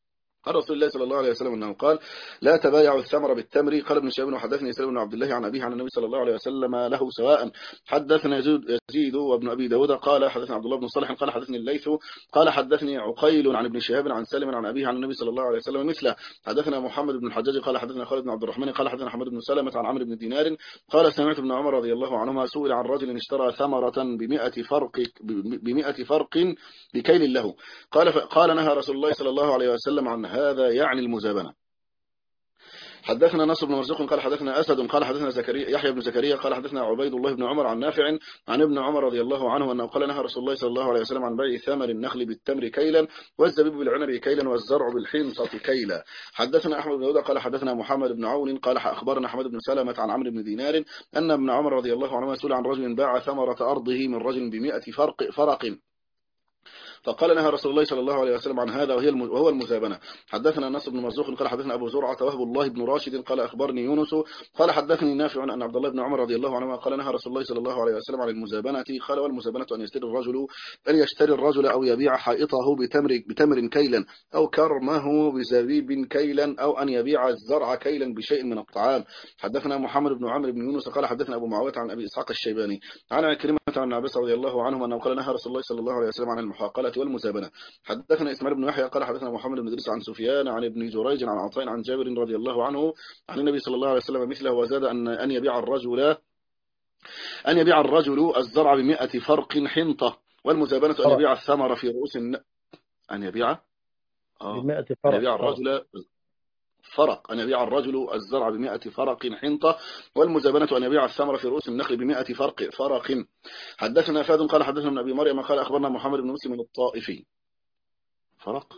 عن رسول الله صلى الله عليه وسلم أنه قال لا تبايعوا الثمر بالتمر. قال ابن شهاب وحدثني سليم بن عبد الله عن أبيه عن النبي صلى الله عليه وسلم له سواء. حدثنا يزيد, يزيد وابن أبي داود قال حدثنا عبد الله بن صالح قال حدثني الليث قال حدثني عقيل عن ابن شهاب عن سالم عن أبيه عن النبي صلى الله عليه وسلم مثله. حدثنا محمد بن الحجاج قال حدثنا خالد بن عبد الرحمن قال حدثنا حماد بن سلمة عن عمرو بن دينار قال سمعت ابن عمر رضي الله عنهما سئل عن رجل اشترى ثمرة بمئة فرق بمئة فرق بكيل له قال قال نهى رسول الله صلى الله عليه وسلم عن هذا يعني المزابنة. حدثنا نصر بن مرزوق قال حدثنا أسد قال حدثنا زكريا يحيى بن زكريا قال حدثنا عبيد الله بن عمر عن نافع عن ابن عمر رضي الله عنه أنه قال نهى رسول الله صلى الله عليه وسلم عن بيع ثمر النخل بالتمر كيلا والزبيب بالعنب كيلا والزرع بالحنطة كيلا. حدثنا أحمد بن داود قال حدثنا محمد بن عون قال أخبرنا أحمد بن سلمة عن عمرو بن دينار أن ابن عمر رضي الله عنه سئل عن رجل باع ثمرة أرضه من رجل بمئة فرق فرق فقال نهى رسول الله صلى الله عليه وسلم عن هذا وهي وهو المزابنة. حدثنا النصر بن مرزوق قال حدثنا أبو زرعة وهب الله بن راشد قال أخبرني يونس قال حدثني نافع أن عبد الله بن عمر رضي الله عنهما قال نهى رسول الله صلى الله عليه وسلم عن المزابنة. قال والمزابنة أن يشتري الرجل أن يشتري الرجل أو يبيع حائطه بتمر بتمر كيلا أو كرمه بزبيب كيلا أو أن يبيع الزرع كيلا بشيء من الطعام. حدثنا محمد بن عمرو بن يونس قال حدثنا أبو معاوية عن أبي إسحاق الشيباني عن عكرمة عن عباس رضي الله عنه أنه قال نهى رسول الله صلى الله عليه وسلم عن المحاقلة والمزابنة. حدثنا إسماعيل بن يحيى قال حدثنا محمد بن إدريس عن سفيان عن ابن جريج عن عطاء عن جابر رضي الله عنه عن النبي صلى الله عليه وسلم مثله وزاد أن أن يبيع الرجل أن يبيع الرجل الزرع بمئة فرق حنطة والمزابنة أن يبيع الثمر في رؤوس الن... أن يبيع آه.
بمئة
أن
فرق
يبيع الرجل فرق أن يبيع الرجل الزرع بمئة فرق حنطة والمزابنة أن يبيع الثمر في رؤوس النخل بمئة فرق فرق. حدثنا فاد قال حدثنا من أبي مريم قال أخبرنا محمد بن مسلم الطائفي فرق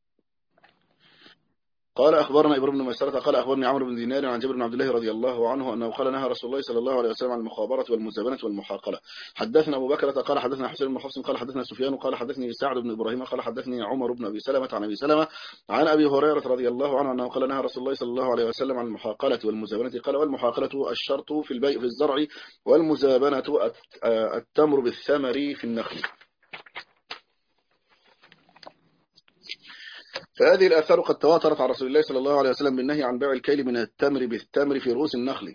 قال أخبرنا إبراهيم بن مسرة قال أخبرني عمرو بن دينار عن جابر بن عبد الله رضي الله عنه أنه قال نهى رسول الله صلى الله عليه وسلم عن المخابرة والمزابنة والمحاقلة. حدثنا أبو بكر قال حدثنا حسين بن حفص قال حدثنا سفيان قال حدثني سعد بن إبراهيم قال حدثني عمر بن أبي سلمة عن أبي سلمة عن أبي هريرة رضي الله عنه أنه قال نهى رسول الله صلى الله عليه وسلم عن المحاقلة والمزابنة. قال والمحاقلة الشرط في البيع في الزرع والمزابنة التمر بالثمر في النخل. فهذه الآثار قد تواترت عن رسول الله صلى الله عليه وسلم بالنهي عن بيع الكيل من التمر بالتمر في رؤوس النخل.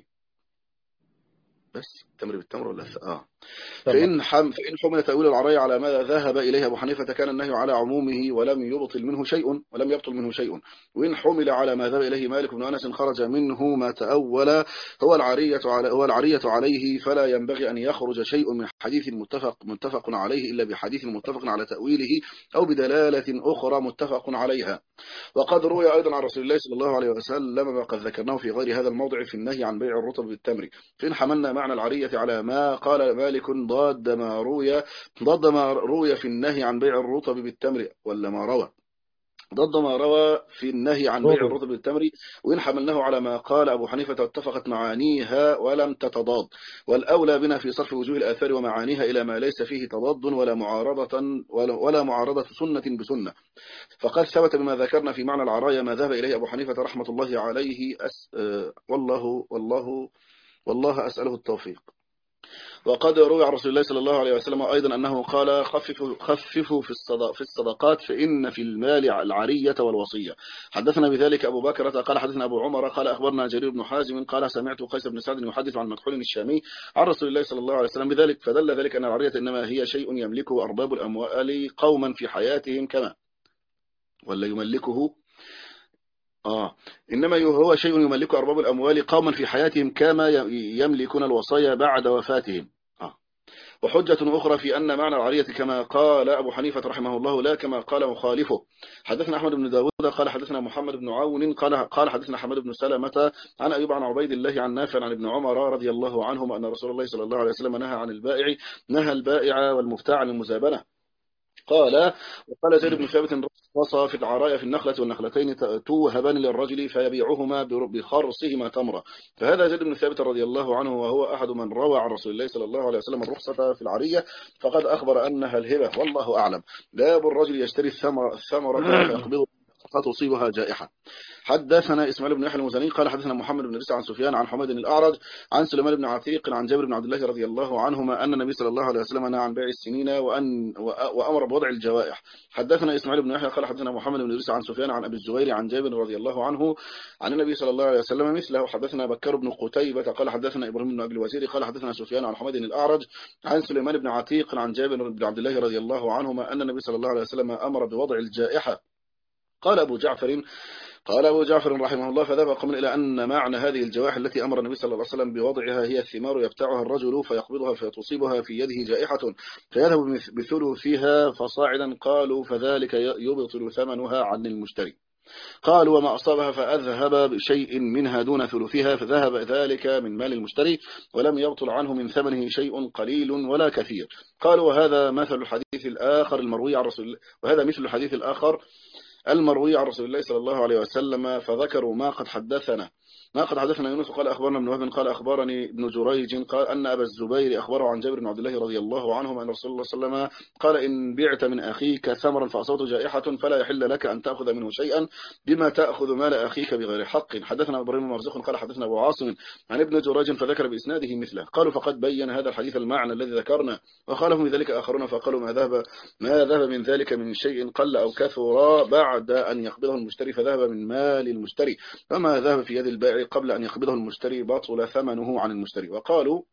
بس التمر بالتمر ولا اه فإن حم فإن حمل تأويل العرية على ما ذهب إليه أبو حنيفة كان النهي على عمومه ولم يبطل منه شيء ولم يبطل منه شيء. وإن حمل على ما ذهب إليه مالك بن أنس خرج منه ما تأول هو العرية على هو العرية عليه فلا ينبغي أن يخرج شيء من حديث متفق متفق عليه إلا بحديث متفق على تأويله أو بدلالة أخرى متفق عليها. وقد روي أيضا عن رسول الله صلى الله عليه وسلم ما قد ذكرناه في غير هذا الموضع في النهي عن بيع الرطب بالتمر. فإن حملنا معنى العرية على ما قال مالك ضد ما روي ضد ما روي في النهي عن بيع الرطب بالتمر ولا ما روى ضد ما روى في النهي عن بيع الرطب بالتمر. وإن حملناه على ما قال أبو حنيفة اتفقت معانيها ولم تتضاد. والأولى بنا في صرف وجوه الآثار ومعانيها إلى ما ليس فيه تضاد ولا معارضة ولا, ولا معارضة سنة بسنة. فقد ثبت بما ذكرنا في معنى العراية ما ذهب إليه أبو حنيفة رحمة الله عليه أس والله والله والله أسأله التوفيق. وقد روي عن رسول الله صلى الله عليه وسلم أيضا أنه قال خففوا خففوا في الصدق في الصدقات فإن في المال العرية والوصية. حدثنا بذلك أبو بكر قال حدثنا أبو عمر قال أخبرنا جرير بن حازم قال سمعت قيس بن سعد يحدث عن مكحول الشامي عن رسول الله صلى الله عليه وسلم بذلك فدل ذلك أن العرية إنما هي شيء يملكه أرباب الأموال قوما في حياتهم كما ولا يملكه آه إنما هو شيء يملكه أرباب الأموال قوما في حياتهم كما يملكون الوصايا بعد وفاتهم. آه وحجة أخرى في أن معنى العرية كما قال أبو حنيفة رحمه الله لا كما قال مخالفه. حدثنا أحمد بن داود قال حدثنا محمد بن عون قال قال حدثنا حماد بن سلمة عن أيوب عن عبيد الله عن نافع عن ابن عمر رضي الله عنهما أن رسول الله صلى الله عليه وسلم نهى عن البائع نهى البائع والمفتاع عن المزابنة. قال وقال زيد بن ثابت رصى في العرايا في النخلة والنخلتين توهبان للرجل فيبيعهما بخرصهما تمرة. فهذا زيد بن ثابت رضي الله عنه وهو أحد من روى عن رسول الله صلى الله عليه وسلم الرخصة في العرية فقد أخبر أنها الهبة والله أعلم. باب الرجل يشتري الثمرة الثمرة فيقبض فتصيبها جائحة. حدثنا إسماعيل بن يحيى المزني قال حدثنا محمد بن رسع عن سفيان عن حميد الأعرج عن سليمان بن عتيق عن جابر بن عبد الله رضي الله عنهما أن النبي صلى الله عليه وسلم نهى عن بيع السنين وأن وأمر بوضع الجوائح. حدثنا إسماعيل بن يحيى قال حدثنا محمد بن رسع عن سفيان عن أبي الزبير عن جابر رضي الله عنه عن النبي صلى الله عليه وسلم مثله. حدثنا بكر بن قتيبة قال حدثنا إبراهيم بن أبي الوزير قال حدثنا سفيان عن حميد الأعرج عن سليمان بن عتيق عن جابر بن عبد الله رضي الله عنهما أن النبي صلى الله عليه وسلم أمر بوضع الجائحة. قال أبو جعفر قال أبو جعفر رحمه الله فذهب قوم إلى أن معنى هذه الجوائح التي أمر النبي صلى الله عليه وسلم بوضعها هي الثمار يبتاعها الرجل فيقبضها فتصيبها في يده جائحة فيذهب بثلثها فصاعدا. قالوا فذلك يبطل ثمنها عن المشتري. قالوا وما أصابها فأذهب بشيء منها دون ثلثها فذهب ذلك من مال المشتري ولم يبطل عنه من ثمنه شيء قليل ولا كثير. قالوا وهذا مثل الحديث الآخر المروي عن رسول الله وهذا مثل الحديث الآخر المروي عن رسول الله صلى الله عليه وسلم فذكروا ما قد حدثنا ما قد حدثنا يونس قال أخبرنا ابن وهب قال أخبرني ابن جريج قال أن أبا الزبير أخبره عن جابر بن عبد الله رضي الله عنهما أن رسول الله صلى الله عليه وسلم قال إن بعت من أخيك ثمرا فأصابته جائحة فلا يحل لك أن تأخذ منه شيئا بما تأخذ مال أخيك بغير حق. حدثنا إبراهيم بن مرزوق قال حدثنا أبو عاصم عن ابن جريج فذكر بإسناده مثله. قالوا فقد بين هذا الحديث المعنى الذي ذكرنا وخالفوا ذلك آخرون فقالوا ما ذهب ما ذهب من ذلك من شيء قل أو كثر بعد أن يقبضه المشتري فذهب من مال المشتري فما ذهب في يد البائع قبل أن يقبضه المشتري بطل ثمنه عن المشتري. وقالوا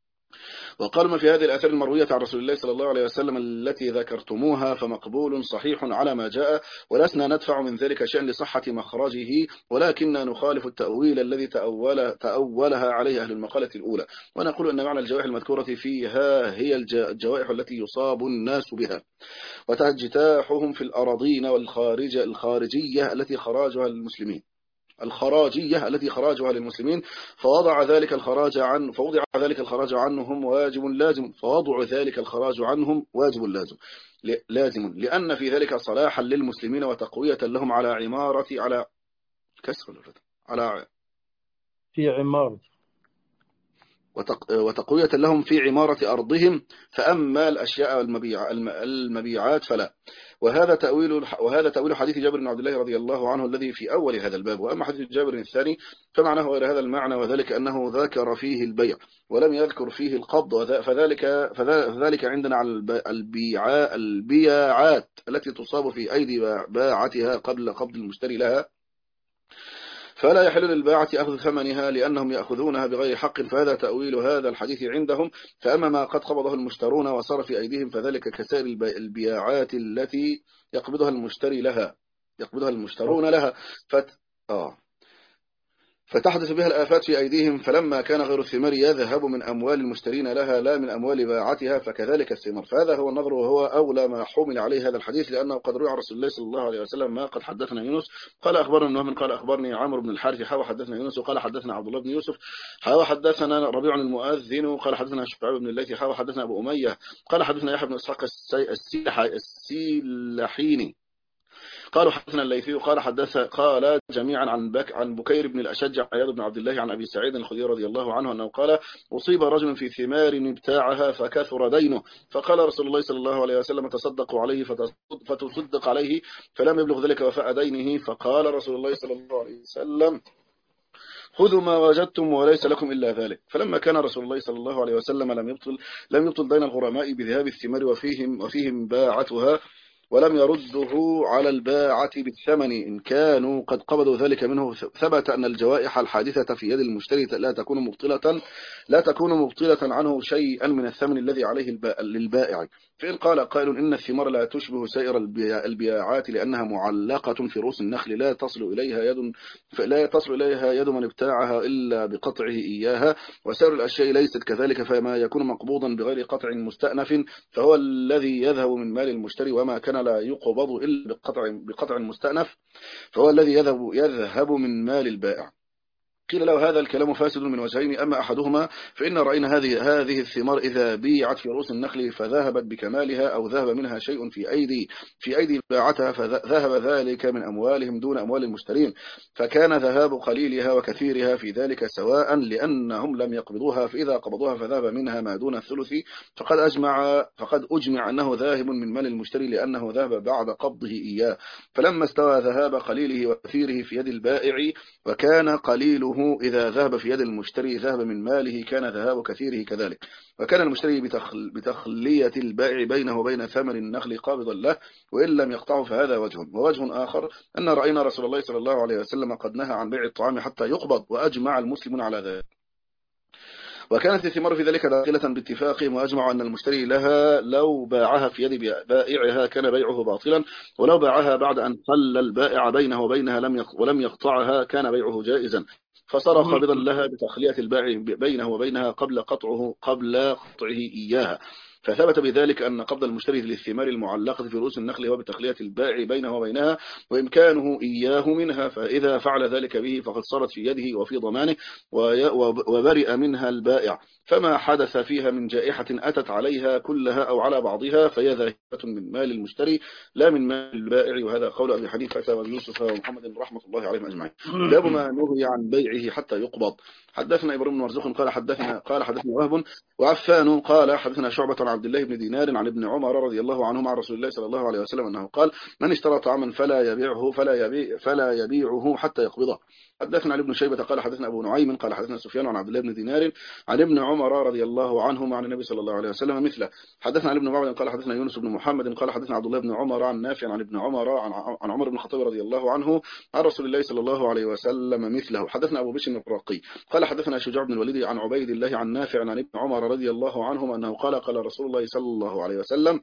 وقالوا ما في هذه الآثار المروية عن رسول الله صلى الله عليه وسلم التي ذكرتموها فمقبول صحيح على ما جاء ولسنا ندفع من ذلك شأن لصحة مخرجه ولكننا نخالف التأويل الذي تأول تأولها عليه أهل المقالة الأولى ونقول أن معنى الجوائح المذكورة فيها هي الجوائح التي يصاب الناس بها وتجتاحهم في الأراضين والخارج الخارجية التي خراجها للمسلمين الخراجية التي خراجها للمسلمين فوضع ذلك الخراج عن فوضع ذلك الخراج عنهم واجب لازم فوضع ذلك الخراج عنهم واجب لازم لازم لأن في ذلك صلاحا للمسلمين وتقوية لهم على عمارة على كسر على
في عمارة
وتقوية لهم في عمارة أرضهم فأما الأشياء المبيع المبيعات فلا. وهذا تأويل وهذا تأويل حديث جابر بن عبد الله رضي الله عنه الذي في أول هذا الباب. وأما حديث جابر الثاني فمعناه غير هذا المعنى وذلك أنه ذكر فيه البيع ولم يذكر فيه القبض فذلك فذلك عندنا على البيع البيعات التي تصاب في أيدي باعتها قبل قبض المشتري لها فلا يحل للباعة أخذ ثمنها لأنهم يأخذونها بغير حق فهذا تأويل هذا الحديث عندهم. فأما ما قد قبضه المشترون وصار في أيديهم فذلك كسائر البيعات التي يقبضها المشتري لها يقبضها المشترون لها فت... آه. فتحدث بها الآفات في أيديهم فلما كان غير الثمار يذهب من أموال المشترين لها لا من أموال باعتها فكذلك الثمار. فهذا هو النظر وهو أولى ما حمل عليه هذا الحديث لأنه قد روى عن رسول الله صلى الله عليه وسلم ما قد حدثنا يونس قال أخبرنا ابن وهب قال أخبرني عمرو بن الحارث حاوى حدثنا يونس وقال حدثنا عبد الله بن يوسف حاوى حدثنا ربيع المؤذن قال حدثنا شعيب بن الليثي حاوى حدثنا أبو أمية قال حدثنا يحيى بن إسحاق السيلحيني قالوا حدثنا الليثي قال حدث قال جميعا عن بك عن بكير بن الأشج عن عياض بن عبد الله عن أبي سعيد الخدري رضي الله عنه أنه قال أصيب رجل في ثمار ابتاعها فكثر دينه فقال رسول الله صلى الله عليه وسلم تصدقوا عليه فتصدق عليه فلم يبلغ ذلك وفاء دينه فقال رسول الله صلى الله عليه وسلم خذوا ما وجدتم وليس لكم إلا ذلك. فلما كان رسول الله صلى الله عليه وسلم لم يبطل لم يبطل دين الغرماء بذهاب الثمار وفيهم وفيهم باعتها ولم يرده على الباعة بالثمن إن كانوا قد قبضوا ذلك منه ثبت أن الجوائح الحادثة في يد المشتري لا تكون مبطلة لا تكون مبطلة عنه شيئا من الثمن الذي عليه للبائع. فإن قال قائل إن الثمار لا تشبه سائر البياعات لأنها معلقة في رؤوس النخل لا تصل إليها يد لا تصل إليها يد من ابتاعها إلا بقطعه إياها وسائر الأشياء ليست كذلك فما يكون مقبوضا بغير قطع مستأنف فهو الذي يذهب من مال المشتري وما كان لا يقبض إلا بقطع بقطع مستأنف فهو الذي يذهب يذهب من مال البائع. قيل له هذا الكلام فاسد من وجهين، أما أحدهما فإن رأينا هذه هذه الثمار إذا بيعت في رؤوس النخل فذهبت بكمالها أو ذهب منها شيء في أيدي في أيدي باعتها فذهب ذلك من أموالهم دون أموال المشترين، فكان ذهاب قليلها وكثيرها في ذلك سواء لأنهم لم يقبضوها، فإذا قبضوها فذهب منها ما دون الثلث فقد أجمع فقد أجمع أنه ذاهب من مال المشتري لأنه ذهب بعد قبضه إياه، فلما استوى ذهاب قليله وكثيره في يد البائع وكان قليله إذا ذهب في يد المشتري ذهب من ماله كان ذهاب كثيره كذلك، وكان المشتري بتخل بتخلية البائع بينه وبين ثمن النخل قابضا له وإن لم يقطعه، فهذا وجه. ووجه آخر أن رأينا رسول الله صلى الله عليه وسلم قد نهى عن بيع الطعام حتى يقبض وأجمع المسلمون على ذلك، وكانت الثمار في ذلك داخلة باتفاقهم، وأجمعوا أن المشتري لها لو باعها في يد بائعها كان بيعه باطلا، ولو باعها بعد أن خلى البائع بينه وبينها لم ولم يقطعها كان بيعه جائزا، فصار قابضا لها بتخلية البائع بينه وبينها قبل قطعه قبل قطعه إياها، فثبت بذلك أن قبض المشتري للثمار المعلقة في رؤوس النخل هو بتخلية البائع بينه وبينها وإمكانه إياه منها، فإذا فعل ذلك به فقد صارت في يده وفي ضمانه وبرئ منها البائع، فما حدث فيها من جائحة أتت عليها كلها أو على بعضها فهي ذاهبة من مال المشتري لا من مال البائع. وهذا قول أبي حنيفة ويوسف ومحمد رحمة الله عليهم أجمعين. باب ما نهي عن بيعه حتى يقبض. حدثنا إبراهيم بن مرزوق قال حدثنا قال حدثنا وهب وعفان قال حدثنا شعبة عن عبد الله بن دينار عن ابن عمر رضي الله عنهما عن رسول الله صلى الله عليه وسلم أنه قال من اشترى طعاما فلا يبيعه فلا يبيع فلا يبيعه حتى يقبضه. حدثنا علي بن شيبة قال حدثنا أبو نعيم قال حدثنا سفيان عن عبد الله بن دينار عن ابن عمر رضي الله عنهما عن النبي صلى الله عليه وسلم مثله. حدثنا علي بن معبد قال حدثنا يونس بن محمد قال حدثنا عبد الله بن عمر عن نافع عن ابن عمر عن, عن عمر بن الخطاب رضي الله عنه عن رسول الله صلى الله عليه وسلم مثله. حدثنا أبو بشر الرقي قال حدثنا شجاع بن الوليد عن عبيد الله عن نافع عن ابن عمر رضي الله عنهما أنه قال قال رسول الله صلى الله عليه وسلم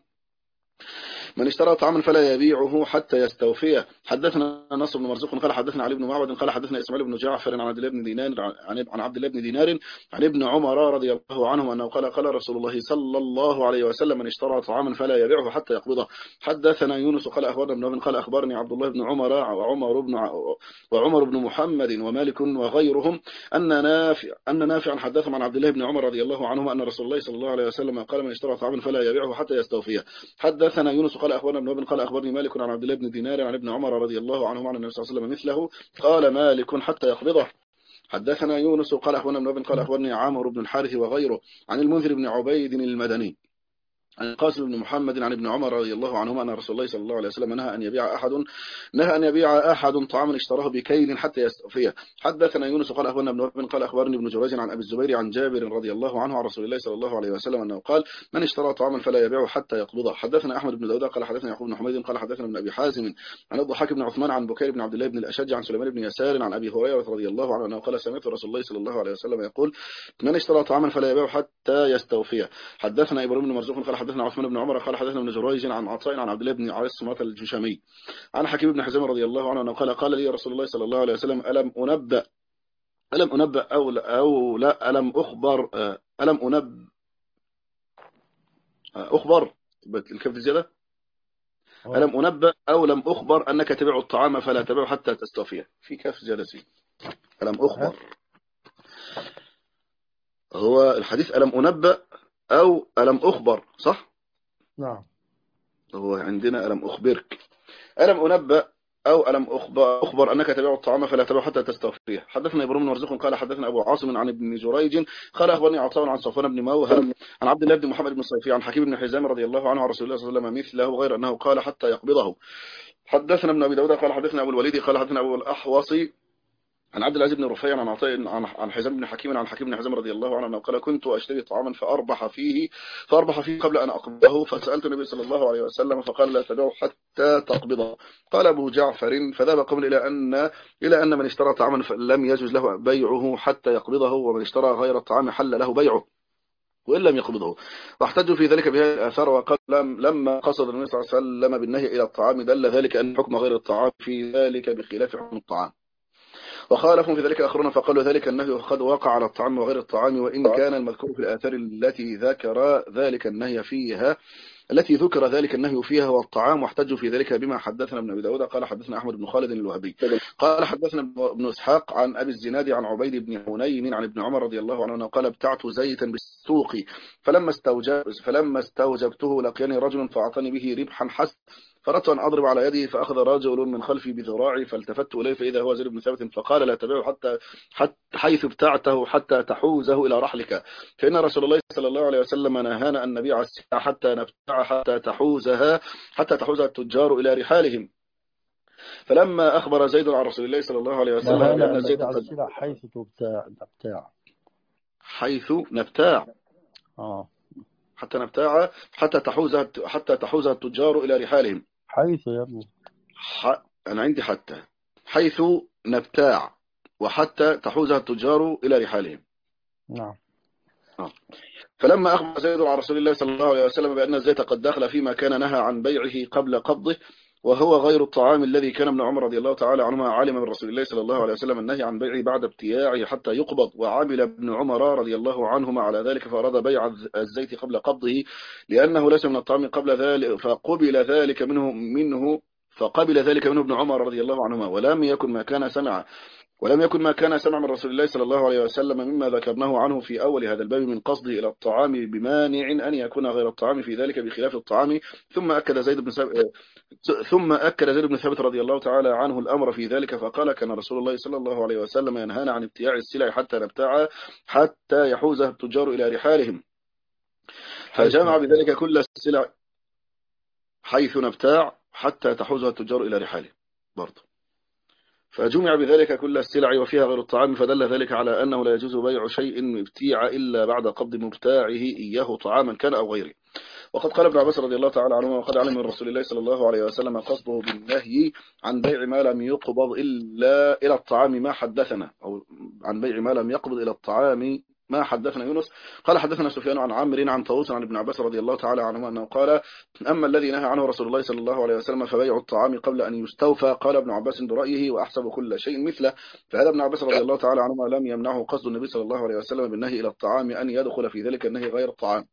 من اشترى طعاما فلا يبيعه حتى يستوفيه. حدثنا نصر بن مرزوق قال حدثنا علي بن معبد قال حدثنا اسماعيل بن جعفر عن عبد الله بن دينار عن عبد الله بن دينار عن ابن عمر رضي الله عنه انه قال قال رسول الله صلى الله عليه وسلم من اشترى طعاما فلا يبيعه حتى يقبضه. حدثنا يونس قال اخبرنا ابن قال اخبرني عبد الله بن عمر وعمر بن وعمر بن محمد ومالك وغيرهم ان نافع ان نافعا حدثهم عن عبد الله بن عمر رضي الله عنهما ان رسول الله صلى الله عليه وسلم قال من اشترى طعاما فلا يبيعه حتى يستوفيه. حدثنا يونس قال اخبرنا ابن ابن قال اخبرني مالك عن عبد الله بن دينار عن ابن عمر رضي الله عنهما عن النبي صلى الله عليه وسلم مثله قال مالك حتى يقبضه. حدثنا يونس قال اخبرنا ابن ابن قال اخبرني عامر بن الحارث وغيره عن المنذر بن عبيد المدني عن القاسم بن محمد عن ابن عمر رضي الله عنهما أن رسول الله صلى الله عليه وسلم نهى أن يبيع أحد نهى أن يبيع أحد طعاما اشتراه بكيل حتى يستوفيه. حدثنا يونس قال أخبرنا ابن وهب قال أخبرني ابن جريج عن أبي الزبير عن جابر رضي الله عنه عن رسول الله صلى الله عليه وسلم أنه قال من اشترى طعاما فلا يبيعه حتى يقبضه. حدثنا أحمد بن داود قال حدثنا يعقوب بن حميد قال حدثنا ابن أبي حازم عن الضحاك بن عثمان عن بكير بن عبد الله بن الأشج عن سليمان بن يسار عن أبي هريرة رضي الله عنه أنه قال سمعت رسول الله صلى الله عليه وسلم يقول من اشترى طعاما فلا يبيعه حتى يستوفيه. حدثنا إبراهيم بن مرزوق قال حدثنا عثمان بن عمر قال حدثنا ابن جريج عن عطاء عن عبد الله بن عاصمة الجشمي عن حكيم بن حزام رضي الله عنه قال قال لي رسول الله صلى الله عليه وسلم ألم أنبأ ألم أنبأ أو لا, أو لا ألم أخبر ألم أنبأ أخبر الكف زيادة ألم أنبأ أو لم أخبر أنك تبيع الطعام فلا تبيعه حتى تستوفيه. في كف زيادة سي ألم أخبر هو الحديث ألم أنبأ أو ألم أخبر صح؟
نعم.
هو عندنا ألم أخبرك ألم أنبأ أو ألم أخبر, أخبر أنك تبيع الطعام فلا تبيع حتى تستوفيه. حدثنا إبراهيم بن مرزوق قال حدثنا أبو عاصم عن ابن جريج قال أخبرني عطاء عن صفوان بن موهب عن عبد الله بن محمد بن الصيفي عن حكيم بن حزام رضي الله عنه عن رسول الله صلى الله عليه وسلم مثله غير أنه قال حتى يقبضه. حدثنا ابن أبي داود قال حدثنا أبو الوليد قال حدثنا أبو الأحوصي عن عبد العزيز بن رفيع عن عطاء عن حزام بن حكيم عن حكيم بن حزام رضي الله عنه قال كنت أشتري طعاما فأربح فيه فأربح فيه قبل أن أقبضه فسألت النبي صلى الله عليه وسلم فقال لا تبيعه حتى تقبضه. قال أبو جعفر فذهب قوم إلى أن إلى أن من اشترى طعاما لم يجوز له بيعه حتى يقبضه ومن اشترى غير الطعام حل له بيعه وإن لم يقبضه. واحتجوا في ذلك بهذه الآثار وقال لما قصد النبي صلى الله عليه وسلم بالنهي إلى الطعام دل ذلك أن حكم غير الطعام في ذلك بخلاف حكم الطعام. وخالفوا في ذلك آخرون فقالوا ذلك النهي قد وقع على الطعام وغير الطعام وإن كان المذكور في الآثار التي ذكر ذلك النهي فيها التي ذكر ذلك النهي فيها والطعام، واحتجوا في ذلك بما حدثنا ابن أبي داود قال حدثنا أحمد بن خالد الوهبي قال حدثنا ابن إسحاق عن أبي الزناد عن عبيد بن حنين عن ابن عمر رضي الله عنه قال ابتعت زيتا بالسوق فلما استوجب فلما استوجبته لقيني رجل فأعطاني به ربحا حسن فأردت أن أضرب على يده فأخذ رجل من خلفي بذراعي فالتفت إليه فإذا هو زيد بن ثابت فقال لا تبيعه حتى, حتى حيث ابتعته حتى تحوزه إلى رحلك فإن رسول الله صلى الله عليه وسلم نهانا أن نبيع السلع حتى نبتع حتى تحوزها حتى تحوزها التجار إلى رحالهم. فلما أخبر زيد عن رسول الله صلى الله عليه وسلم
بأن زيد قد السلع حيث تبتاع نبتاع
حيث نبتاع
آه
حتى نبتاع حتى تحوزها حتى تحوزها التجار إلى رحالهم.
حيث يا ابني
ح... أنا عندي حتى حيث نبتاع وحتى تحوزها التجار إلى رحالهم.
نعم.
آه. فلما أخبر زيد عن رسول الله صلى الله عليه وسلم بأن الزيت قد دخل فيما كان نهى عن بيعه قبل قبضه وهو غير الطعام الذي كان ابن عمر رضي الله تعالى عنهما علم من رسول الله صلى الله عليه وسلم النهي عن بيعه بعد ابتياعه حتى يقبض وعمل ابن عمر رضي الله عنهما على ذلك فأراد بيع الزيت قبل قبضه لأنه ليس من الطعام قبل ذلك فقبل ذلك منه منه فقبل ذلك منه ابن عمر رضي الله عنهما ولم يكن ما كان سمع ولم يكن ما كان سمع من رسول الله صلى الله عليه وسلم مما ذكرناه عنه في أول هذا الباب من قصده إلى الطعام بمانع أن يكون غير الطعام في ذلك بخلاف الطعام. ثم أكد زيد بن ثابت ثم أكد زيد بن ثابت رضي الله تعالى عنه الأمر في ذلك فقال كان رسول الله صلى الله عليه وسلم ينهانا عن ابتياع السلع حتى نبتاع حتى يحوزها التجار إلى رحالهم فجمع بذلك كل السلع حيث نبتاع حتى تحوزها التجار إلى رحالهم برضه فجمع بذلك كل السلع وفيها غير الطعام فدل ذلك على أنه لا يجوز بيع شيء ابتيع إلا بعد قبض مبتاعه إياه طعاما كان أو غيره. وقد قال ابن عباس رضي الله تعالى عنه وقد علم من رسول الله صلى الله عليه وسلم قصده بالنهي عن بيع ما لم يقبض إلا إلى الطعام ما حدثنا أو عن بيع ما لم يقبض إلى الطعام ما حدثنا يونس قال حدثنا سفيان عن عمرو عن طاووس عن ابن عباس رضي الله تعالى عنهما أنه قال أما الذي نهى عنه رسول الله صلى الله عليه وسلم فبيع الطعام قبل أن يستوفى قال ابن عباس برأيه وأحسب كل شيء مثله فهذا ابن عباس رضي الله تعالى عنهما لم يمنعه قصد النبي صلى الله عليه وسلم بالنهي إلى الطعام أن يدخل في ذلك النهي غير الطعام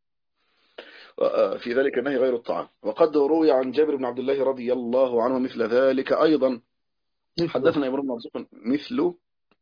في ذلك النهي غير الطعام. وقد روي عن جابر بن عبد الله رضي الله عنه مثل ذلك أيضا حدثنا إبراهيم بن مرزوق مثل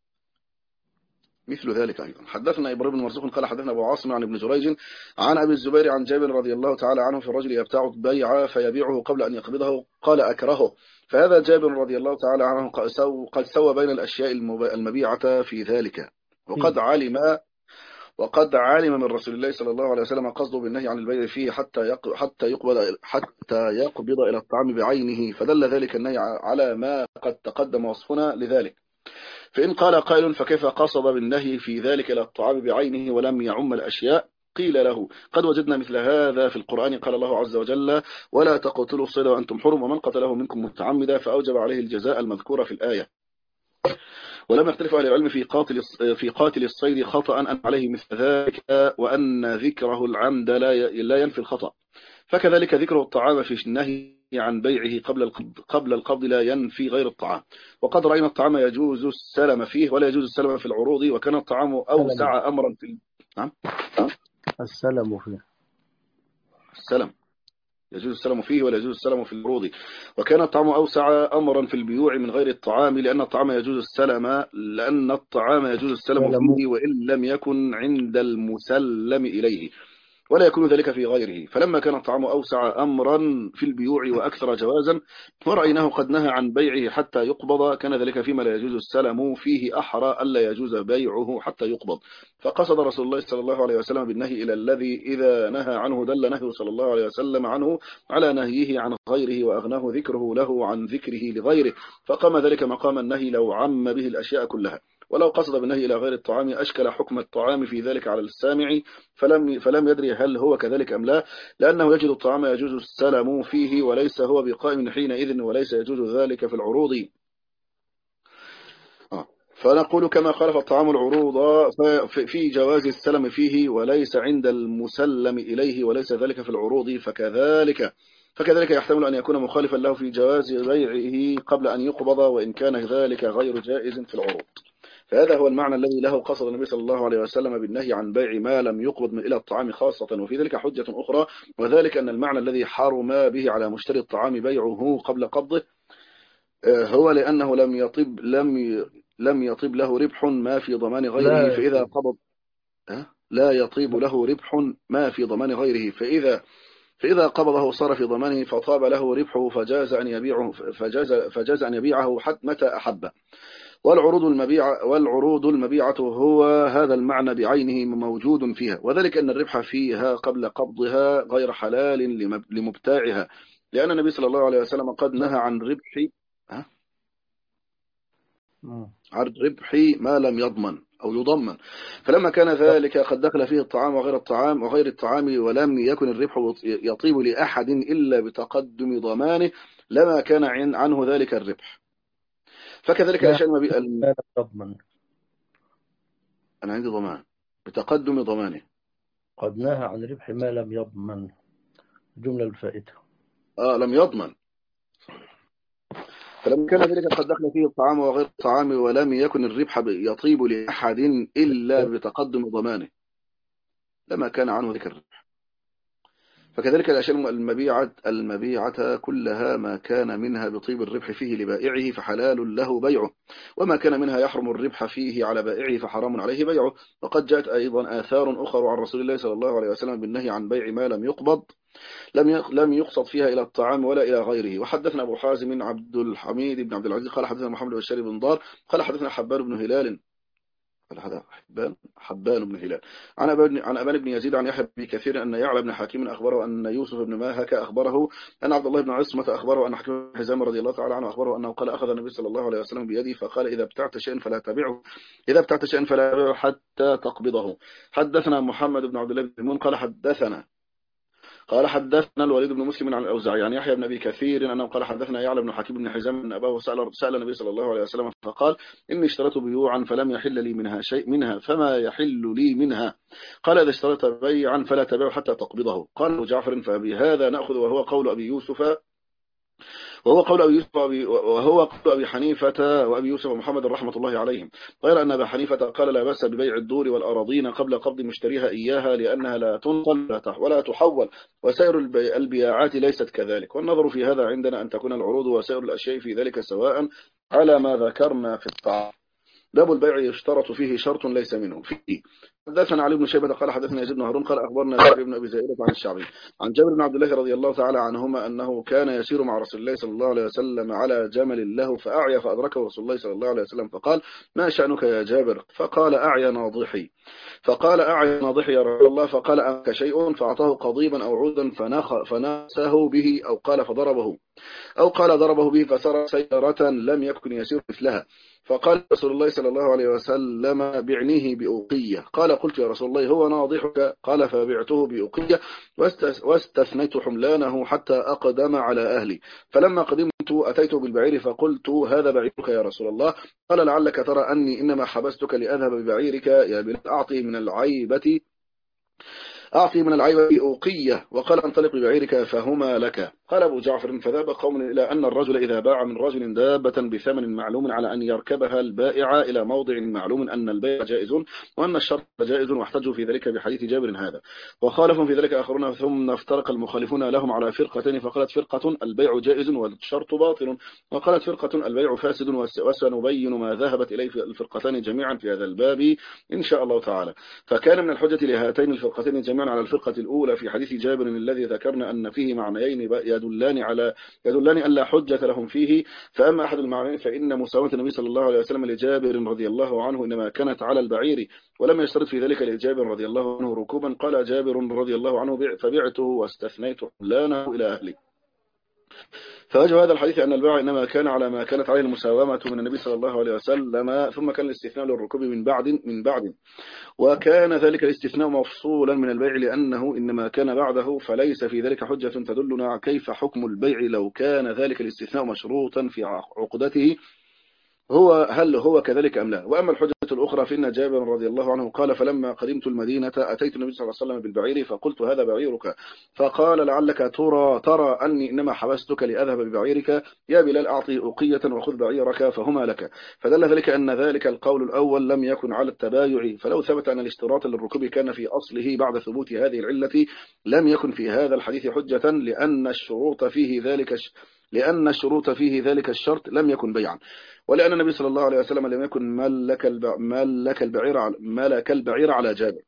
مثل ذلك أيضا حدثنا إبراهيم بن مرزوق قال حدثنا أبو عاصم عن ابن جريج عن أبي الزبير عن جابر رضي الله تعالى عنه في الرجل يبتاع بيعا فيبيعه قبل أن يقبضه قال أكرهه فهذا جابر رضي الله تعالى عنه قد سوى بين الأشياء المبيعة في ذلك وقد علم وقد علم من رسول الله صلى الله عليه وسلم قصده بالنهي عن البيع فيه حتى حتى يقبض حتى يقبض إلى الطعام بعينه فدل ذلك النهي على ما قد تقدم وصفنا لذلك. فإن قال قائل فكيف قصد بالنهي في ذلك إلى الطعام بعينه ولم يعم الأشياء قيل له قد وجدنا مثل هذا في القرآن قال الله عز وجل ولا تقتلوا الصيد وأنتم حرم ومن قتله منكم متعمدا فأوجب عليه الجزاء المذكور في الآية. ولم يختلف أهل العلم في قاتل في قاتل الصيد خطأ أن عليه مثل ذلك وأن ذكره العمد لا لا ينفي الخطأ فكذلك ذكره الطعام في النهي عن بيعه قبل القبض قبل القبض لا ينفي غير الطعام. وقد رأينا الطعام يجوز السلم فيه ولا يجوز السلم في العروض وكان الطعام أوسع أمرا في نعم
السلم فيه
السلم يجوز السلم فيه ولا يجوز السلم في العروض وكان الطعام أوسع أمرا في البيوع من غير الطعام لأن الطعام يجوز السلم لأن الطعام يجوز السلم فيه وإن لم يكن عند المسلم إليه ولا يكون ذلك في غيره. فلما كان الطعام أوسع أمرا في البيوع وأكثر جوازا ورأيناه قد نهى عن بيعه حتى يقبض كان ذلك فيما لا يجوز السلم فيه أحرى ألا يجوز بيعه حتى يقبض. فقصد رسول الله صلى الله عليه وسلم بالنهي إلى الذي إذا نهى عنه دل نهيه صلى الله عليه وسلم عنه على نهيه عن غيره وأغناه ذكره له عن ذكره لغيره فقام ذلك مقام النهي لو عم به الأشياء كلها. ولو قصد بالنهي إلى غير الطعام أشكل حكم الطعام في ذلك على السامع فلم, فلم يدري هل هو كذلك أم لا لأنه يجد الطعام يجوز السلم فيه وليس هو بقائم حينئذ وليس يجوز ذلك في العروض. فنقول كما خالف الطعام العروض في جواز السلم فيه وليس عند المسلم إليه وليس ذلك في العروض فكذلك فكذلك يحتمل أن يكون مخالفا له في جواز بيعه قبل أن يقبض وإن كان ذلك غير جائز في العروض. فهذا هو المعنى الذي له قصد النبي صلى الله عليه وسلم بالنهي عن بيع ما لم يقبض من إلى الطعام خاصة. وفي ذلك حجة أخرى، وذلك أن المعنى الذي حرم به على مشتري الطعام بيعه قبل قبضه هو لأنه لم يطب لم لم يطب له ربح ما في ضمان غيره،
لا
فإذا
يطيب.
قبض لا يطيب له ربح ما في ضمان غيره، فإذا فإذا قبضه صار في ضمانه فطاب له ربحه فجاز أن يبيعه فجاز فجاز أن يبيعه حتى متى أحب. والعروض المبيعة والعروض المبيعة هو هذا المعنى بعينه موجود فيها، وذلك أن الربح فيها قبل قبضها غير حلال لمبتاعها، لأن النبي صلى الله عليه وسلم قد نهى عن ربح عن ربح ما لم يضمن أو يضمن. فلما كان ذلك قد دخل فيه الطعام وغير الطعام وغير الطعام ولم يكن الربح يطيب لأحد إلا بتقدم ضمانه لما كان عنه ذلك الربح. فكذلك الأشياء ما
لا تضمن.
أنا عندي ضمان بتقدم ضمانه.
قد نهى عن ربح ما لم يضمن، جملة الفائدة.
آه لم يضمن. فلما كان ذلك قد دخل فيه الطعام وغير الطعام ولم يكن الربح يطيب لأحد إلا بتقدم ضمانه لما كان عنه ذلك الربح. فكذلك الأشياء المبيعة المبيعة كلها ما كان منها بطيب الربح فيه لبائعه فحلال له بيعه، وما كان منها يحرم الربح فيه على بائعه فحرام عليه بيعه. وقد جاءت أيضا آثار أخرى عن رسول الله صلى الله عليه وسلم بالنهي عن بيع ما لم يقبض لم لم يقصد فيها إلى الطعام ولا إلى غيره. وحدثنا أبو حازم عبد الحميد بن عبد العزيز قال حدثنا محمد بن بشار بن ضار قال حدثنا حبان بن هلال حبان حبان بن هلال عن أبان عن أبان بن يزيد عن يحيى بن كثير أن يعلى بن حكيم أخبره أن يوسف بن ماهك أخبره أن عبد الله بن عصمة أخبره أن حكيم بن حزام رضي الله تعالى عنه أخبره أنه قال أخذ النبي صلى الله عليه وسلم بيدي فقال إذا ابتعت شيئا فلا تبيعه إذا ابتعت شيئا فلا تبيعه حتى تقبضه. حدثنا محمد بن عبد الله بن ميمون قال حدثنا قال حدثنا الوليد بن مسلم عن الأوزاعي عن يحيى بن أبي كثير أنه قال حدثنا يعلى بن حكيم بن حزام أن أباه سأل سأل النبي صلى الله عليه وسلم فقال إني اشتريت بيوعا فلم يحل لي منها شيء منها فما يحل لي منها؟ قال إذا اشتريت بيعا فلا تبيعه حتى تقبضه. قال أبو جعفر فبهذا نأخذ وهو قول أبي يوسف وهو قول أبي يوسف وهو قول أبي حنيفة وأبي يوسف ومحمد رحمة الله عليهم، غير أن أبا حنيفة قال لا بأس ببيع الدور والأراضين قبل قبض مشتريها إياها لأنها لا تنقل ولا تحول، وسائر البياعات ليست كذلك. والنظر في هذا عندنا أن تكون العروض وسائر الأشياء في ذلك سواء على ما ذكرنا في الطعام. باب البيع يشترط فيه شرط ليس منه فيه. حدثنا علي بن شيبة قال حدثنا يزيد بن هارون قال أخبرنا سعيد بن أبي زائدة عن الشعبي عن جابر بن عبد الله رضي الله تعالى عنهما أنه كان يسير مع رسول الله صلى الله عليه وسلم على جمل له فأعيا فأدركه رسول الله صلى الله عليه وسلم فقال ما شأنك يا جابر؟ فقال أعيا ناضحي. فقال أعيا ناضحي يا رسول الله. فقال أنك شيء؟ فأعطاه قضيبا أو عودا فناسه به أو قال فضربه أو قال ضربه به فسار سيارة لم يكن يسير مثلها. فقال رسول الله صلى الله عليه وسلم بعنيه بأوقية. قال قلت يا رسول الله هو ناضحك؟ قال فبعته بأوقية واستثنيت حملانه حتى أقدم على أهلي. فلما قدمت أتيت بالبعير فقلت هذا بعيرك يا رسول الله. قال لعلك ترى أني إنما حبستك لأذهب ببعيرك يا بلال أعطي من العيبة أعطي من العيب أوقية. وقال انطلق ببعيرك فهما لك. قال أبو جعفر فذهب قوم إلى أن الرجل إذا باع من رجل دابة بثمن معلوم على أن يركبها البائع إلى موضع معلوم أن البيع جائز وأن الشرط جائز، واحتجوا في ذلك بحديث جابر هذا. وخالفوا في ذلك آخرون ثم افترق المخالفون لهم على فرقتين، فقالت فرقة البيع جائز والشرط باطل، وقالت فرقة البيع فاسد. وسنبين ما ذهبت إليه الفرقتان جميعا في هذا الباب إن شاء الله تعالى. فكان من الحجة لهاتين الفرقتين جميعا على الفرقة الأولى في حديث جابر الذي ذكرنا أن فيه معنيين يدلان على يدلان أن لا حجة لهم فيه. فأما أحد المعنيين فإن مساواة النبي صلى الله عليه وسلم لجابر رضي الله عنه إنما كانت على البعير ولم يشترط في ذلك لجابر رضي الله عنه ركوبا. قال جابر رضي الله عنه فبعته واستثنيت حملانه إلى أهلي. فوجه هذا الحديث أن البيع إنما كان على ما كانت عليه المساومة من النبي صلى الله عليه وسلم، ثم كان الاستثناء للركوب من بعد من بعد وكان ذلك الاستثناء مفصولا من البيع لأنه إنما كان بعده، فليس في ذلك حجة تدلنا كيف حكم البيع لو كان ذلك الاستثناء مشروطا في عقدته هو هل هو كذلك أم لا. وأما الحجة الأخرى فإن جابر رضي الله عنه قال فلما قدمت المدينة أتيت النبي صلى الله عليه وسلم بالبعير فقلت هذا بعيرك، فقال لعلك ترى ترى أني إنما حبستك لأذهب ببعيرك، يا بلال أعطي أقية وخذ بعيرك فهما لك. فدل ذلك أن ذلك القول الأول لم يكن على التبايع، فلو ثبت أن الاشتراط للركوب كان في أصله بعد ثبوت هذه العلة لم يكن في هذا الحديث حجة، لأن الشروط فيه ذلك لأن الشروط فيه ذلك الشرط لم يكن بيعا، ولأن النبي صلى الله عليه وسلم لم يكن ملك ملك البعير على ملك البعير على جابر،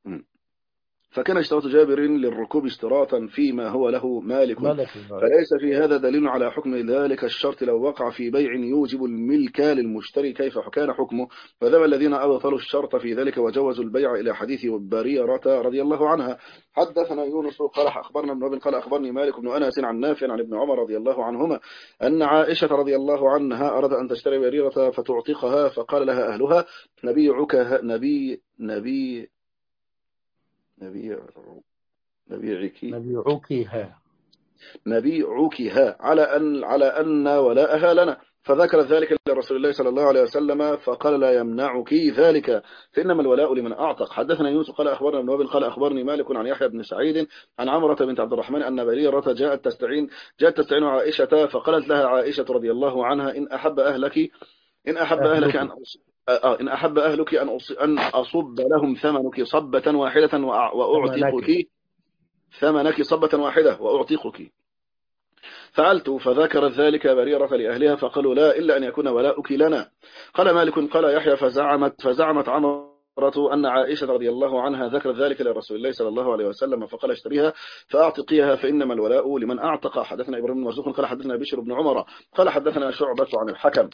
فكان اشتراط جابر للركوب اشتراطا فيما هو له مالك، فليس في هذا دليل على حكم ذلك الشرط لو وقع في بيع يوجب الملك للمشتري كيف كان حكمه. فذهب الذين أبطلوا الشرط في ذلك وجوزوا البيع إلى حديث بريرة رضي الله عنها. حدثنا يونس قال أخبرنا ابن أبي قال أخبرني مالك بن أنس عن نافع عن ابن عمر رضي الله عنهما أن عائشة رضي الله عنها أراد أن تشتري بريرة فتعتقها، فقال لها أهلها نبيعك نبي نبي نبيع نبيعك
نبيعكها
نبيعكها على أن على أن ولاءها لنا، فذكر ذلك لرسول الله صلى الله عليه وسلم فقال لا يمنعك ذلك فإنما الولاء لمن أعتق. حدثنا يوسف قال أخبرنا ابن وهب قال أخبرني مالك عن يحيى بن سعيد عن عمرة بنت عبد الرحمن أن بريرة جاءت تستعين جاءت تستعين عائشة، فقالت لها عائشة رضي الله عنها إن أحب أهلك إن أحب أهلك أن آه إن أحب أهلك أن أن أصب لهم ثمنك صبة واحدة وأعتقك ثمنك صبة واحدة وأعتقك. فعلت، فذكرت ذلك بريرة لأهلها فقالوا لا إلا أن يكون ولاؤك لنا. قال مالك قال يحيى فزعمت فزعمت عمرة أن عائشة رضي الله عنها ذكرت ذلك لرسول الله صلى الله عليه وسلم فقال اشتريها فأعتقيها فإنما الولاء لمن أعتق. حدثنا إبراهيم بن مرزوق قال حدثنا بشر بن عمر قال حدثنا شعبة عن الحكم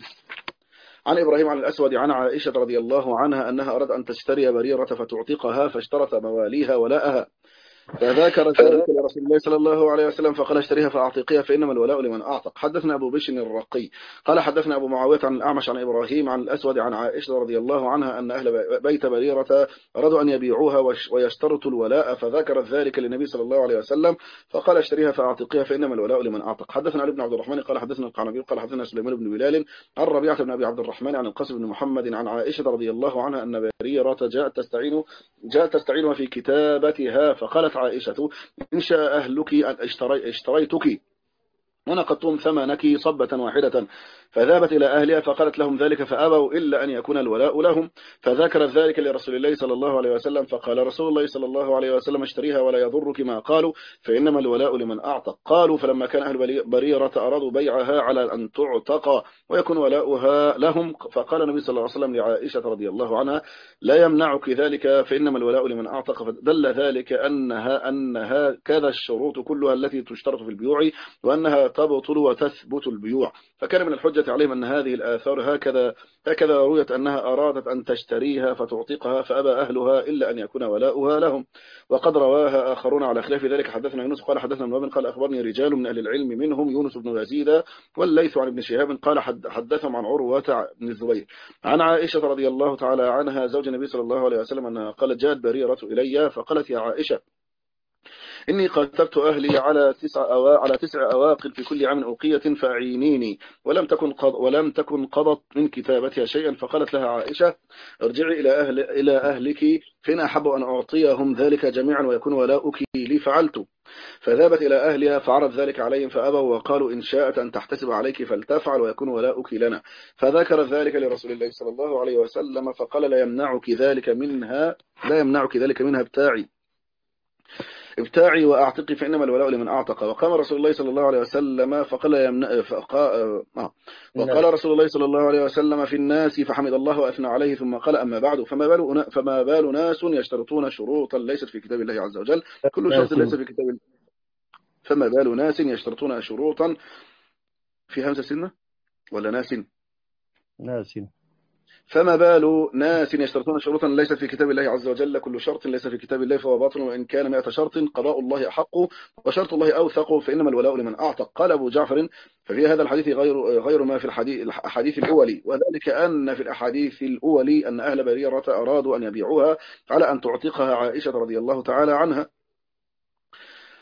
عن إبراهيم عن الأسود عن عائشة رضي الله عنها أنها أراد أن تشتري بريرة فتعتقها فاشترط مواليها ولاءها، فذكر ذلك لرسول الله صلى الله عليه وسلم فقال اشتريها فأعتقيها فإنما الولاء لمن أعتق. حدثنا أبو بشر الرقي قال حدثنا أبو معاوية عن الأعمش عن إبراهيم عن الأسود عن عائشة رضي الله عنها أن أهل بيت بريرة أرادوا أن يبيعوها ويشترطوا الولاء، فذكر ذلك للنبي صلى الله عليه وسلم فقال اشتريها فأعتقيها فإنما الولاء لمن أعتق. حدثنا علي بن عبد الرحمن قال حدثنا القعنبي قال حدثنا سليمان بن بلال عن ربيعة بن أبي عبد الرحمن عن القاسم بن محمد عن عائشة رضي الله عنها أن بريرة جاءت تستعين جاءت تستعين في كتابتها، فقالت عائشة إن شاء أهلك أن اشتري اشتريتك ونقضتم ثمنك صبة واحدة، فذهبت إلى أهلها فقالت لهم ذلك فأبوا إلا أن يكون الولاء لهم، فذكرت ذلك لرسول الله صلى الله عليه وسلم فقال رسول الله صلى الله عليه وسلم اشتريها ولا يضرك ما قالوا فإنما الولاء لمن أعتق. قالوا فلما كان أهل بريرة أرادوا بيعها على أن تعتق ويكون ولاؤها لهم، فقال النبي صلى الله عليه وسلم لعائشة رضي الله عنها لا يمنعك ذلك فإنما الولاء لمن أعتق، فدل ذلك أنها أنها كذا الشروط كلها التي تشترط في البيوع وأنها تبطل وتثبت البيوع. فكان من الحجة عليهم أن هذه الآثار هكذا هكذا رويت أنها أرادت أن تشتريها فتعتقها فأبى أهلها إلا أن يكون ولاؤها لهم، وقد رواها آخرون على خلاف ذلك. حدثنا يونس قال حدثنا ابن وهب قال أخبرني رجال من أهل العلم منهم يونس بن يزيد والليث عن ابن شهاب قال حدثهم عن عروة بن الزبير عن عائشة رضي الله تعالى عنها زوج النبي صلى الله عليه وسلم أنها قالت جاءت بريرة إلي فقالت يا عائشة إني قتبت أهلي على تسع أوا... على تسع أواق في كل عام أوقية فأعينيني، ولم تكن قض... ولم تكن قضت من كتابتها شيئا، فقالت لها عائشة ارجعي إلى أهل إلى أهلك فإن أحب أن أعطيهم ذلك جميعا ويكون ولاؤك لي فعلت. فذهبت إلى أهلها فعرض ذلك عليهم فأبوا وقالوا إن شاءت أن تحتسب عليك فلتفعل ويكون ولاؤك لنا، فذكر ذلك لرسول الله صلى الله عليه وسلم فقال لا يمنعك ذلك منها لا يمنعك ذلك منها ابتاعي ابتاعي وأعتقي فإنما الولاء لمن أعتق. وقام رسول الله صلى الله عليه وسلم فقال يمنع فقا... آه. وقال رسول الله صلى الله عليه وسلم في الناس فحمد الله وأثنى عليه ثم قال أما بعد فما بال فما بال ناس يشترطون شروطا ليست في كتاب الله عز وجل كل شرط ليس في كتاب الله فما بال ناس يشترطون شروطا في همزة سنة ولا ناس
ناس
فما بال ناس يشترطون شروطا ليست في كتاب الله عز وجل كل شرط ليس في كتاب الله فهو باطل وإن كان مئة شرط قضاء الله أحق وشرط الله أوثق فإنما الولاء لمن أعتق. قال أبو جعفر ففي هذا الحديث غير غير ما في الحديث الأحاديث الأولي، وذلك أن في الأحاديث الأولي أن أهل بريرة أرادوا أن يبيعوها على أن تعتقها عائشة رضي الله تعالى عنها،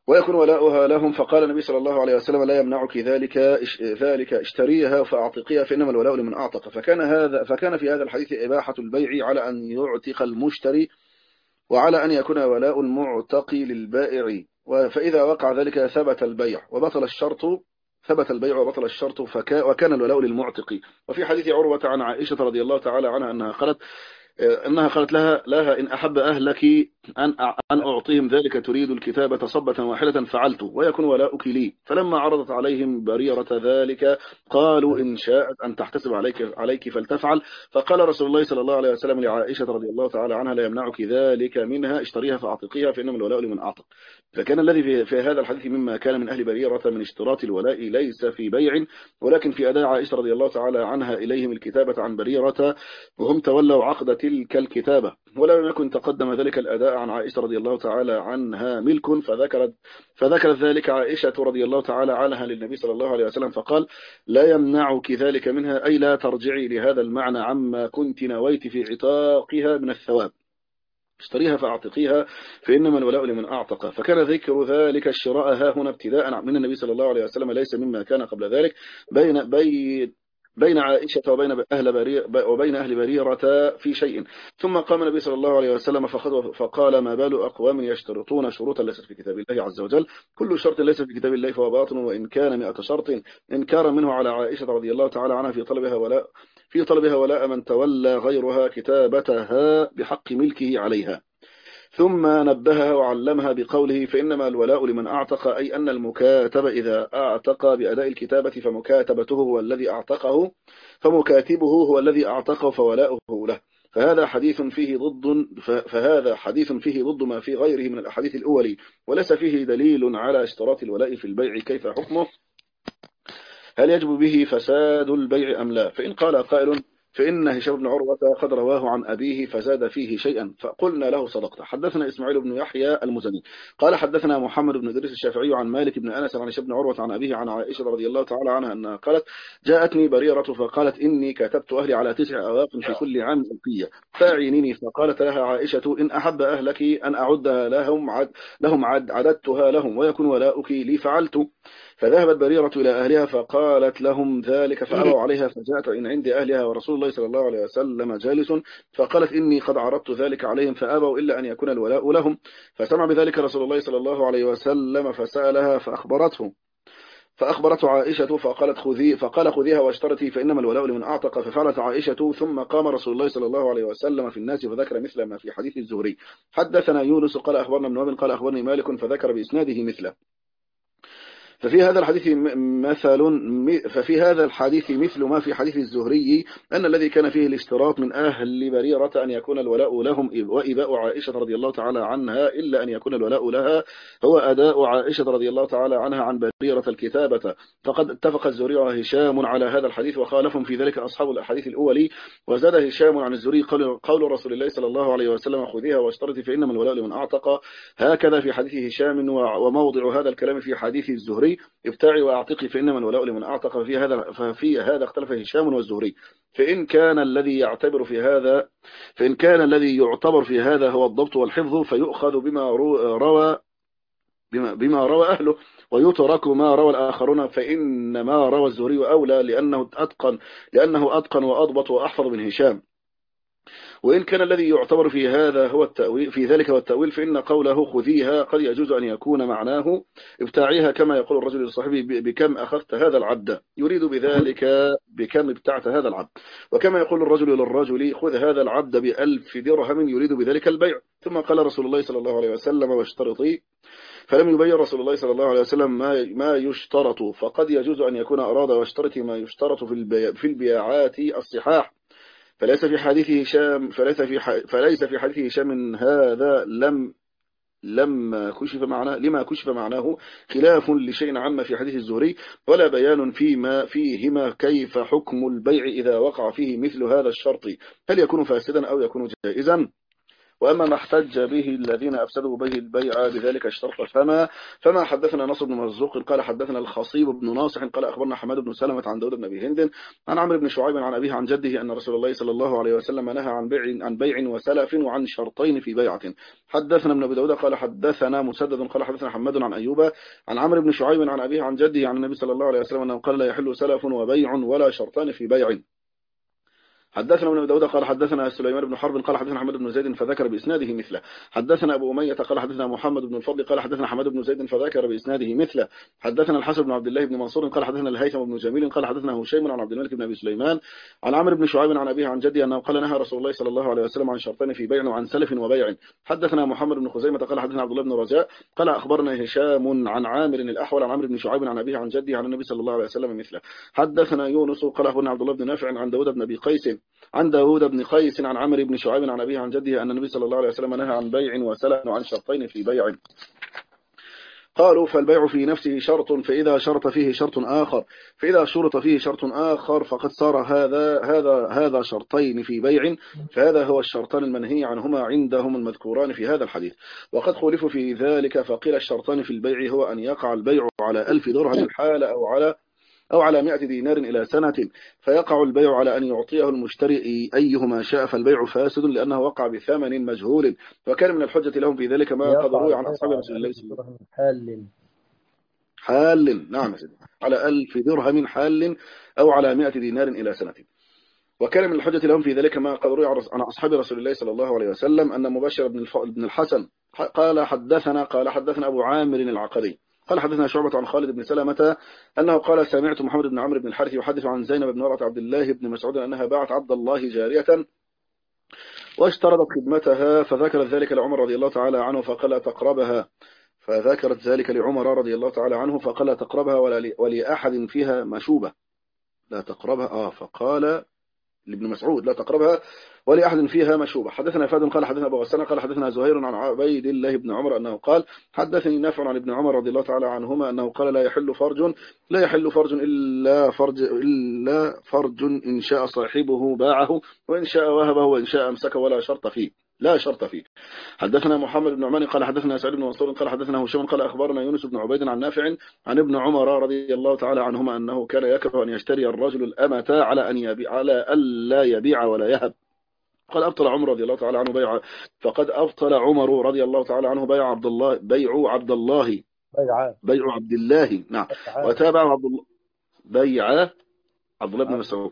ويكون ولاؤها لهم. فقال النبي صلى الله عليه وسلم لا يمنعك ذلك ذلك اشتريها فأعتقيها فإنما الولاء لمن أعتق. فكان هذا فكان في هذا الحديث إباحة البيع على أن يعتق المشتري وعلى أن يكون ولاء المعتق للبائع، فإذا وقع ذلك ثبت البيع وبطل الشرط ثبت البيع وبطل الشرط فكا وكان الولاء للمعتق. وفي حديث عروة عن عائشة رضي الله تعالى عنها أنها قالت أنها قالت لها لها إن أحب أهلك أن أن أعطيهم ذلك تريد الكتابة صبة واحدة فعلت ويكون ولاؤك لي. فلما عرضت عليهم بريرة ذلك قالوا إن شاءت أن تحتسب عليك عليك فلتفعل. فقال رسول الله صلى الله عليه وسلم لعائشة رضي الله تعالى عنها لا يمنعك ذلك منها اشتريها فأعتقيها فإنما الولاء لمن أعتق. فكان الذي في, في هذا الحديث مما كان من أهل بريرة من اشتراط الولاء ليس في بيع ولكن في أداء عائشة رضي الله تعالى عنها إليهم الكتابة عن بريرة وهم تولوا عقد تلك الكتابة، ولم يكن تقدم ذلك الأداء عن عائشة رضي الله تعالى عنها ملك. فذكرت فذكرت ذلك عائشة رضي الله تعالى عنها للنبي صلى الله عليه وسلم فقال لا يمنعك ذلك منها أي لا ترجعي لهذا المعنى عما كنت نويت في عتاقها من الثواب اشتريها فأعتقيها فإنما الولاء لمن أعتق. فكان ذكر ذلك الشراء ها هنا ابتداء من النبي صلى الله عليه وسلم ليس مما كان قبل ذلك بين بين بين عائشة وبين أهل بريرة وبين أهل بريرة في شيء. ثم قام النبي صلى الله عليه وسلم فقال ما بال أقوام يشترطون شروطا ليست في كتاب الله عز وجل كل شرط ليس في كتاب الله فهو باطل وإن كان مئة شرط إنكارا منه على عائشة رضي الله تعالى عنها في طلبها ولاء في طلبها ولاء من تولى غيرها كتابتها بحق ملكه عليها. ثم نبهها وعلمها بقوله فإنما الولاء لمن أعتق أي أن المكاتب إذا أعتق بأداء الكتابة فمكاتبته هو الذي أعتقه فمكاتبه هو الذي أعتقه فولاؤه له. فهذا حديث فيه ضد فهذا حديث فيه ضد ما في غيره من الأحاديث الأولي وليس فيه دليل على اشتراط الولاء في البيع كيف حكمه هل يجب به فساد البيع أم لا. فإن قال قائل فإن هشام بن عروة قد رواه عن أبيه فزاد فيه شيئا فقلنا له صدقت. حدثنا إسماعيل بن يحيى المزني قال حدثنا محمد بن إدريس الشافعي عن مالك بن أنس عن هشام بن عروة عن أبيه عن عائشة رضي الله تعالى عنها أنها قالت جاءتني بريرة فقالت إني كتبت أهلي على تسع أواق في كل عام ألقية فأعينيني. فقالت لها عائشة إن أحب أهلك أن أعدها لهم عد لهم عد عددتها لهم ويكون ولاؤك لي فعلت. فذهبت بريرة إلى أهلها فقالت لهم ذلك فأبوا عليها فجاءت إن عند أهلها ورسول الله صلى الله عليه وسلم جالس فقالت إني قد عرضت ذلك عليهم فأبوا إلا أن يكون الولاء لهم. فسمع بذلك رسول الله صلى الله عليه وسلم فسألها فأخبرته فأخبرته عائشة فقالت خذي فقال خذيها واشترتي فإنما الولاء لمن أعتق. ففعلت عائشة ثم قام رسول الله صلى الله عليه وسلم في الناس فذكر مثل ما في حديث الزهري. حدثنا يونس قال أخبرنا ابن وهب قال أخبرني مالك فذكر بإسناده مثله. ففي هذا الحديث مثل ففي هذا الحديث مثل ما في حديث الزهري أن الذي كان فيه الاشتراط من أهل بريرة أن يكون الولاء لهم وإباء عائشة رضي الله تعالى عنها إلا أن يكون الولاء لها هو أداء عائشة رضي الله تعالى عنها عن بريرة الكتابة. فقد اتفق الزهري وهشام على هذا الحديث وخالفهم في ذلك أصحاب الأحاديث الأولي. وزاد هشام عن الزهري قول, قول رسول الله صلى الله عليه وسلم خذيها واشترتي فإنما الولاء لمن أعتق هكذا في حديث هشام وموضع هذا الكلام في حديث الزهري ابتاعي واعتقي فإنما الولاء لمن أعتق. ففي هذا ففي هذا اختلف هشام والزهري. فإن كان الذي يعتبر في هذا فإن كان الذي يعتبر في هذا هو الضبط والحفظ فيؤخذ بما روى بما, بما روى أهله ويترك ما روى الآخرون. فإن ما روى الزهري أولى لأنه أتقن لأنه أتقن وأضبط وأحفظ من هشام. وإن كان الذي يعتبر في هذا هو التأويل في ذلك هو التأويل فإن قوله خذيها قد يجوز أن يكون معناه ابتاعيها كما يقول الرجل لصاحبه بكم أخذت هذا العبد يريد بذلك بكم ابتعت هذا العبد. وكما يقول الرجل للرجل خذ هذا العبد بألف درهم يريد بذلك البيع. ثم قال رسول الله صلى الله عليه وسلم واشترطي فلم يبين رسول الله صلى الله عليه وسلم ما ما يشترط. فقد يجوز أن يكون أراد واشترط ما يشترط في في البيعات الصحاح. فليس في حديث هشام فليس في فليس في حديث هشام هذا لم لما كشف معناه لما كشف معناه خلاف لشيء عما في حديث الزهري ولا بيان فيما فيهما كيف حكم البيع إذا وقع فيه مثل هذا الشرط هل يكون فاسدا أو يكون جائزا. وأما ما احتج به الذين أفسدوا به البيع بذلك الشرط فما فما حدثنا نصر بن مرزوق قال حدثنا الخصيب بن ناصح قال أخبرنا حماد بن سلمة عن داود بن أبي هند عن عمرو بن شعيب عن أبيه عن جده أن رسول الله صلى الله عليه وسلم نهى عن بيع عن بيع وسلف وعن شرطين في بيعة. حدثنا ابن أبي داود قال حدثنا مسدد قال حدثنا حماد عن أيوب عن عمرو بن شعيب عن أبيه عن جده عن النبي صلى الله عليه وسلم أنه قال لا يحل سلف وبيع ولا شرطان في بيع. حدثنا ابن داود قال حدثنا سليمان بن حرب قال حدثنا حماد بن زيد فذكر بإسناده مثله. حدثنا أبو أمية قال حدثنا محمد بن الفضل قال حدثنا حماد بن زيد فذكر بإسناده مثله. حدثنا الحسن بن عبد الله بن منصور قال حدثنا الهيثم بن جميل قال حدثنا هشيم عن عبد الملك بن أبي سليمان عن عمرو بن شعيب عن أبيه عن جدي أنه قال نهى رسول الله صلى الله عليه وسلم عن شرطين في بيع وعن سلف وبيع. حدثنا محمد بن خزيمة قال حدثنا عبد الله بن رجاء قال أخبرنا هشام عن عامر الأحول عن عمرو بن شعيب عن أبيه عن جدي عن النبي صلى الله عليه وسلم مثله. حدثنا يونس قال أخبرنا عبد الله بن نافع عن داود بن أبي قيس عن داود بن قيس عن عمرو بن شعيب عن أبيه عن جده أن النبي صلى الله عليه وسلم نهى عن بيع وسلف وعن شرطين في بيع. قالوا فالبيع في نفسه شرط فإذا شرط فيه شرط آخر فإذا شرط فيه شرط آخر فقد صار هذا هذا هذا شرطين في بيع فهذا هو الشرطان المنهي عنهما عندهم المذكوران في هذا الحديث. وقد خولفوا في ذلك فقيل الشرطان في البيع هو أن يقع البيع على ألف درهم الحال أو على أو على مئة دينار إلى سنة فيقع البيع على أن يعطيه المشتري أيهما شاء فالبيع فاسد لأنه وقع بثمن مجهول. وكان من الحجة لهم في ذلك ما قد روي عن أصحاب رسول الله صلى الله عليه وسلم
حال
حال نعم على ألف درهم حال أو على مئة دينار إلى سنة. وكان من الحجة لهم في ذلك ما قد روي عن أصحاب رسول الله صلى الله عليه وسلم أن مبشر بن الحسن قال حدثنا قال حدثنا أبو عامر العقدي قال حدثنا شعبة عن خالد بن سلمة أنه قال سمعت محمد بن عمرو بن الحارث يحدث عن زينب بن مرة عبد الله بن مسعود أنها باعت عبد الله جارية واشترطت خدمتها فذكرت ذلك لعمر رضي الله تعالى عنه فقال تقربها فذكرت ذلك لعمر رضي الله تعالى عنه فقال تقربها ولا ولأحد فيها مشوبة لا تقربها آه فقال لابن مسعود لا تقربها ولأحد فيها مشوبة. حدثنا فاد قال حدثنا أبو غسان قال حدثنا زهير عن عبيد الله بن عمر أنه قال حدثني نافع عن ابن عمر رضي الله تعالى عنهما أنه قال لا يحل فرج لا يحل فرج إلا فرج إلا فرج إن شاء صاحبه باعه وإن شاء وهبه وإن شاء أمسك ولا شرط فيه لا شرط فيه. حدثنا محمد بن عمان قال حدثنا سعيد بن منصور قال حدثنا هشام قال أخبرنا يونس بن عبيد عن نافع عن ابن عمر رضي الله تعالى عنهما أنه كان يكره أن يشتري الرجل الأمة على أن يبيع على ألا يبيع ولا يهب. قال أبطل عمر رضي الله تعالى عنه بيع فقد أبطل عمر رضي الله تعالى عنه بيع عبد الله بيع عبد الله
بيع
بيع عبد الله نعم وتابعه عبد الله بيع عبد الله بن مسعود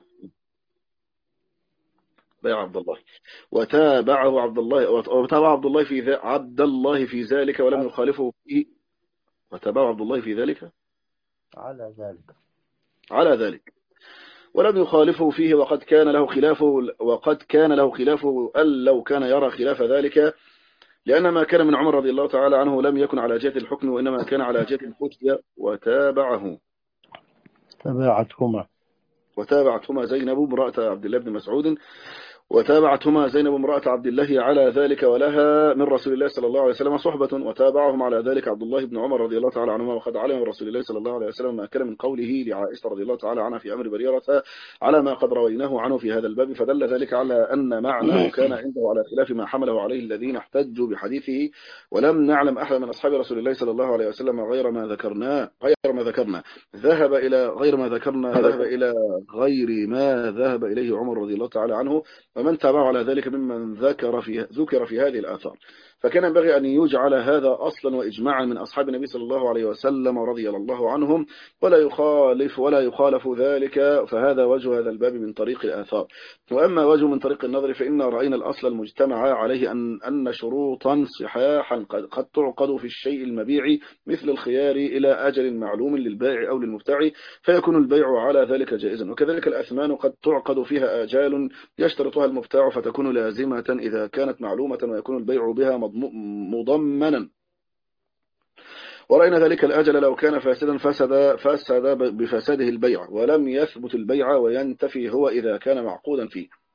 بيع عبد الله وتابعه عبد الله وتابع عبد الله في ذا عبد الله في ذلك ولم يخالفه فيه وتابعه عبد الله في ذلك
على ذلك
على ذلك ولم يخالفه فيه وقد كان له خلافه وقد كان له خلافه أن لو كان يرى خلاف ذلك لأن ما كان من عمر رضي الله تعالى عنه لم يكن على جهة الحكم وإنما كان على جهة الفتية وتابعه
تباعتهما
وتابعتهما زينب امرأة عبد الله بن مسعود وتابعتهما زينب امرأة عبد الله على ذلك ولها من رسول الله صلى الله عليه وسلم صحبة وتابعهم على ذلك عبد الله بن عمر رضي الله تعالى عنهما وقد علم من رسول الله صلى الله عليه وسلم ما كان من قوله لعائشة رضي الله تعالى عنها في أمر بريرة على ما قد رويناه عنه في هذا الباب فدل ذلك على أن معناه كان عنده على خلاف ما حمله عليه الذين احتجوا بحديثه ولم نعلم أحد من أصحاب رسول الله صلى الله عليه وسلم غير ما ذكرناه غير ما ذكرنا ذهب إلى غير ما ذكرنا ذهب إلى غير ما ذهب إليه عمر رضي الله تعالى عنه ومن تابعه على ذلك ممن ذكر في ذكر في هذه الآثار. فكان ينبغي أن يجعل هذا أصلا وإجماعا من أصحاب النبي صلى الله عليه وسلم رضي الله عنهم ولا يخالف ولا يخالف ذلك فهذا وجه هذا الباب من طريق الآثار. وأما وجه من طريق النظر فإن رأينا الأصل المجتمع عليه أن أن شروطا صحاحا قد, قد تعقد في الشيء المبيع مثل الخيار إلى أجل معلوم للبائع أو للمبتاع فيكون البيع على ذلك جائزا. وكذلك الأثمان قد تعقد فيها آجال يشترطها المبتاع فتكون لازمة إذا كانت معلومة ويكون البيع بها مضمنا. ورأينا ذلك الأجل لو كان فاسدا فسد, فسد بفساده البيع ولم يثبت البيع وينتفي هو إذا كان معقودا فيه.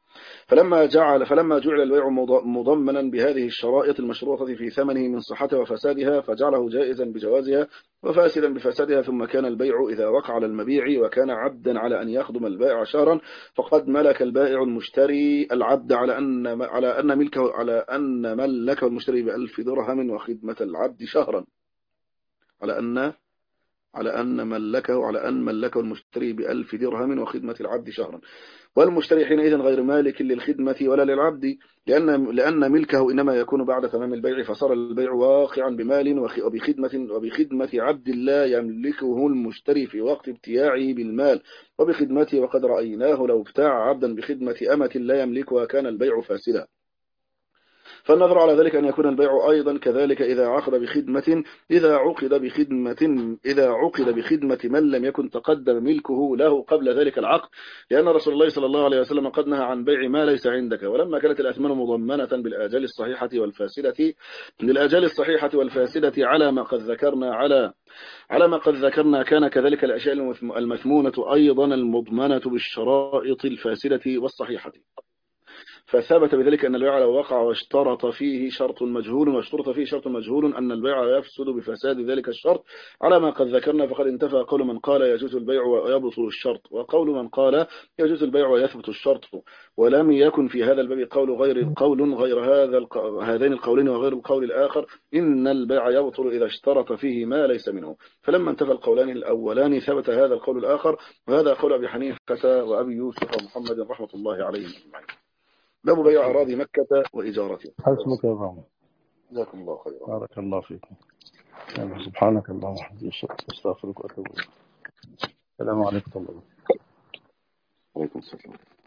فلما جعل فلما جعل البيع مضمنا بهذه الشرائط المشروطة في ثمنه من صحتها وفسادها فجعله جائزا بجوازها وفاسدا بفسادها. ثم كان البيع إذا وقع على المبيع وكان عبدا على أن يخدم البائع شهرا فقد ملك البائع المشتري العبد على أن على أن ملكه على أن ملكه المشتري بألف درهم وخدمة العبد شهرا على أن على أن ملكه على أن ملكه المشتري بألف درهم وخدمة العبد شهرا. والمشتري حينئذ غير مالك للخدمة ولا للعبد لأن لأن ملكه إنما يكون بعد تمام البيع فصار البيع واقعا بمال وبخدمة وبخدمة عبد لا يملكه المشتري في وقت ابتياعه بالمال وبخدمته. وقد رأيناه لو ابتاع عبدا بخدمة أمة لا يملكها كان البيع فاسدا. فالنظر على ذلك أن يكون البيع أيضا كذلك إذا عقد بخدمة إذا عقد بخدمة إذا عقد بخدمة من لم يكن تقدم ملكه له قبل ذلك العقد لأن رسول الله صلى الله عليه وسلم قد نهى عن بيع ما ليس عندك. ولما كانت الأثمان مضمنة بالآجال الصحيحة والفاسدة للآجال الصحيحة والفاسدة على ما قد ذكرنا على على ما قد ذكرنا كان كذلك الأشياء المثمونة أيضا المضمنة بالشرائط الفاسدة والصحيحة. فثبت بذلك أن البيع لو وقع واشترط فيه شرط مجهول واشترط فيه شرط مجهول أن البيع يفسد بفساد ذلك الشرط على ما قد ذكرنا. فقد انتفى قول من قال يجوز البيع ويبطل الشرط وقول من قال يجوز البيع ويثبت الشرط. ولم يكن في هذا الباب قول غير قول غير هذا الق... هذين القولين وغير القول الآخر إن البيع يبطل إذا اشترط فيه ما ليس منه. فلما انتفى القولان الأولان ثبت هذا القول الآخر وهذا قول أبي حنيفة وأبي يوسف ومحمد رحمة الله عليهم أجمعين. باب بيع أراضي مكة وإجارتها.
حسبك يا رب.
جزاكم الله خيرا.
بارك الله فيكم. سبحانك اللهم وبحمدك أستغفرك وأتوب إليك. السلام عليكم ورحمة الله.
وعليكم السلام.